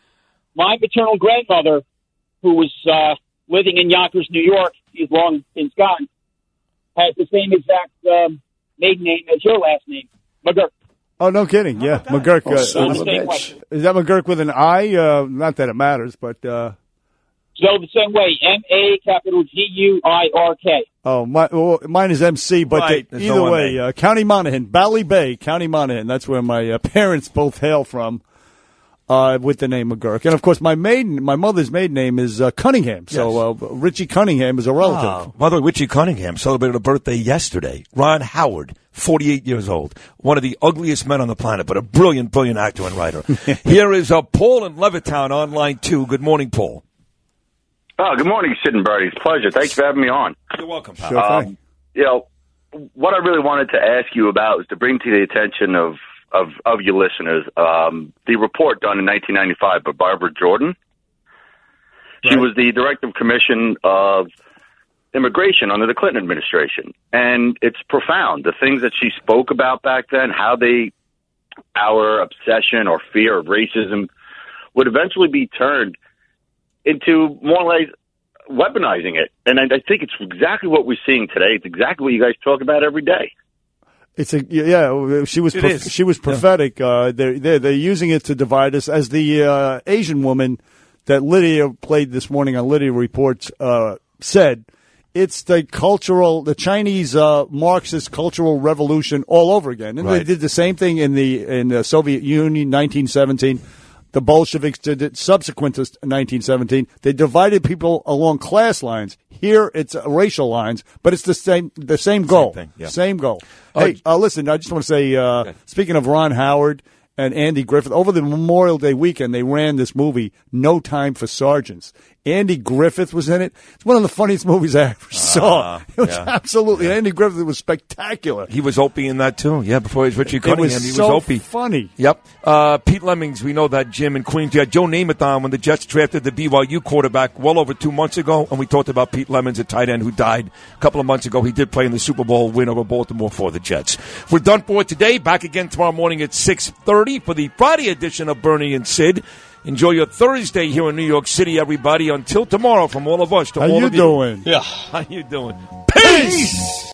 my maternal grandmother, who was living in Yonkers, New York, she's long since gone, has the same exact maiden name as your last name, McGurk. Oh, no kidding. Yeah, McGurk. Is that McGurk with an I? Not that it matters, but... So the same way, MAGUIRK. Oh, mine is MC, but Right. either way, County Monaghan, Bally Bay, County Monaghan. That's where my parents both hail from. With the name McGurk. And, of course, my mother's maiden name is Cunningham. So Richie Cunningham is a relative. By the way, Richie Cunningham celebrated a birthday yesterday. Ron Howard, 48 years old. One of the ugliest men on the planet, but a brilliant, brilliant actor and writer. Here is Paul in Levittown on line 2. Good morning, Paul. Oh, good morning, Sid and Bertie. It's a pleasure. Thanks for having me on. You're welcome, pal. Sure thing. What I really wanted to ask you about was to bring to the attention of your listeners, the report done in 1995 by Barbara Jordan. She was the Director of Commission of Immigration under the Clinton administration. And it's profound. The things that she spoke about back then, how our obsession or fear of racism would eventually be turned into more like weaponizing it. And I think it's exactly what we're seeing today. It's exactly what you guys talk about every day. She was prophetic. They're using it to divide us, as the Asian woman that Lydia played this morning on Lydia Reports said, it's the Chinese Marxist cultural revolution all over again. And they did the same thing in the Soviet Union, 1917. The Bolsheviks did it subsequent to 1917. They divided people along class lines. Here, it's racial lines, but it's the same goal. Same thing, yeah. Same goal. Hey, listen, I just want to say, speaking of Ron Howard and Andy Griffith, over the Memorial Day weekend, they ran this movie, No Time for Sergeants. Andy Griffith was in it. It's one of the funniest movies I ever saw. It was absolutely. Andy Griffith was spectacular. He was Opie in that too. Yeah, before he was Richie Cunningham, he was so Opie. Funny. Yep. Pete Lemmings, we know that, Jim in Queens. You had Joe Namath on when the Jets drafted the BYU quarterback well over 2 months ago, and we talked about Pete Lemmings, a tight end who died a couple of months ago. He did play in the Super Bowl win over Baltimore for the Jets. We're done for today. Back again tomorrow morning at 6:30 for the Friday edition of Bernie and Sid. Enjoy your Thursday here in New York City, everybody. Until tomorrow, from all of us to all of you. How you doing? Yeah. How you doing? Peace!